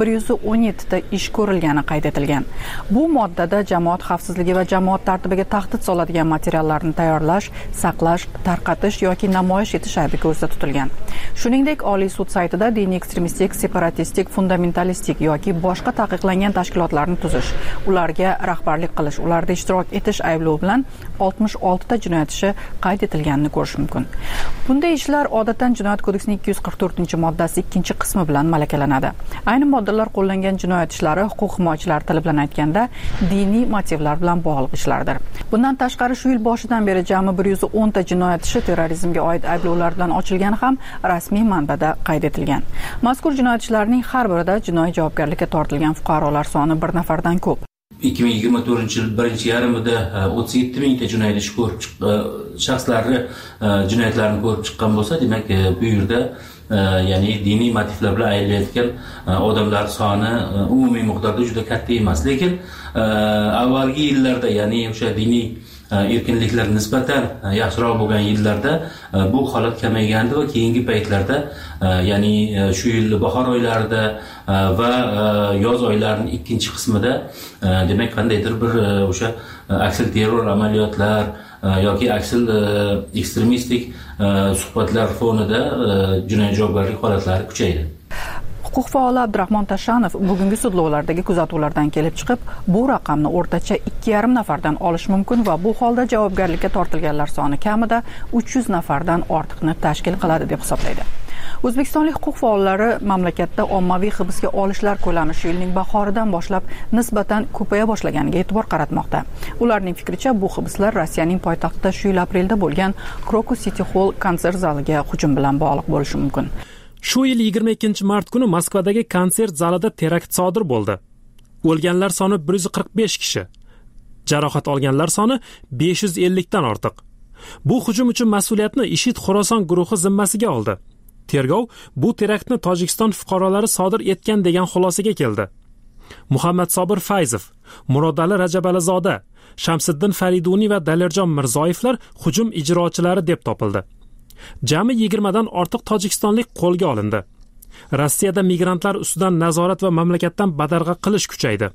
117 ta ish ko'rilgani qayd etilgan. Bu moddada jamoat xavfsizligi va jamoat tartibiga tahdid soladigan materiallarni tayyorlash, saqlash, tarqatish yoki namoyish etish aybi ko'zda tutilgan. Shuningdek, Oliy sud saytida diniy ekstremistik, separatistik, fundamentalistik yoki boshqa taqiqlangan tashkilotlarni tuzish, ularga rahbarlik qilish, ularda ishtirok etish ayblovi bilan 66 ta jinoyat ishi qayd etilganini ko'rish mumkin. Bunday ishlar odatdan Jinoyat kodeksining 244-moddasi 2-qismi bilan malakalanadi. Ayni moddalar qo'llangan jinoyat ishlari huquq himoyachilar tili bilan aytganda diniy motivlar bilan bog'liq ishlardir. Bundan tashqari shu yil boshidan beri jami 110 ta jinoyat ishi terrorizmga oid ayblovlar bilan ochilgani ham rasmiy manbada qayd etilgan. Mazkur jinoyat ishlarining har birida jinoiy javobgarlikka tortilgan fuqarolar soni 1 nafardan ko'p. 2024-yil birinchi yarmida 37 mingta jinoyat ishi ko'rib shaxslarni jinoyatlarni ko'rib chiqqan bo'lsa, demak bu yerda ya'ni diniy motivlar bilan aylanayotgan odamlar soni umumiy miqdorda juda katta emas. Lekin avvalgi yillarda, ya'ni o'sha diniy erkinliklar nisbatan yaxshiroq bo'lgan yillarda bu holat kamaygandi va keyingi paytlarda, ya'ni shu yil bahor oylarida va yoz oylarining ikkinchi qismida demak qandaydir bir o'sha aksil terror amaliyotlar yoki aksil ekstremistik suhbatlar fonida jinoiy javobgarlik holatlari kuchaydi. Huquq faoli Abdurahmon Tashanov bugungi sudlovlardagi kuzatuvlardan kelib chiqib, bu raqamni o'rtacha 2,5 nafardan olish mumkin va bu holda javobgarlikka tortilganlar soni kamida 300 nafardan ortiqni tashkil qiladi deb hisoblaydi. O'zbekistonlik huquq faollari mamlakatda ommaviy hibsga olishlar ko'lami shu yilning bahoridan boshlab nisbatan ko'paya boshlaganiga e'tibor qaratmoqda. Ularning fikricha, bu hibslar Rossiyaning poytaxtida shu yil aprelda bo'lgan Crocus City Hall konsert zaliga hujum bilan bog'liq bo'lishi mumkin. Shu yil 22-mart kuni Moskvadagi konsert zalida terakt sodir bo'ldi. O'lganlar soni 145 kishi, jarohat olganlar soni 550 dan ortiq. Bu hujum uchun mas'uliyatni IShID Xorason guruhi zimmasiga oldi. Tergov bu teraktni Tojikiston fuqarolari sodir etgan degan xulosaga keldi. Muhammad Sobir Fayzov, Murodali Rajabalizoda, Shamsiddin Fariduniy va Dalirjon Mirzoyevlar hujum ijrochilari deb topildi. Jami 20 dan ortiq tojikistonlik qo'lga olindi. Rossiyada migrantlar ustidan nazorat va mamlakatdan badarg'a qilish kuchaydi.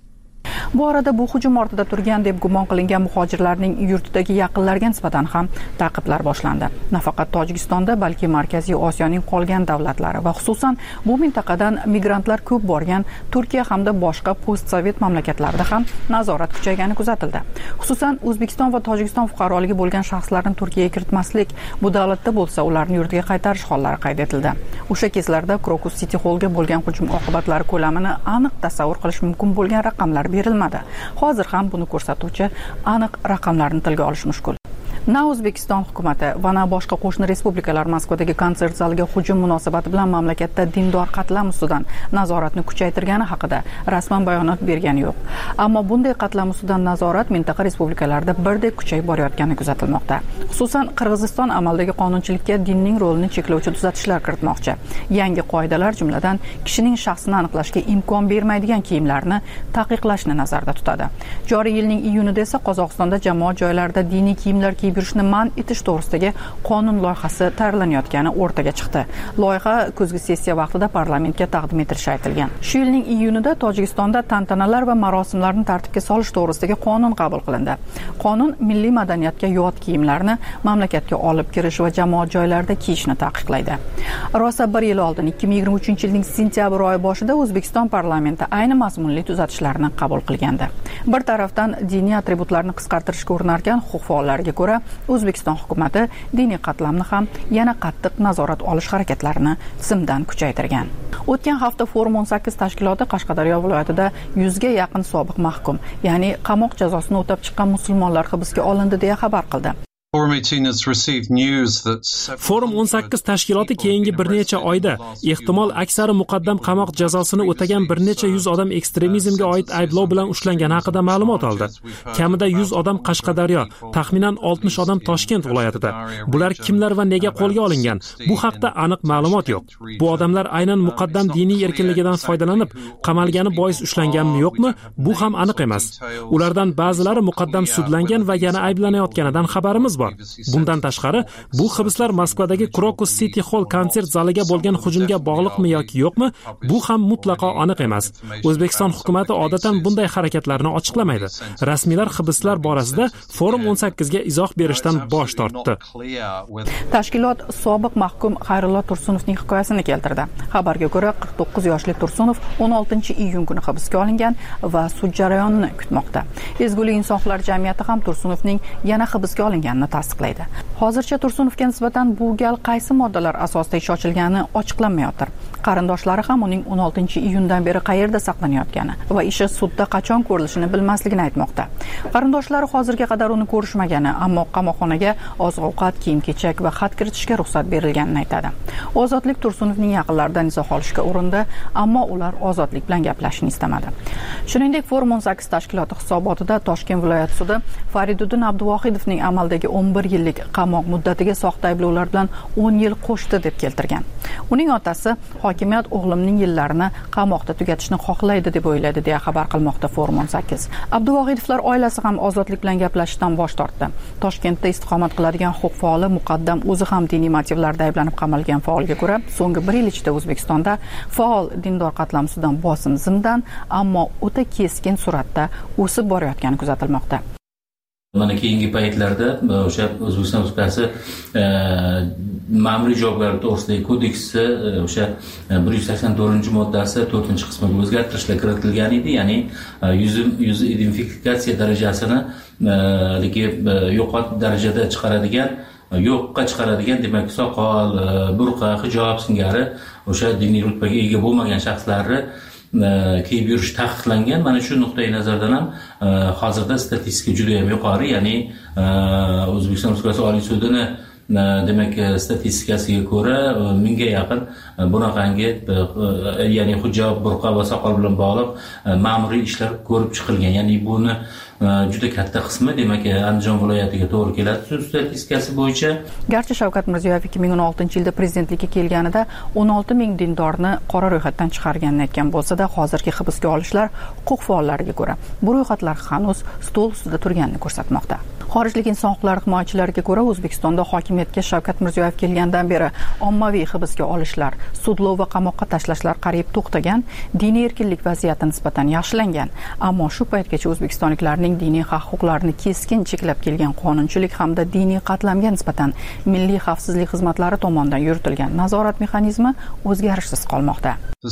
Bu orada bu hujum ortida turgan deb gumon qilingan muhojirlarning yurtidagi yaqinlariga nisbatan ham ta'qiblar boshlandi. Nafaqat Tojikistonda, balki Markaziy Osiyoning qolgan davlatlari va xususan bu mintaqadan migrantlar ko'p borgan Turkiya hamda boshqa postsovet mamlakatlarida ham nazorat kuchaygani kuzatildi. Xususan O'zbekiston va Tojikiston fuqaroligi bo'lgan shaxslarni Turkiyaga kiritmaslik, bu davlatda bo'lsa ularni yurtiga qaytarish hollari qayd etildi. O'sha kezlarda Crocus City Hallga bo'lgan hujum oqibatlari ko'lamini aniq tasavvur qilish mumkin bo'lgan raqamlar berilmadi. Hozir ham buni ko'rsatuvchi aniq raqamlarni tilga olish mushkul. Na O'zbekiston hukumati va na boshqa qo'shni respublikalar Moskvadagi konsert zaliga hujum munosabati bilan mamlakatda dindor qatlam ustidan nazoratni kuchaytirgani haqida rasman bayonot bergani yo'q. Ammo bunday qatlam ustidan nazorat mintaqa respublikalarida birdek kuchayib borayotgani kuzatilmoqda. Xususan Qirg'iziston amaldagi qonunchilikka dinning rolini cheklovchi tuzatishlar kiritmoqchi. Yangi qoidalar jumladan kishining shaxsini aniqlashga imkon bermaydigan kiyimlarni taqiqlashni nazarda tutadi. Joriy yilning iyunida esa Qozog'istonda jamoat joylarida diniy kiyimlar kiyib yurishni man etish to'g'risidagi qonun loyihasi tayyorlanayotgani o'rtaga chiqdi. Loyiha kuzgi sessiya vaqtida parlamentga taqdim etilishi aytilgan. Shu yilning iyunida Tojikistonda tantanalar va marosimlarni tartibga solish to'g'risidagi qonun qabul qilindi. Qonun milliy madaniyatga yot kiyimlarni mamlakatga olib kirish va jamoat joylarida kiyishni taqiqlaydi. Rosa bir yil oldin 2023-yilning sentyabr oyi boshida O'zbekiston parlamenti ayni mazmunli tuzatishlarni qabul qilgandi. Bir tarafdan diniy atributlarni qisqartirishga urinarkan huquq faollariga ko'ra O'zbekiston hukumati diniy qatlamni ham yana qattiq nazorat olish harakatlarini tizimdan kuchaytirgan. O'tgan hafta Forum 18 tashkiloti Qashqadaryo viloyatida 100 ga yaqin sobiq mahkum, ya'ni qamoq jazosini o'tab chiqqan musulmonlar hibsga olindi deya xabar qildi. Forum 18 tashkiloti keyingi bir necha oyda ehtimol aksari muqaddam qamoq jazosini o'tagan bir necha yuz odam ekstremizmga oid ayblov bilan ushlangani haqida ma'lumot oldi. Kamida 100 odam Qashqadaryo, taxminan 60 odam Toshkent viloyatida. Bular kimlar va nega qo'lga olingan? Bu haqda aniq ma'lumot yo'q. Bu odamlar aynan muqaddam diniy erkinligidan foydalanib qamalgani bois ushlanganmi yo'qmi? Bu ham aniq emas. Ulardan ba'zilari muqaddam sudlangan va yana ayblanayotganidan xabarimiz bor. Bundan tashqari, bu hibslar Moskvadagi Crocus City Hall konsert zaliga bo'lgan hujumga bog'liqmi yoki yo'qmi? Bu ham mutlaqo aniq emas. O'zbekiston hukumatı odatan bunday harakatlarni ochiqlamaydi. Rasmiylar hibslar borasida Forum 18 ga izoh berishdan bosh tortdi. Tashkilot sobiq mahkum Xayrullo Tursunovning hikoyasini keltirdi. Xabarga ko'ra, 49 yoshli Tursunov 16-iyun kuni hibsga olingan va sud jarayonini kutmoqda. Ezgulik insonlar jamiyati ham Tursunovning yana hibsga olinganini tasdiqlaydi. Hozircha Tursunovga nisbatan bu gal qaysi moddalar asosida ish ochilgani ochiqlanmayotir. Qarindoshlari ham uning 16-iyundan beri qayerda saqlanayotgani va ishi sudda qachon ko'rilishini bilmasligini aytmoqda. Qarindoshlari hozirga qadar uni ko'rishmagani, ammo qamoqxonaga oziq-ovqat, kiyim-kechak va xat kiritishga ruxsat berilganini aytadi. Ozodlik Tursunovning yaqinlaridan izoh olishga urindi, ammo ular Ozodlik bilan gaplashishni istamadi. Shuningdek, Forum 18 tashkiloti hisobotida Toshkent viloyat sudi Fariduddin Abduvohidovning amaldagi 11 yillik qamoq muddatiga soxta ayblovlar bilan 10 yil qo'shdi deb keltirgan. Uning otasi hokimiyat o'g'limning yillarini qamoqda tugatishni xohlaydi deb o'yladi deya xabar qilmoqda Forum 18. Abduvohidovlar oilasi ham Ozodlik bilan gaplashishdan bosh tortdi. Toshkentda istiqomat qiladigan huquq faoli muqaddam o'zi ham diniy motivlarda ayblanib qamalgan faolga ko'ra, so'nggi 1 yil ichida O'zbekistonda faol dindor qatlam ustidan bosim zimdan, ammo o'ta keskin suratda o'sib borayotgani kuzatilmoqda. Mana keyingi paytlarda o'sha O'zbekiston Respublikasi ma'muriy javobgarlik to'g'risidagi kodeksi o'sha 184-moddasi 4-qismiga o'zgartirishlar kiritilgan edi, ya'ni yuz identifikatsiya darajasini yo'qot darajada chiqaradigan, yo'qqa chiqaradigan, demak soqol, burqa, hijob singari o'sha diniy rutbaga ega bo'lmagan shaxslarni kiyib yurish taqiqlangan. Mana shu nuqtai nazardan ham hozirda statistika juda ham yuqori, ya'ni O'zbekiston Respublikasi Oliy sudini demak statistikasiga ko'ra 1000 ga yaqin bunaqangi ya'ni hujjat, burqa va soqol bilan bog'liq ma'muriy ishlar ko'rib chiqilgan. Ya'ni buni juda katta qismi demak Andijon viloyatiga to'g'ri keladi sud statistikasi bo'yicha. Garchi Shavkat Mirziyoyev 2016-yilda prezidentlikka kelganida 16 ming dindorni qora ro'yxatdan chiqarganini aytgan bo'lsa-da, hozirgi hibsga olishlar huquq faollariga ko'ra bu ro'yxatlar hanuz stol ustida turganini ko'rsatmoqda. Xorijlik inson huquqlari himoyachilariga ko'ra, O'zbekistonda hokimiyatga Shavkat Mirziyoyev kelgandan beri ommaviy hibsga olishlar, sudlov va qamoqqa tashlashlar qariyb to'xtagan, diniy erkinlik vaziyati nisbatan yaxshilangan. Ammo shu paytgacha o'zbekistonliklarning diniy haq-huquqlarini keskin cheklab kelgan qonunchilik hamda diniy qatlamga nisbatan milliy xavfsizlik xizmatlari tomonidan yuritilgan nazorat mexanizmi o'zgarishsiz qolmoqda.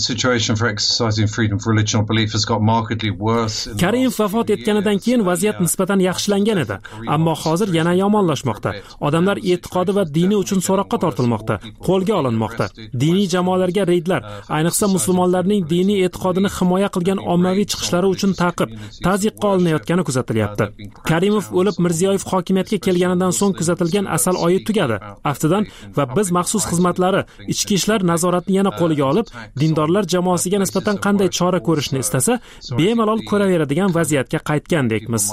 Karimov vafot etganidan keyin vaziyat nisbatan yaxshilangan edi, ammo hozir yana yomonlashmoqda. Odamlar e'tiqodi va dini uchun so'roqqa tortilmoqda, qo'lga olinmoqda. Diniy jamoalarga reydlar, ayniqsa musulmonlarning diniy e'tiqodini himoya qilgan ommaviy chiqishlari uchun ta'qib, tazyiqqa olinayotgani kuzatilyapti. Karimov o'lib, Mirziyoyev hokimiyatga kelganidan so'ng kuzatilgan asal oyi tugadi. Aftidan va biz maxsus xizmatlari ichki ishlar nazoratni yana qo'lga olib, dindorlar jamoasiga nisbatan qanday chora ko'rishni istasa, bemalol ko'raveradigan vaziyatga qaytgandekmiz.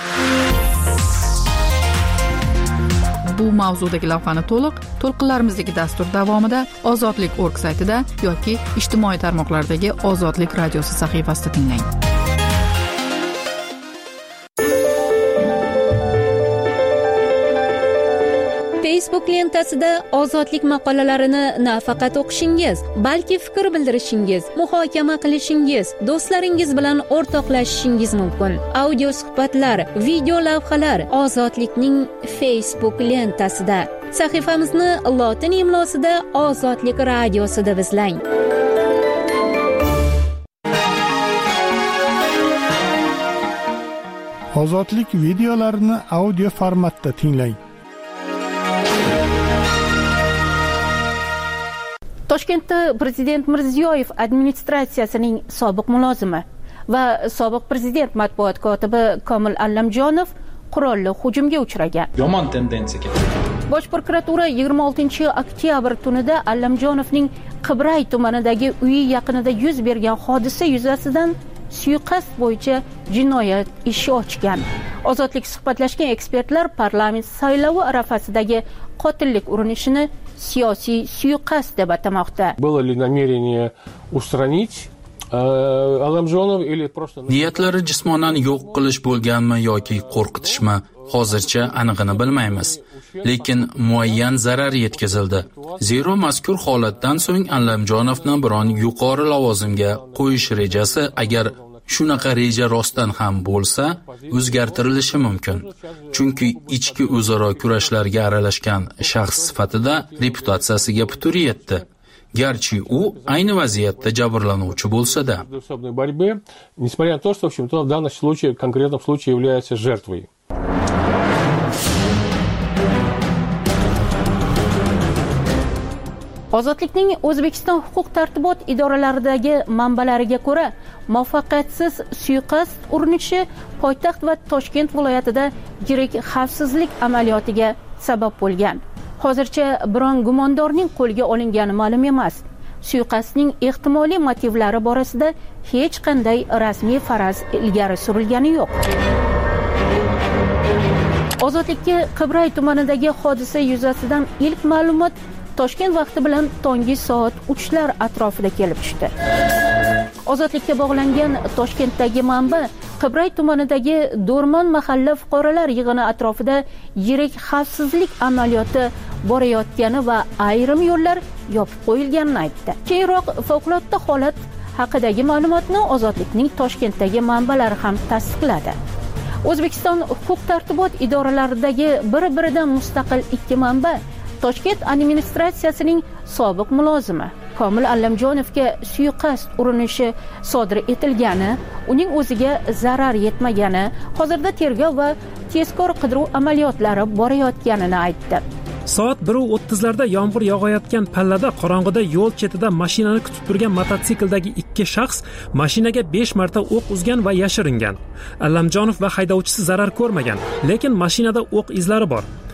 Bu mavzudagi lavhani to'lqinlarimizdagi dastur davomida ozodlik.org saytida yoki ijtimoiy tarmoqlardagi Ozodlik radiosi sahifasida tinglang. Facebook lentasida ozodlik maqolalarini nafaqat o'qishingiz, balki fikr bildirishingiz, muhokama qilishingiz, do'stlaringiz bilan o'rtoqlashishingiz mumkin. Audio suhbatlar, video lavhalar Ozodlikning Facebook lentasida. Sahifamizni lotin imlosida Ozodlik radiosi deb izlang. Ozodlik videolarini audio formatda tinglang. Toshkentda prezident Mirziyoyev administratsiyasining sobiq mulozimi va sobiq prezident matbuot kotibi Komil Allamjonov qurolli hujumga uchragan. Yomon tendensiya. Bosh prokuratura 26-oktyabr tunida Allamjonovning Qibray tumanidagi uyi yaqinida yuz bergan hodisa yuzasidan suiqasd bo'yicha jinoyat ishi ochgan. Ozodlik suhbatlashgan ekspertlar parlament saylovi arafasidagi qotillik urinishini siyosiy suiqasd deb atamoqda. Было ли намерение устранить Allamjonov или просто niyatlari jismonan yo'q qilish bo'lganmi yoki qo'rqitishmi hozircha aniqini bilmaymiz. Lekin muayyan zarar yetkazildi. Zero mazkur holatdan so'ng Allamjonovni biron yuqori lavozimga qo'yish rejasi agar shunaqa reja rostdan ham bo'lsa, o'zgartirilishi mumkin. Chunki ichki o'zaro kurashlarga aralashgan shaxs sifatida reputatsiyasiga putur yetdi. Garchi u ayni vaziyatda jabrlanuvchi bo'lsa-da. Несмотря на то, что в общем-то в данном случае, в конкретном случае является жертвой. Ozodlikning O'zbekiston huquq tartibot idoralaridagi manbalariga ko'ra, muvaffaqiyatsiz suiqasd urinishi poytaxt va Toshkent viloyatida yirik xavfsizlik amaliyotiga sabab bo'lgan. Hozircha biron gumondorning qo'lga olingani ma'lum emas. Suiqasdning ehtimoliy motivlari borasida hech qanday rasmiy faraz ilgari surilgani yo'q. Ozodlikka Qibray tumanidagi hodisa yuzasidan ilk ma'lumot Toshkent vaqti bilan tongi soat 3lar atrofida kelib tushdi. Ozodlikka bog'langan Toshkentdagi manba Qibray tumanidagi Do'rmon mahalla fuqarolar yig'ini atrofida yirik xavfsizlik amaliyoti borayotgani va ayrim yo'llar yopib qo'yilganini aytdi. Keyinroq favqulodda holat haqidagi ma'lumotni Ozodlikning Toshkentdagi manbalari ham tasdiqladi. O'zbekiston huquq tartibot idoralaridagi bir-biridan mustaqil ikki manba Toshkent administratsiyasining sobiq mulozimi Komil Allamjonovga suiqasd urinishi sodir etilgani, uning o'ziga zarar yetmagani, hozirda tergov va tezkor qidiruv amaliyotlari borayotganini aytdi. Soat 1:30larda yomg'ir yog'ayotgan pallada qorong'ida yo'l chetida mashinani kutib turgan mototsikldagi ikki shaxs mashinaga 5 marta o'q uzgan va yashiringan. Allamjonov va haydovchisi zarar ko'rmagan, lekin mashinada o'q izlari bor.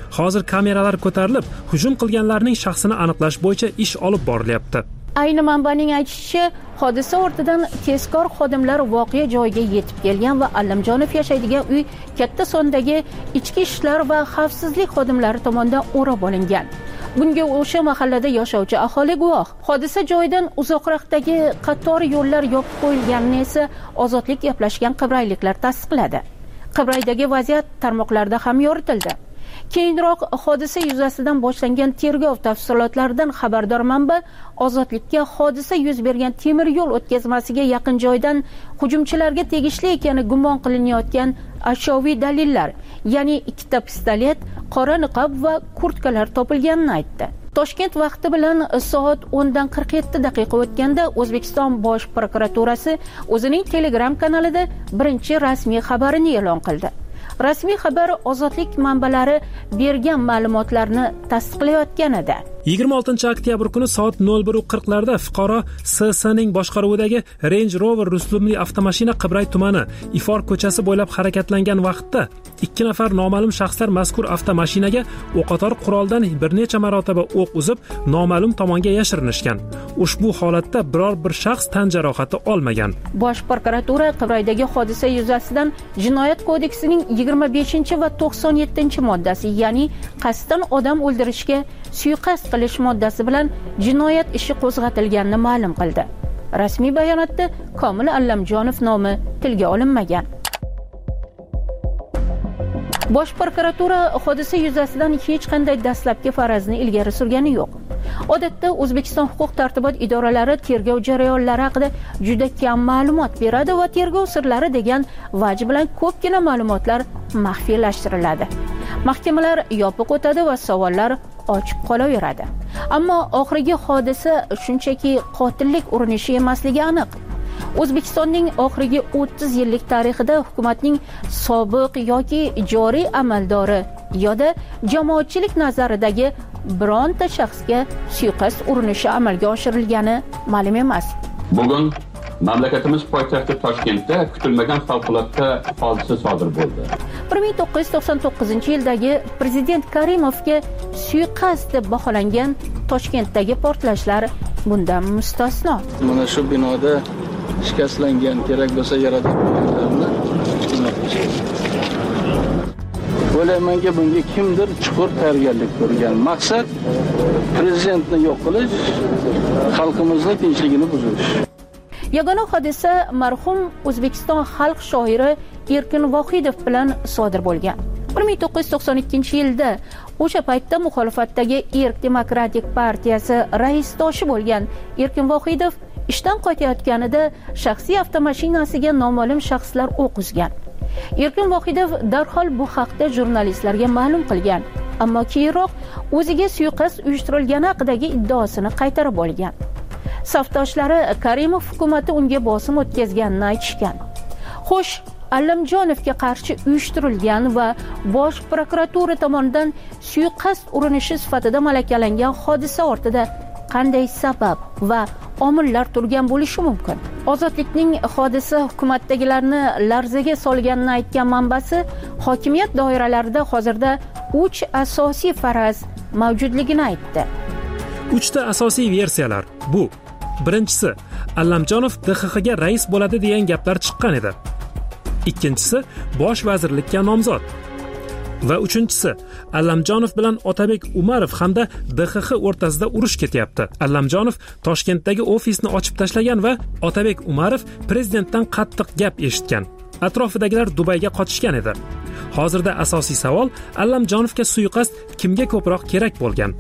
Hozir kameralar ko'tarilib, hujum qilganlarning shaxsini aniqlash bo'yicha ish olib borilyapti. Ayni manbaning aytishicha, hodisa ortidan tezkor xodimlar voqea joyiga yetib kelgan va Allamjonov yashaydigan uy katta sondagi ichki ishlar va xavfsizlik xodimlari tomonidan o'rab olingan. Bunga o'sha mahallada yashovchi aholi guvoh. Hodisa joyidan uzoqroqdagi qator yo'llar yopib qo'yilganini esa Ozodlik gaplashgan qibrayliklar tasdiqladi. Qibraydagi vaziyat tarmoqlarda ham yoritildi. Keyinroq hodisa yuzasidan boshlangan tergov tafsilotlaridan xabardor manba Ozodlikka hodisa yuz bergan temir yo'l o'tkazmasiga yaqin joydan hujumchilarga tegishli ekani gumon qilinayotgan ashyoviy dalillar, ya'ni 2 pistolet, qora niqob va kurtkalar topilganini aytdi. Toshkent vaqti bilan soat 10:47 o'tganda O'zbekiston Bosh prokuraturasi o'zining Telegram kanalida birinchi rasmiy xabarini e'lon qildi. Rasmiy xabar Ozodlik manbalari bergan ma'lumotlarni tasdiqlayotgan edi. 26 oktyabr kuni soat 01:40larda fuqaro SSning boshqaruvidagi Range Rover rusumli avtomashina Qibray tumani Ifor ko'chasi bo'ylab harakatlangan vaqtda 2 nafar noma'lum shaxslar mazkur avtomashinaga o'qotar quroldan bir necha marotaba o'q uzib, noma'lum tomonga yashirinishgan. Ushbu holatda biror bir shaxs tan jarohati olmagan. Bosh prokuratura Qibraydagi hodisa yuzasidan Jinoyat kodeksining 25 va 97 moddasi, ya'ni qasddan odam o'ldirishga suiqasd qilish moddasi bilan jinoyat ishi qo'zg'atilganini ma'lum qildi. Rasmiy bayonotda Komil Allamjonov nomi tilga olinmagan. Bosh prokuratura hodisa yuzasidan hech qanday dastlabki farazni ilgari surgani yo'q. Odatda O'zbekiston huquq-tartibot idoralari tergov jarayonlari haqida juda kam ma'lumot beradi va tergov sirlari degan vaj bilan ko'pgina ma'lumotlar maxfiylashtiriladi. Mahkamalar yopiq o'tadi va savollar ochiq qolaveradi. Ammo oxirgi hodisa shunchaki qotillik urinishi emasligi aniq. O'zbekistonning oxirgi 30 yillik tarixida hukumatning sobiq yoki joriy amaldori yoda jamoatchilik nazaridagi bironta shaxsga suiqasd urinishi amalga oshirilgani ma'lum emas. Bugun mamlakatimiz poytaxti Toshkentda kutilmagan favqulodda hodisa sodir bo'ldi. 1999-yildagi prezident Karimovga suiqasd deb baholangan Toshkentdagi portlashlar bundan mustasno. Mana shu binoda shikastlangan kerak bo'lsa yaratganlarni o'ylaymanki bunga kimdir chuqur tayyorgarlik ko'rgan. Maqsad prezidentni yo'q qilish, xalqimizning tinchligini buzish. Yagona hodisa marhum O'zbekiston xalq shoiri Erkin Vohidov bilan sodir bo'lgan. 1992-yilda o'sha paytda muxolifatdagi Erk demokratik partiyasi raisdoshi bo'lgan Erkin Vohidov ishdan qaytayotganida shaxsiy avtomashinasiga noma'lum shaxslar o'q uzgan. Erkin Vohidov darhol bu haqda jurnalistlarga ma'lum qilgan, ammo keyinroq o'ziga suiqasd uyushtirilgani haqidagi iddaosini qaytarib olgan. Safdoshlari Karimov hukumatı unga bosim o'tkazganini aytishgan. Xo'sh, Allamjonovga qarshi uyushtirilgan va Bosh prokuratura tomonidan suiqasd urinishi sifatida malakalangan hodisa ortida qanday sabab va omillar turgan bo'lishi mumkin? Ozodlikning hodisa hukumatdagilarni larzaga solganini aytgan manbasi hokimiyat doiralarida hozirda 3 asosiy faraz mavjudligini aytdi. 3 ta asosiy versiyalar bu. Birinchisi, Allamjonov DXXga rais bo'ladi degan gaplar chiqqan edi. Ikkinchisi, bosh vazirlikka nomzod. Va uchinchisi, Allamjonov bilan Otabek Umarov hamda DXX o'rtasida urush ketyapti. Allamjonov Toshkentdagi ofisni ochib tashlagan va Otabek Umarov prezidentdan qattiq gap eshitgan. Atrofidagilar Dubayga qochishgan edi. Hozirda asosiy savol, Allamjonovga suiqasd kimga ko'proq kerak bo'lgan?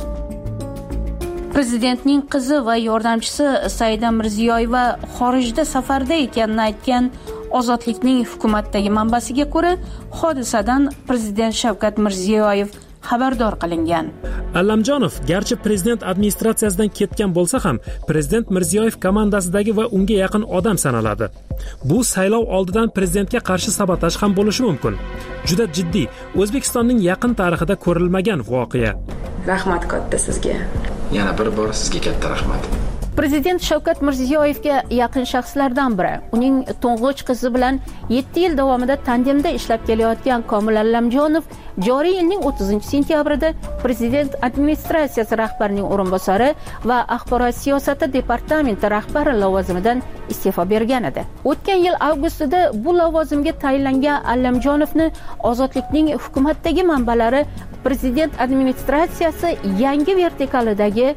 Prezidentning qizi va yordamchisi Saida Mirziyoyeva xorijda safarda ekanini aytgan Ozodlikning hukumatdagi manbasiga ko'ra, hodisadan prezident Shavkat Mirziyoyev xabardor qilingan. Allamjonov garchi prezident administratsiyasidan ketgan bo'lsa ham, prezident Mirziyoyev komandasidagi va unga yaqin odam sanaladi. Bu saylov oldidan prezidentga qarshi sabotaj ham bo'lishi mumkin. Juda jiddiy, O'zbekistonning yaqin tarixida ko'rilmagan voqea. Rahmat katta sizga. Yana bir bor sizga katta rahmat. Prezident Shavkat Mirziyoyevga yaqin shaxslardan biri, uning to'ng'ich qizi bilan 7 yil davomida tandemda ishlab kelayotgan Komil Allamjonov joriy yilning 30-sentyabrida Prezident administratsiyasi rahbarining o'rinbosari va axborot siyosati departamenti rahbari lavozimidan iste'fo bergan edi. O'tgan yil avgustida bu lavozimga tayinlangan Allamjonovni Ozodlikning hukumatdagi manbalari Prezident administratsiyasi yangi vertikalidagi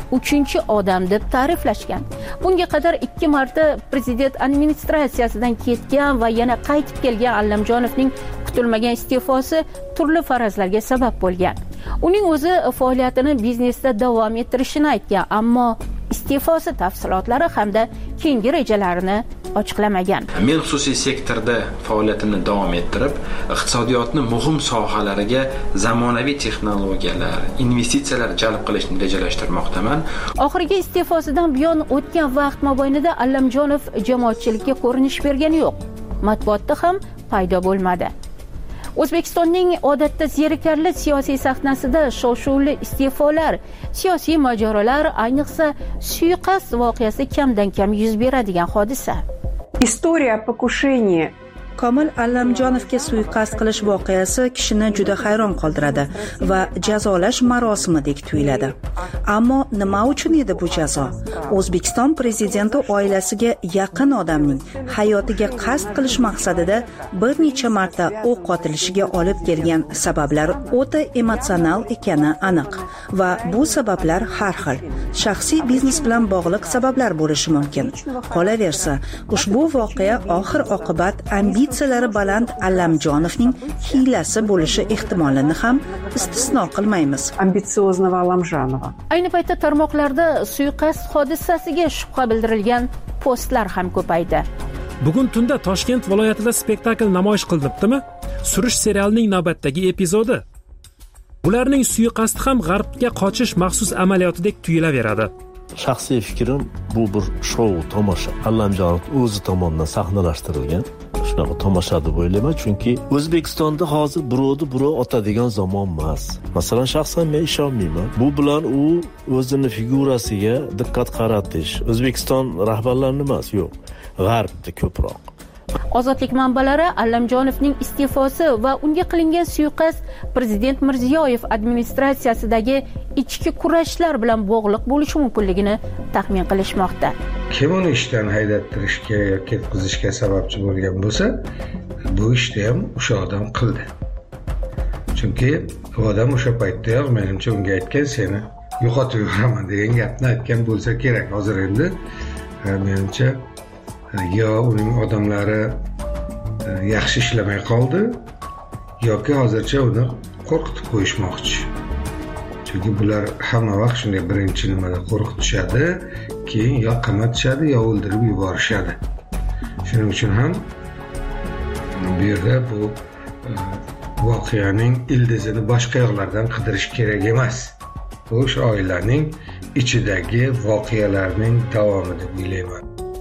3-odam deb ta'riflashgan. Bunga qadar 2 marta Prezident administratsiyasidan ketgan va yana qaytib kelgan Allamjonovning kutilmagan iste'fosi turli farazlarga sabab bo'lgan. Uning o'zi faoliyatini biznesda davom ettirishini aytgan, ammo iste'fosi tafsilotlari hamda keyingi rejalarini ochiqlamagan. Men xususiy sektorda faoliyatimni davom ettirib, iqtisodiyotni muhim sohalariga zamonaviy texnologiyalar, investitsiyalar jalb qilishni rejalashtirmoqdaman. Oxirgi iste'fosidan buyon o'tgan vaqt mobaynida Allamjonov jamoatchilikka ko'rinish bergani yo'q. Matbuotda ham paydo bo'lmadi. O'zbekistonning odatda zerikarli siyosiy sahnasida shov-shuvli iste'folar, siyosiy mojarolar, ayniqsa suiqasd voqeasi kamdan kam yuz beradigan hodisa. История покушения Komil Allamjonovga suiqasd qilish voqeasi kishini juda hayron qoldiradi va jazolash marosimidek tuyuladi. Ammo nima uchun edi bu jazo? O'zbekiston prezidenti oilasiga yaqin odamning hayotiga qasd qilish maqsadida bir necha marta o'q otilishiga olib kelgan sabablar o'ta emotsional ekani aniq va bu sabablar har xil. Shaxsiy biznes bilan bog'liq sabablar bo'lishi mumkin. Qolaversa, ushbu voqea oxir-oqibat ambitsiyalari baland Allamjonovning hiylasi bo'lishi ehtimolini ham istisno qilmaymiz. Ambitsioznava Allamjonova. Ayni paytda tarmoqlarda suiqasd hodisasiga shubha bildirilgan postlar ham ko'paydi. Bugun tunda Toshkent viloyatida spektakl namoyish qilibdimi? Surish serialining navbatdagi epizodi. Ularning suiqasdi ham g'arbga qochish maxsus amaliyotidek tuyulaveradi. Shaxsiy fikrim, bu bir shou, tomosha. Allamjonov o'zi tomonidan sahnalashtirilgan shunaqa tomosha deb o'ylayman, chunki O'zbekistonda hozir birovni birov otadigan zamon emas. Masalan, shaxsan men ishonmayman. Bu bilan u o'zini figurasiga diqqat qaratish, O'zbekiston rahbarlarini emas, yo'q, g'arbda ko'proq. Ozodlik manbalari Allamjonovning iste'fosi va unga qilingan suiqasd Prezident Mirziyoyev administratsiyasidagi ichki kurashlar bilan bog'liq bo'lishi mumkinligini taxmin qilishmoqda. Kim uni ishdan haydattirishga yoki ketkizishga sababchi bo'lgan bo'lsa, bu ishni ham o'sha odam qildi. Chunki u odam o'sha paytda menimcha unga aytgan, seni yo'qotib yuboraman degan gapni aytgan bo'lsa kerak. Hozir endi menimcha yo uning odamlari yaxshi ishlamay qoldi yoki hozircha uni qo'rqitib qo'yishmoqchi. Chunki bular hamma vaqt shunday birinchi nimada qo'rqitishadi, keyin yo qamatishadi yo o'ldirib yuborishadi. Shuning uchun ham bu yerda bu voqeaning ildizini boshqa yoqlardan qidirish kerak emas. Bu o'sha oilaning ichidagi voqealarning davomi deb o'ylayman.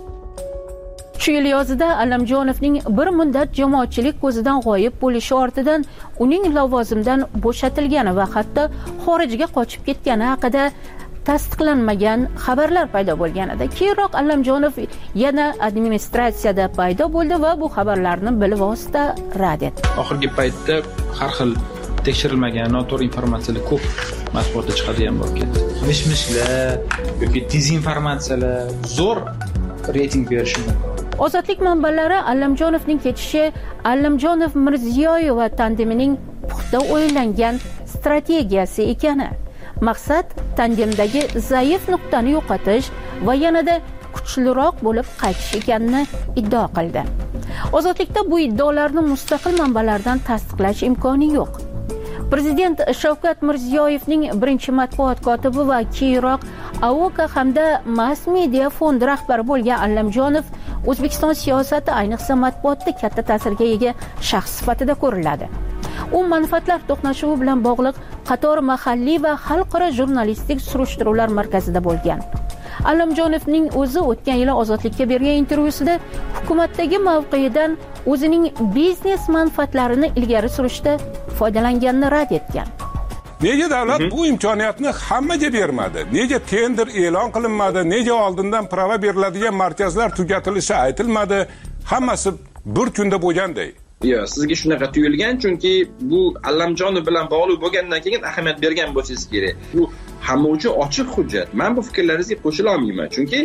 Shu yil yozida Allamjonovning bir muddat jamoatchilik ko'zidan g'oyib bo'lishi ortidan uning lavozimdan bo'shatilgani va hatto xorijga qochib ketgani haqida tasdiqlanmagan xabarlar paydo bo'lgan edi. Keyinroq Allamjonov yana administratsiyada paydo bo'ldi va bu xabarlarni bilvosita rad etdi. Oxirgi paytda har xil tekshirilmagan noto'g'ri informatsiyalar ko'p matbuotda chiqadigan bo'lib ketdi. Mish-mishlar yoki dezinformatsiyalar zo'r reyting berishi mumkin. Ozodlik manbalari Allamjonovning ketishi Allamjonov Mirziyoyev va tandemining puxta o'ylangan strategiyasi ekani. Maqsad tandemdagi zaif nuqtani yo'qotish va yanada kuchliroq bo'lib qaytish ekanini iddao qildi. Ozodlikda bu iddaolarni mustaqil manbalardan tasdiqlash imkoni yo'q. Prezident Shavkat Mirziyoyevning birinchi matbuot kotibi va keyinroq AOKA hamda Mass Media fondi rahbari bo'lgan Allamjonov O'zbekiston siyosati, ayniqsa matbuotda katta ta'sirga ega shaxs sifatida ko'riladi. U manfaatlar to'qnashuvi bilan bog'liq qator mahalliy va xalqaro jurnalistik surishtiruvlar markazida bo'lgan. Allamjonovning o'zi o'tgan yili Ozodlikka bergan intervyusida hukumatdagi mavqeyidan o'zining biznes manfaatlarini ilgari surishda foydalanganini rad etgan. Nega davlat bu imkoniyatni hammaga bermadi? Nega tender e'lon qilinmadi? Nega oldindan prava beriladigan markazlar tugatilishi aytilmadi? Hammasi bir kunda bo'lganday. Yo'q, sizga shunaqa tuyulgan, chunki bu Allamjonov bilan bog'liq bo'lgandan keyin ahamiyat bergan bo'lsangiz kerak. Bu hamma uchun ochiq hujjat. Men bu fikrlaringizga qo'shila olmayman, chunki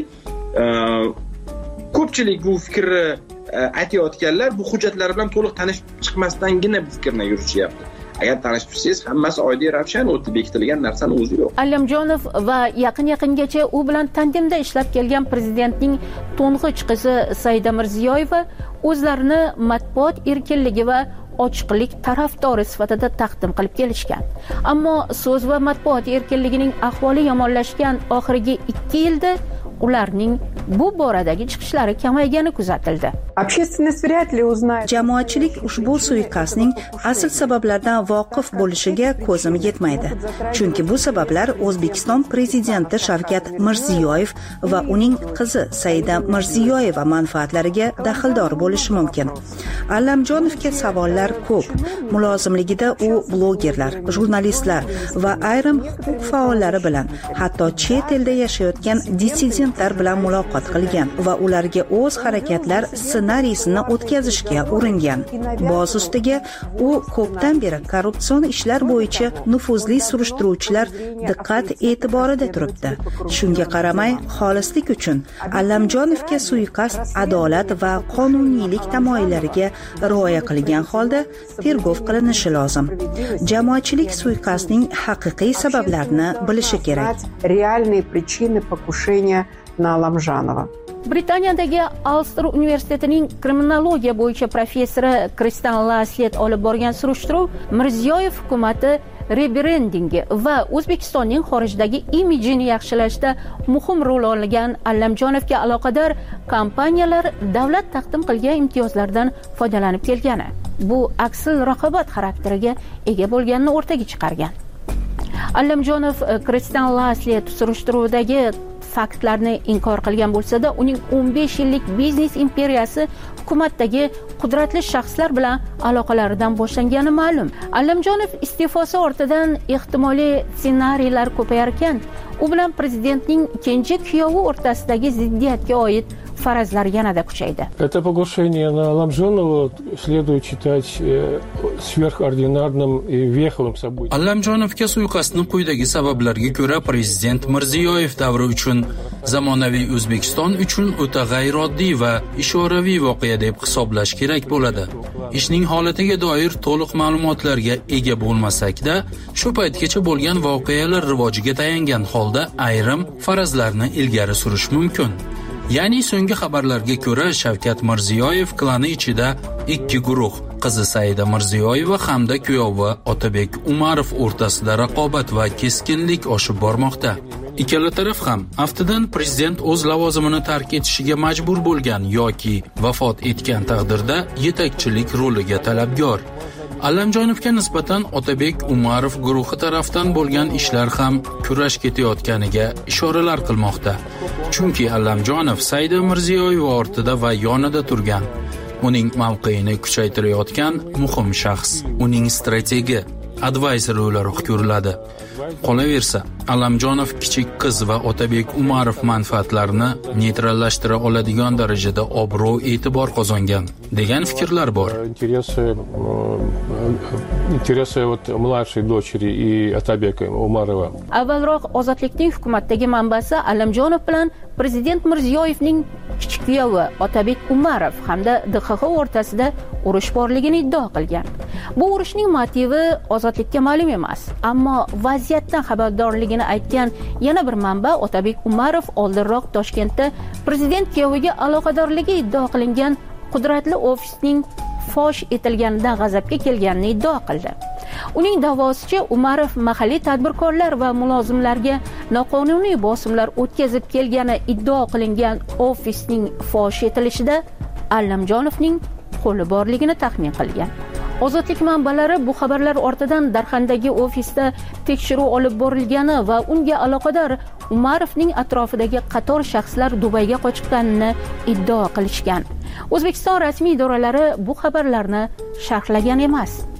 ko'pchilik bu fikrni aytayotganlar bu hujjatlar bilan to'liq tanishib chiqmasdangina bu fikrni yurishyapti. Agar tanishib tursangiz, hammasi oddiy ravshan o'tib bekitilgan narsani o'zi yo'q. Allamjonov va yaqingacha u bilan tandemda ishlab kelgan prezidentning to'ng'ich qizi Saida Mirziyoyeva o'zlarini matbuot erkinligi va ochiqlik tarafdori sifatida taqdim qilib kelishgan. Ammo so'z va matbuot erkinligining ahvoli yomonlashgan oxirgi 2 yilda ularning bu boradagi chiqishlari kamaygani kuzatildi. Общественность вряд ли узнает. Jamoatchilik ushbu suiqasdning asl sabablaridan voqif bo'lishiga ko'zim yetmaydi. Chunki bu sabablar O'zbekiston prezidenti Shavkat Mirziyoyev va uning qizi Saida Mirziyoyeva manfaatlariga daxldor bo'lishi mumkin. Allamjonovga savollar ko'p. Mulozimligida u blogerlar, jurnalistlar va ayrim huquq faollari bilan, hatto chet elda yashayotgan dissidentlar bilan muloqot qilgan va ularga o'z harakatlar ssenariysini o'tkazishga uringan. Boz ustiga u ko'pdan beri korrupsion ishlar bo'yicha nufuzli surishtiruvchilar diqqat e'tiborida turibdi. Shunga qaramay, xolislik uchun Allamjonovga suiqasd adolat va qonuniylik tamoyillariga rioya qilgan holda tergov qilinishi lozim. Jamoatchilik suiqasdning haqiqiy sabablarini bilishi kerak. Реальные причины покушения на Алламжанова. Britaniyadagi Ulster universitetining kriminologiya bo'yicha professori Kristan Laslet olib borgan surishtiruv Mirziyoyev hukumatı rebrandingi va O'zbekistonning xorijdagi imijini yaxshilashda muhim rol olgan Allamjonovga aloqador kompaniyalar davlat taqdim qilgan imtiyozlardan foydalanib kelgani, bu aksil raqobat xarakteriga ega bo'lganini o'rtaga chiqargan. Allamjonov Kristan Laslet surishtiruvdagi faktlarni inkor qilgan bo'lsa-da, uning 15 yillik biznes imperiyasi hukumatdagi qudratli shaxslar bilan aloqalaridan boshlangani ma'lum. Allamjonov iste'fosi ortidan ehtimoliy ssenariylar ko'payar ekan, u bilan prezidentning kenja kuyovi o'rtasidagi ziddiyatga oid farazlar yanada kuchaydi. Это покушение на Алламжонова следует считать сверхординарным и веховым событием. Allamjonovga suiqasdning quyidagi sabablarga ko'ra prezident Mirziyoyev davri uchun zamonaviy O'zbekiston uchun o'ta g'ayrioddiy va ishoraviy voqea deb hisoblash kerak bo'ladi. Ishning holatiga doir to'liq ma'lumotlarga ega bo'lmasak-da, shu paytgacha bo'lgan voqealar rivojiga tayangan holda ayrim farazlarni ilgari surish mumkin. Ya'ni so'nggi xabarlarga ko'ra Shavkat Mirziyoyev klani ichida 2 guruh, qizi Saida Mirziyoyeva hamda kuyovi Otabek Umarov o'rtasida raqobat va keskinlik oshib bormoqda. Ikkala taraf ham aftidan prezident o'z lavozimini tark etishiga majbur bo'lgan yoki vafot etgan taqdirda yetakchilik roliga talabgor. Allamjonovga nisbatan Otabek Umarov guruhi tarafdan bo'lgan ishlar ham kurash ketayotganiga ishoralar qilmoqda. Chunki Allamjonov Saida Mirziyoyeva ortida va yonida turgan, uning mavqeini kuchaytirayotgan muhim shaxs, uning strategi, advisor o'laroq ko'riladi. Qolaversa, Allamjonov kichik qiz va Otabek Umarov manfaatlarini neytrallashtira oladigan darajada obro' e'tibor qozongan degan fikrlar bor. Интересы вот младшей дочери и Otabeka Umarova. Avvalroq Ozodlikning hukumatdagi manbasi Allamjonov bilan prezident Mirziyoyevning kichik kuyovi Otabek Umarov hamda DXX o'rtasida urush borligini iddao qilgan. Bu urushning motivi Ozodlikka ma'lum emas, ammo vaziyatdan xabardorligini aytgan yana bir manba Otabek Umarov oldinroq Toshkentda prezident kuyoviga aloqadorligi iddao qilingan qudratli ofisning fosh etilganidan g'azabga kelganini iddao qildi. Uning da'vosicha Umarov mahalliy tadbirkorlar va mulozimlarga noqonuniy bosimlar o'tkazib kelgani iddao qilingan ofisning fosh etilishida Allamjonovning qo'li borligini taxmin qilgan. Ozodlik manbalari bu xabarlar ortidan Darxandagi ofisda tekshiruv olib borilgani va unga aloqador Umarovning atrofidagi qator shaxslar Dubayga qochganini iddao qilishgan. O'zbekiston rasmiy idoralari bu xabarlarni sharhlagan emas.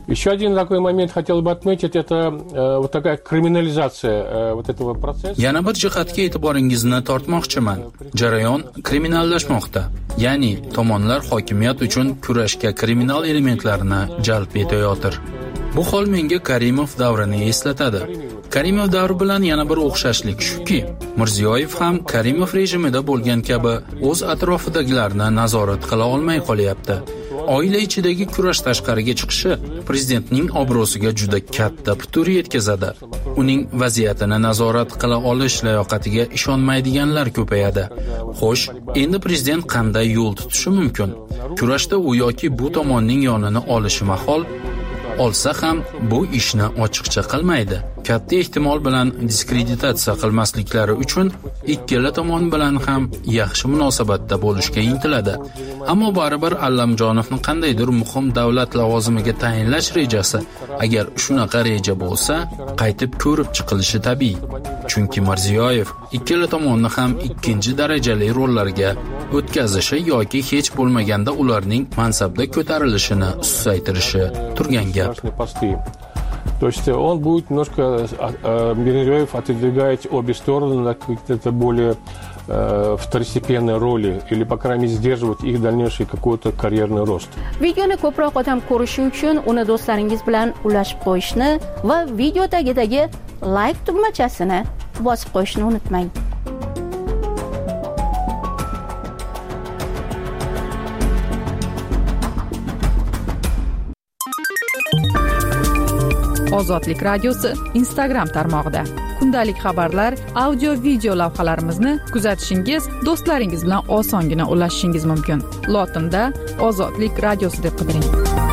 Еще один такой момент хотел бы отметить, это вот такая криминализация вот этого процесса. Yana bir jihatga e'tiboringizni tortmoqchiman. Jarayon kriminallashmoqda. Ya'ni tomonlar hokimiyat uchun kurashga kriminal elementlarni jalb etayotir. Bu hol menga Karimov davrini eslatadi. Karimov davri bilan yana bir o'xshashlik shuki, Mirziyoyev ham Karimov rejimida bo'lgan kabi o'z atrofidagilarni nazorat qila olmay qolyapti. Oila ichidagi kurash tashqariga chiqishi prezidentning obro'siga juda katta putur yetkazadi. Uning vaziyatini nazorat qila olish layoqatiga ishonmaydiganlar ko'payadi. Xo'sh, endi prezident qanday yo'l tutishi mumkin? Kurashda u yoki bu tomonning yonini olishi mahol. Olsa ham bu ishni ochiqcha qilmaydi. Katta ehtimol bilan diskreditatsiya qilmasliklari uchun ikkala tomon bilan ham yaxshi munosabatda bo'lishga intiladi. Ammo baribir Allamjonovni qandaydir muhim davlat lavozimiga tayinlash rejasi, agar shunaqa reja bo'lsa, qaytib ko'rib chiqilishi tabiiy. Chunki Mirziyoyev ikkala tomonni ham ikkinchi darajali rollarga o'tkazishi yoki hech bo'lmaganda ularning mansabda ko'tarilishini susaytirishi turgan gap. То есть он будет немножко, Мирзиёев отодвигать обе стороны на какие-то более второстепенные роли или, по крайней мере, сдерживать их дальнейший какой-то карьерный рост. Videoni ko'proq odam ko'rishi uchun uni do'stlaringiz bilan ulashib qo'yishni va video tagidagi like tugmachasini bosib qo'yishni unutmang. Ozodlik radiosi Instagram tarmog'ida kundalik xabarlar, audio video lavhalarimizni kuzatishingiz, do'stlaringiz bilan osongina ulashishingiz mumkin. Lotinda Ozodlik radiosi deb qidiring.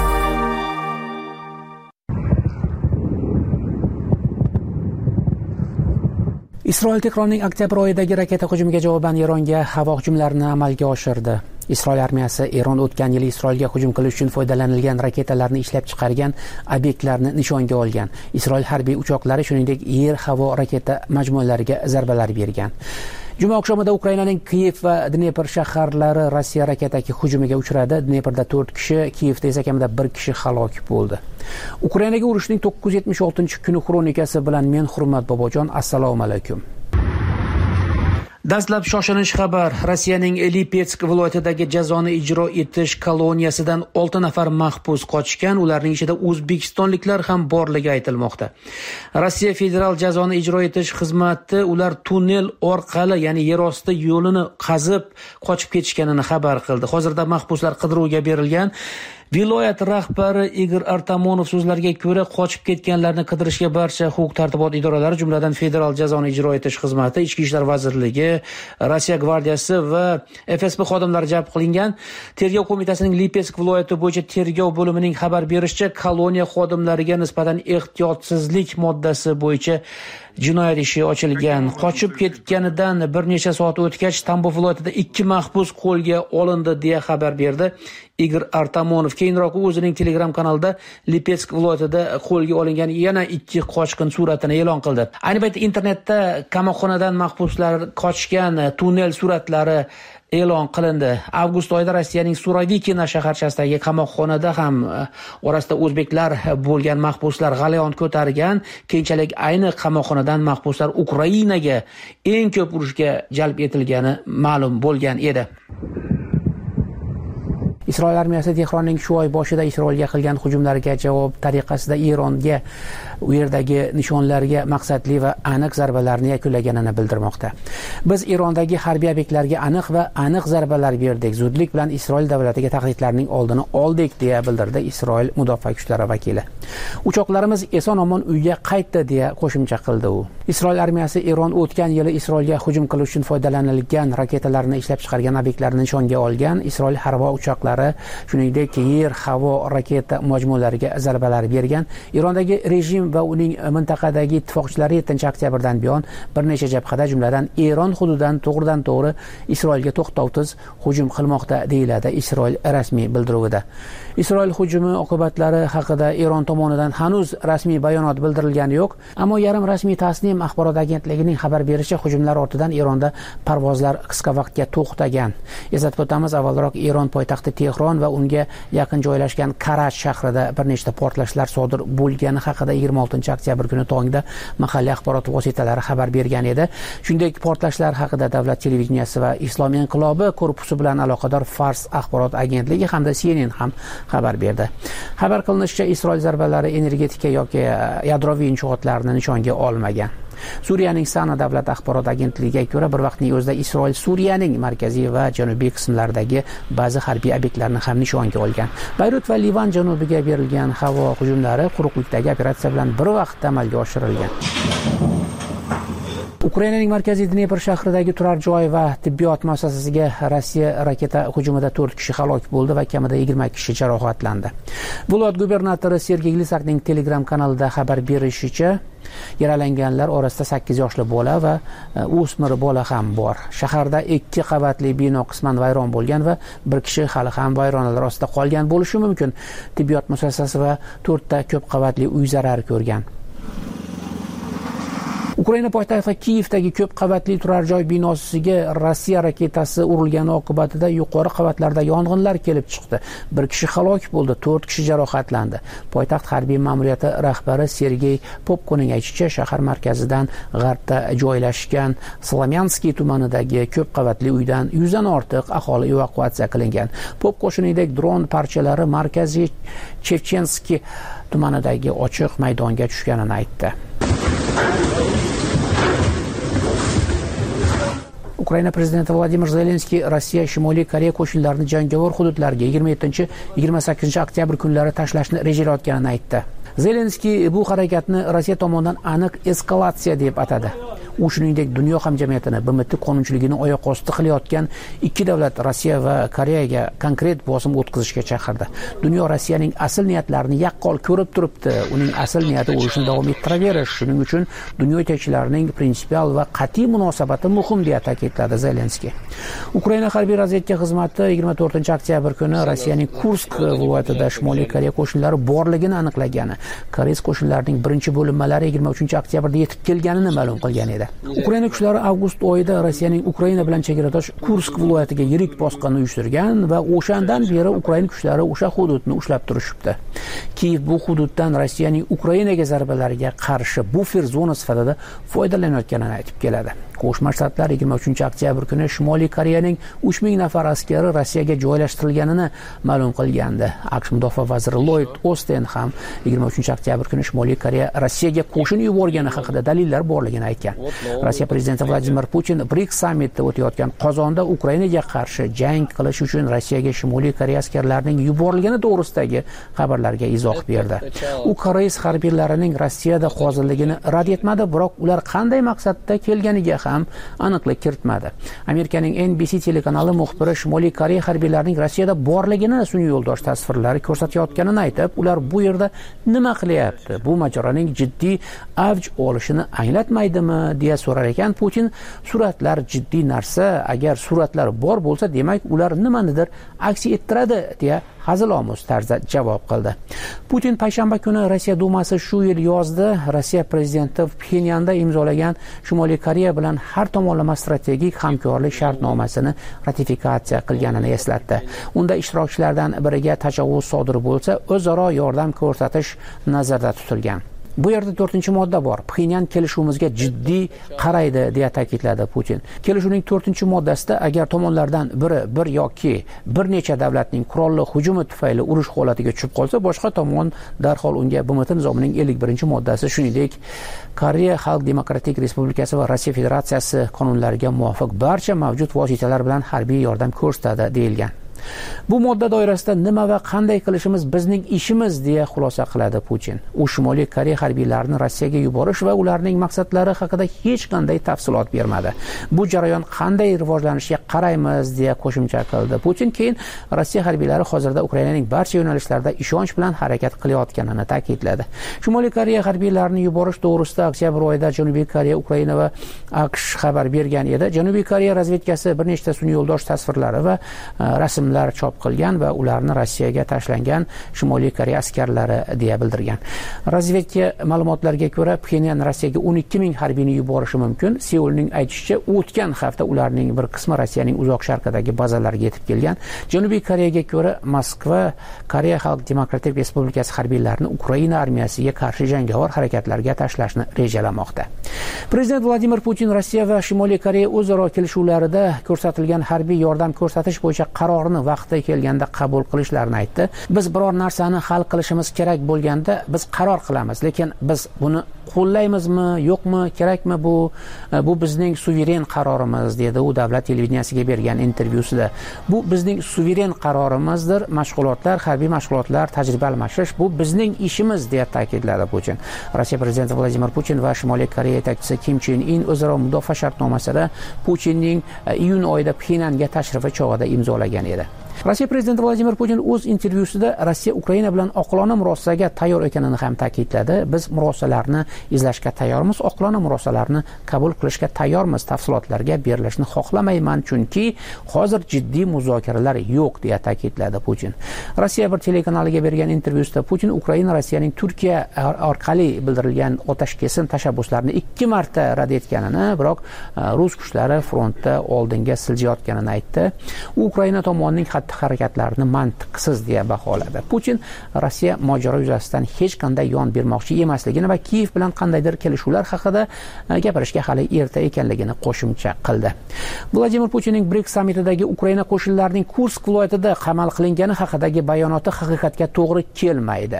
Isroil Tehronning oktyabr oyidagi raketa hujumiga javoban Eronga havo hujumlarini amalga oshirdi. Isroil armiyasi Eron o'tgan yili Isroilga hujum qilish uchun foydalanilgan raketalarni ishlab chiqargan obyektlarni nishonga olgan. Isroil harbiy uchoqlari shuningdek yer-havo raketa majmualariga zarbalar bergan. Juma oqshomida Ukrainaning Kiyev va Dnepr shaharlari Rossiya raketaki hujumiga uchradi. Dneprda 4 kishi, Kiyevda esa kamida 1 kishi halok bo'ldi. Ukrainaga urushning 976-kuni xronikasi bilan men Hurmat Bobojon, assalomu alaykum. Dastlab shoshilinch xabar. Rossiyaning Lipetsk viloyatidagi jazoni ijro etish koloniyasidan 6 nafar mahbus qochgan, ularning ichida o'zbekistonliklar ham borligi aytilmoqda. Rossiya federal jazoni ijro etish xizmati ular tunnel orqali, ya'ni yer osti yo'lini qazib qochib ketishganini xabar qildi. Hozirda mahbuslar qidiruvga berilgan. Viloyat rahbari Igor Artamonov so'zlariga ko'ra, qochib ketganlarni qidirishga barcha huquq-tartibot idoralari, jumladan Federal jazoni ijro etish xizmati, Ichki ishlar vazirligi, Rossiya gvardiyasi va FSB xodimlari jalb qilingan. Tergov qo'mitasining Lipetsk viloyati bo'yicha tergov bo'limining xabar berishicha, koloniya xodimlariga nisbatan ehtiyotsizlik moddasi bo'yicha jinoyat ishi ochilgan. Qochib ketganidan bir necha soat o'tgach, Tambov viloyatida 2 mahbus qo'lga olindi deya xabar berdi Igor Artamonov. Keyinroq u o'zining Telegram kanalida Lipetsk viloyatida qo'lga olingan yana 2 qochqin suratini e'lon qildi. Ayni paytda internetda qamoqxonadan mahbuslar qochgan tunnel suratlari e'lon qilindi. Avgust oyida Rossiyaning Surovikina shaharchasidagi qamoqxonada ham orasida o'zbeklar bo'lgan mahbuslar g'alayon ko'targan. Keyinchalik ayni qamoqxonadan mahbuslar Ukrainaga eng ko'p urushga jalb etilgani ma'lum bo'lgan edi. Isroil armiyasi Tehronning shu oy boshida Isroilga qilgan hujumlariga javob tariqasida Eronga u yerdagi nishonlarga maqsadli va aniq zarbalarni yakunlaganini bildirmoqda. Biz Erondagi harbiy obyektlarga aniq zarbalar berdik. Zudlik bilan Isroil davlatiga tahdidlarning oldini oldik deya bildirdi Isroil mudofaa kuchlari vakili. Uchoqlarimiz eson-omon uyga qaytdi deya qo'shimcha qildi u. Isroil armiyasi Eron o'tgan yili Isroilga hujum qilish uchun foydalanilgan raketalarni ishlab chiqargan obyektlarni nishonga olgan. Isroil harbiy uchoqlari shuningdek yer-havo raketa majmualariga zarbalar bergan. Erondagi rejim va uning mintaqadagi ittifoqchilari 7-oktyabrdan buyon bir necha jabhada, jumladan Eron hududidan to'g'ridan-to'g'ri Isroilga to'xtovsiz hujum qilmoqda deyiladi Isroil rasmiy bildiruvida. Isroil hujumi oqibatlari haqida Eron tomonidan hanuz rasmiy bayonot bildirilgani yo'q, ammo yarim rasmiy Tasnim axborot agentligining xabar berishicha, hujumlar ortidan Eronda parvozlar qisqa vaqtga to'xtagan. Eslatib o'tamiz, avvalroq Eron poytaxti Tehron va unga yaqin joylashgan Karach shahrida bir nechta portlashlar sodir bo'lgani haqida 26 oktyabr kuni tongda mahalliy axborot vositalari xabar bergan edi. Shunday portlashlar haqida davlat televideniyasi va Islom inqilobi korpusi bilan aloqador Fars axborot agentligi hamda CNN ham xabar berdi. Xabar qilinishicha, Isroil zarbalari energetika yoki yadroviy inshootlarni nishonga olmagan. Suriyaning Sana davlat axborot agentligiga ko'ra, bir vaqtning o'zida Isroil Suriyaning markaziy va janubiy qismlaridagi ba'zi harbiy obyektlarni ham nishonga olgan. Bayrut va Livan janubiga berilgan havo hujumlari quruqlikdagi operatsiya bilan bir vaqtda amalga oshirilgan. Ukrainaning markaziy Dnepr shahridagi turar joy va tibbiyot muassasasiga Rossiya raketa hujumida 4 kishi halok bo'ldi va kamida 20 kishi jarohatlandi. Viloyat gubernatori Sergey Lisakning Telegram kanalida xabar berishicha, yaralanganlar orasida 8 yoshli bola va o'smir bola ham bor. Shaharda 2 qavatli bino qisman vayron bo'lgan va bir kishi hali ham vayronalar ostida qolgan bo'lishi mumkin. Tibbiyot muassasasi va 4 ta ko'p qavatli uy zarar ko'rgan. Ukraina poytaxti Kiyevdagi ko'p qavatli turar joy binosiga Rossiya raketasi urilgani oqibatida yuqori qavatlarda yong'inlar kelib chiqdi. Bir kishi halok bo'ldi, 4 kishi jarohatlandi. Poytaxt harbiy ma'muriyati rahbari Sergey Popkoning aytishicha, shahar markazidan g'arbda joylashgan Slomyanskiy tumanidagi ko'p qavatli uydan 100 dan ortiq aholi evakuatsiya qilingan. Popko shuningdek dron parchalari markaziy Chevchenskiy tumanidagi ochiq maydonga tushganini aytdi. Ukraina prezidenti Vladimir Zelenskiy Rossiya Shimoliy Koreya qo'shinlarini jangovar hududlarga 27-28 oktyabr kunlari tashlashni rejalayotganini aytdi. Zelenskiy bu harakatni Rossiya tomonidan aniq eskalatsiya deb atadi. U shuningdek dunyo hamjamiyatini BMT qonunchiligini oyoq osti qilayotgan ikki davlat Rossiya va Koreyaga konkret bosim o'tkazishga chaqirdi. Dunyo Rossiyaning asl niyatlarini yaqqol ko'rib turibdi. Uning asl niyati urushni davom ettiraverish. Shuning uchun dunyo yetakchilarining prinsipial va qat'iy munosabati muhim deya ta'kidladi Zelenskiy. Ukraina harbiy razvedka xizmati 24 oktyabr kuni Rossiyaning Kursk viloyatida Shimoliy Koreya qo'shinlari borligini aniqlagan. Koreys qo'shinlarining birinchi bo'linmalari 23 oktyabrda yetib kelganini ma'lum qilgan edi. Ukraina kuchlari avgust oyida Rossiyaning Ukraina bilan chegaradosh Kursk viloyatiga yirik bosqinni uyushtirgan va o'shandan beri Ukraina kuchlari o'sha hududni ushlab turishibdi. Kiyev bu hududdan Rossiyaning Ukrainaga zarbalariga qarshi bufer zona sifatida foydalanayotganini aytib keladi. Qo'shma Shtatlar 23 oktyabr kuni Shimoliy Koreyaning 3000 nafar askari Rossiyaga joylashtirilganini ma'lum qilgandi. AQSh mudofaa vaziri Lloyd Austin ham 23 oktyabr kuni Shimoliy Koreya Rossiyaga qo'shin yuborgani haqida dalillar borligini aytgan. Rossiya prezidenti Vladimir Putin BRICS sammitida o'tayotgan Qozonda Ukrainaga qarshi jang qilish uchun Rossiyaga Shimoliy Koreya askarlarining yuborilgani to'g'risidagi xabarlarga izoh berdi. U Koreys harbiylarining Rossiyada hozirligini rad etmadi, biroq ular qanday maqsadda kelganiga ham aniqlik kiritmadi. Amerikaning NBC telekanali muxbiri Shimoliy Koreya harbiylarining Rossiyada borligini sun'iy yo'ldosh tasvirlari ko'rsatayotganini aytib, ular bu yerda nima qilyapti? Bu mojaroning jiddiy avj olishini anglatmaydimi deya so'rar ekan. Putin suratlar jiddiy narsa, agar suratlar bor bo'lsa, demak ular nimanidir aks ettiradi deya hazilomuz tarzda javob qildi. Putin payshanba kuni Rossiya Dumasi shu yil yozda Rossiya prezidenti Pxenyanda imzolagan Shimoliy Koreya bilan har tomonlama strategik hamkorlik shartnomasini ratifikatsiya qilganini eslatdi. Unda ishtirokchilardan biriga tajovuz sodir bo'lsa, o'zaro yordam ko'rsatish nazarda tutilgan. Bu yerda 4-modda bor. Pxenyan kelishuvimizga jiddiy qaraydi deya ta'kidladi Putin. Kelishuvning 4-moddasida agar tomonlardan biri bir yoki bir necha davlatning qurolli hujumi tufayli urush holatiga tushib qolsa, boshqa tomon darhol unga BMT nizomining 51-moddasi, shuningdek Koreya Xalq Demokratik Respublikasi va Rossiya Federatsiyasi qonunlariga muvofiq barcha mavjud vositalar bilan harbiy yordam ko'rsatadi deyilgan. Bu modda doirasida nima va qanday qilishimiz bizning ishimiz deya xulosa qiladi Putin. U Shimoliy Koreya harbiylarini Rossiyaga yuborish va ularning maqsadlari haqida hech qanday tafsilot bermadi. Bu jarayon qanday rivojlanishiga qaraymiz deya qo'shimcha qildi. Putin keyin Rossiya harbiylari hozirda Ukrainaning barcha yo'nalishlarida ishonch bilan harakat qilayotganini ta'kidladi. Shimoliy Koreya harbiylarini yuborish to'g'risida oktyabr oyida Janubiy Koreya, Ukraina va AQSh xabar bergan edi. Janubiy Koreya razvedkasi bir nechta sun'iy yo'ldosh tasvirlari va rasmlar videolar chop qilgan va ularni Rossiyaga tashlangan Shimoliy Koreya askarlari deya bildirgan. Razvedka ma'lumotlariga ko'ra, Pxenyan Rossiyaga 12 ming harbiyni yuborishi mumkin. Seulning aytishicha, o'tgan hafta ularning bir qismi Rossiyaning uzoq sharqidagi bazalariga yetib kelgan. Janubiy Koreyaga ko'ra, Moskva Koreya Xalq Demokratik Respublikasi harbiylarini Ukraina armiyasiga qarshi jangovar harakatlarga tashlashni rejalamoqda. Prezident Vladimir Putin Rossiya va Shimoliy Koreya o'zaro kelishuvlarida ko'rsatilgan harbiy yordam ko'rsatish bo'yicha qarorni vaqti kelganda qabul qilishlarini aytdi. Biz biror narsani hal qilishimiz kerak bo'lganda biz qaror qilamiz, lekin biz buni qo'llaymizmi, yo'qmi, kerakmi bu bizning suveren qarorimiz, dedi u davlat televideniyasiga bergan intervyusida. Bu bizning suveren qarorimizdir. Mashg'ulotlar, harbiy mashg'ulotlar, tajriba almashish bu bizning ishimiz, deya ta'kidladi Putin. Rossiya prezidenti Vladimir Putin va Shimoliy Koreya yetakchisi Kim Chen In o'zaro mudofaa shartnomasida Putinning iyun oyida Pxenyanga tashrifi chog'ida imzolagan edi. Rossiya prezidenti Vladimir Putin o'z intervyusida Rossiya Ukraina bilan oqilona murosaga tayyor ekanini ham ta'kidladi. Biz murosalarni izlashga tayyormiz, oqilona murosalarni qabul qilishga tayyormiz. Tafsilotlarga berilishni xohlamayman, chunki hozir jiddiy muzokaralar yo'q, deya ta'kidladi Putin. Rossiya bir telekanaliga bergan intervyusida Putin Ukraina Rossiyaning Turkiya orqali bildirilgan otashkesim tashabbuslarini 2 marta rad etganini, biroq rus kuchlari frontda oldinga siljayotganini aytdi. U Ukraina tomonining harakatlarini mantiqsiz deya baholadi. Putin Rossiya mojaro yuzasidan hech qanday yon bermoqchi emasligini va Kiyev bilan qandaydir kelishuvlar haqida gapirishga hali erta ekanligini qo'shimcha qildi. Vladimir Putinning BRICS sammitidagi Ukraina qo'shinlarining Kursk viloyatida qamal qilingani haqidagi bayonoti haqiqatga to'g'ri kelmaydi.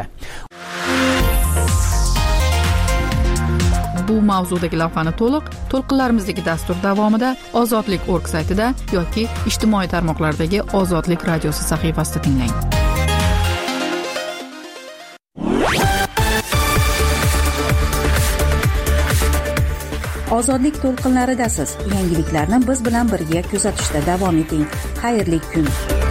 Bu mavzudagi lavhani to'lqinlarimizdagi dastur davomida Ozodlik.org saytida yoki ijtimoiy tarmoqlardagi Ozodlik radiosi sahifasida tinglang. Ozodlik to'lqinlaridasiz. Yangiliklarni biz bilan birga kuzatishda davom eting. Xayrli kun.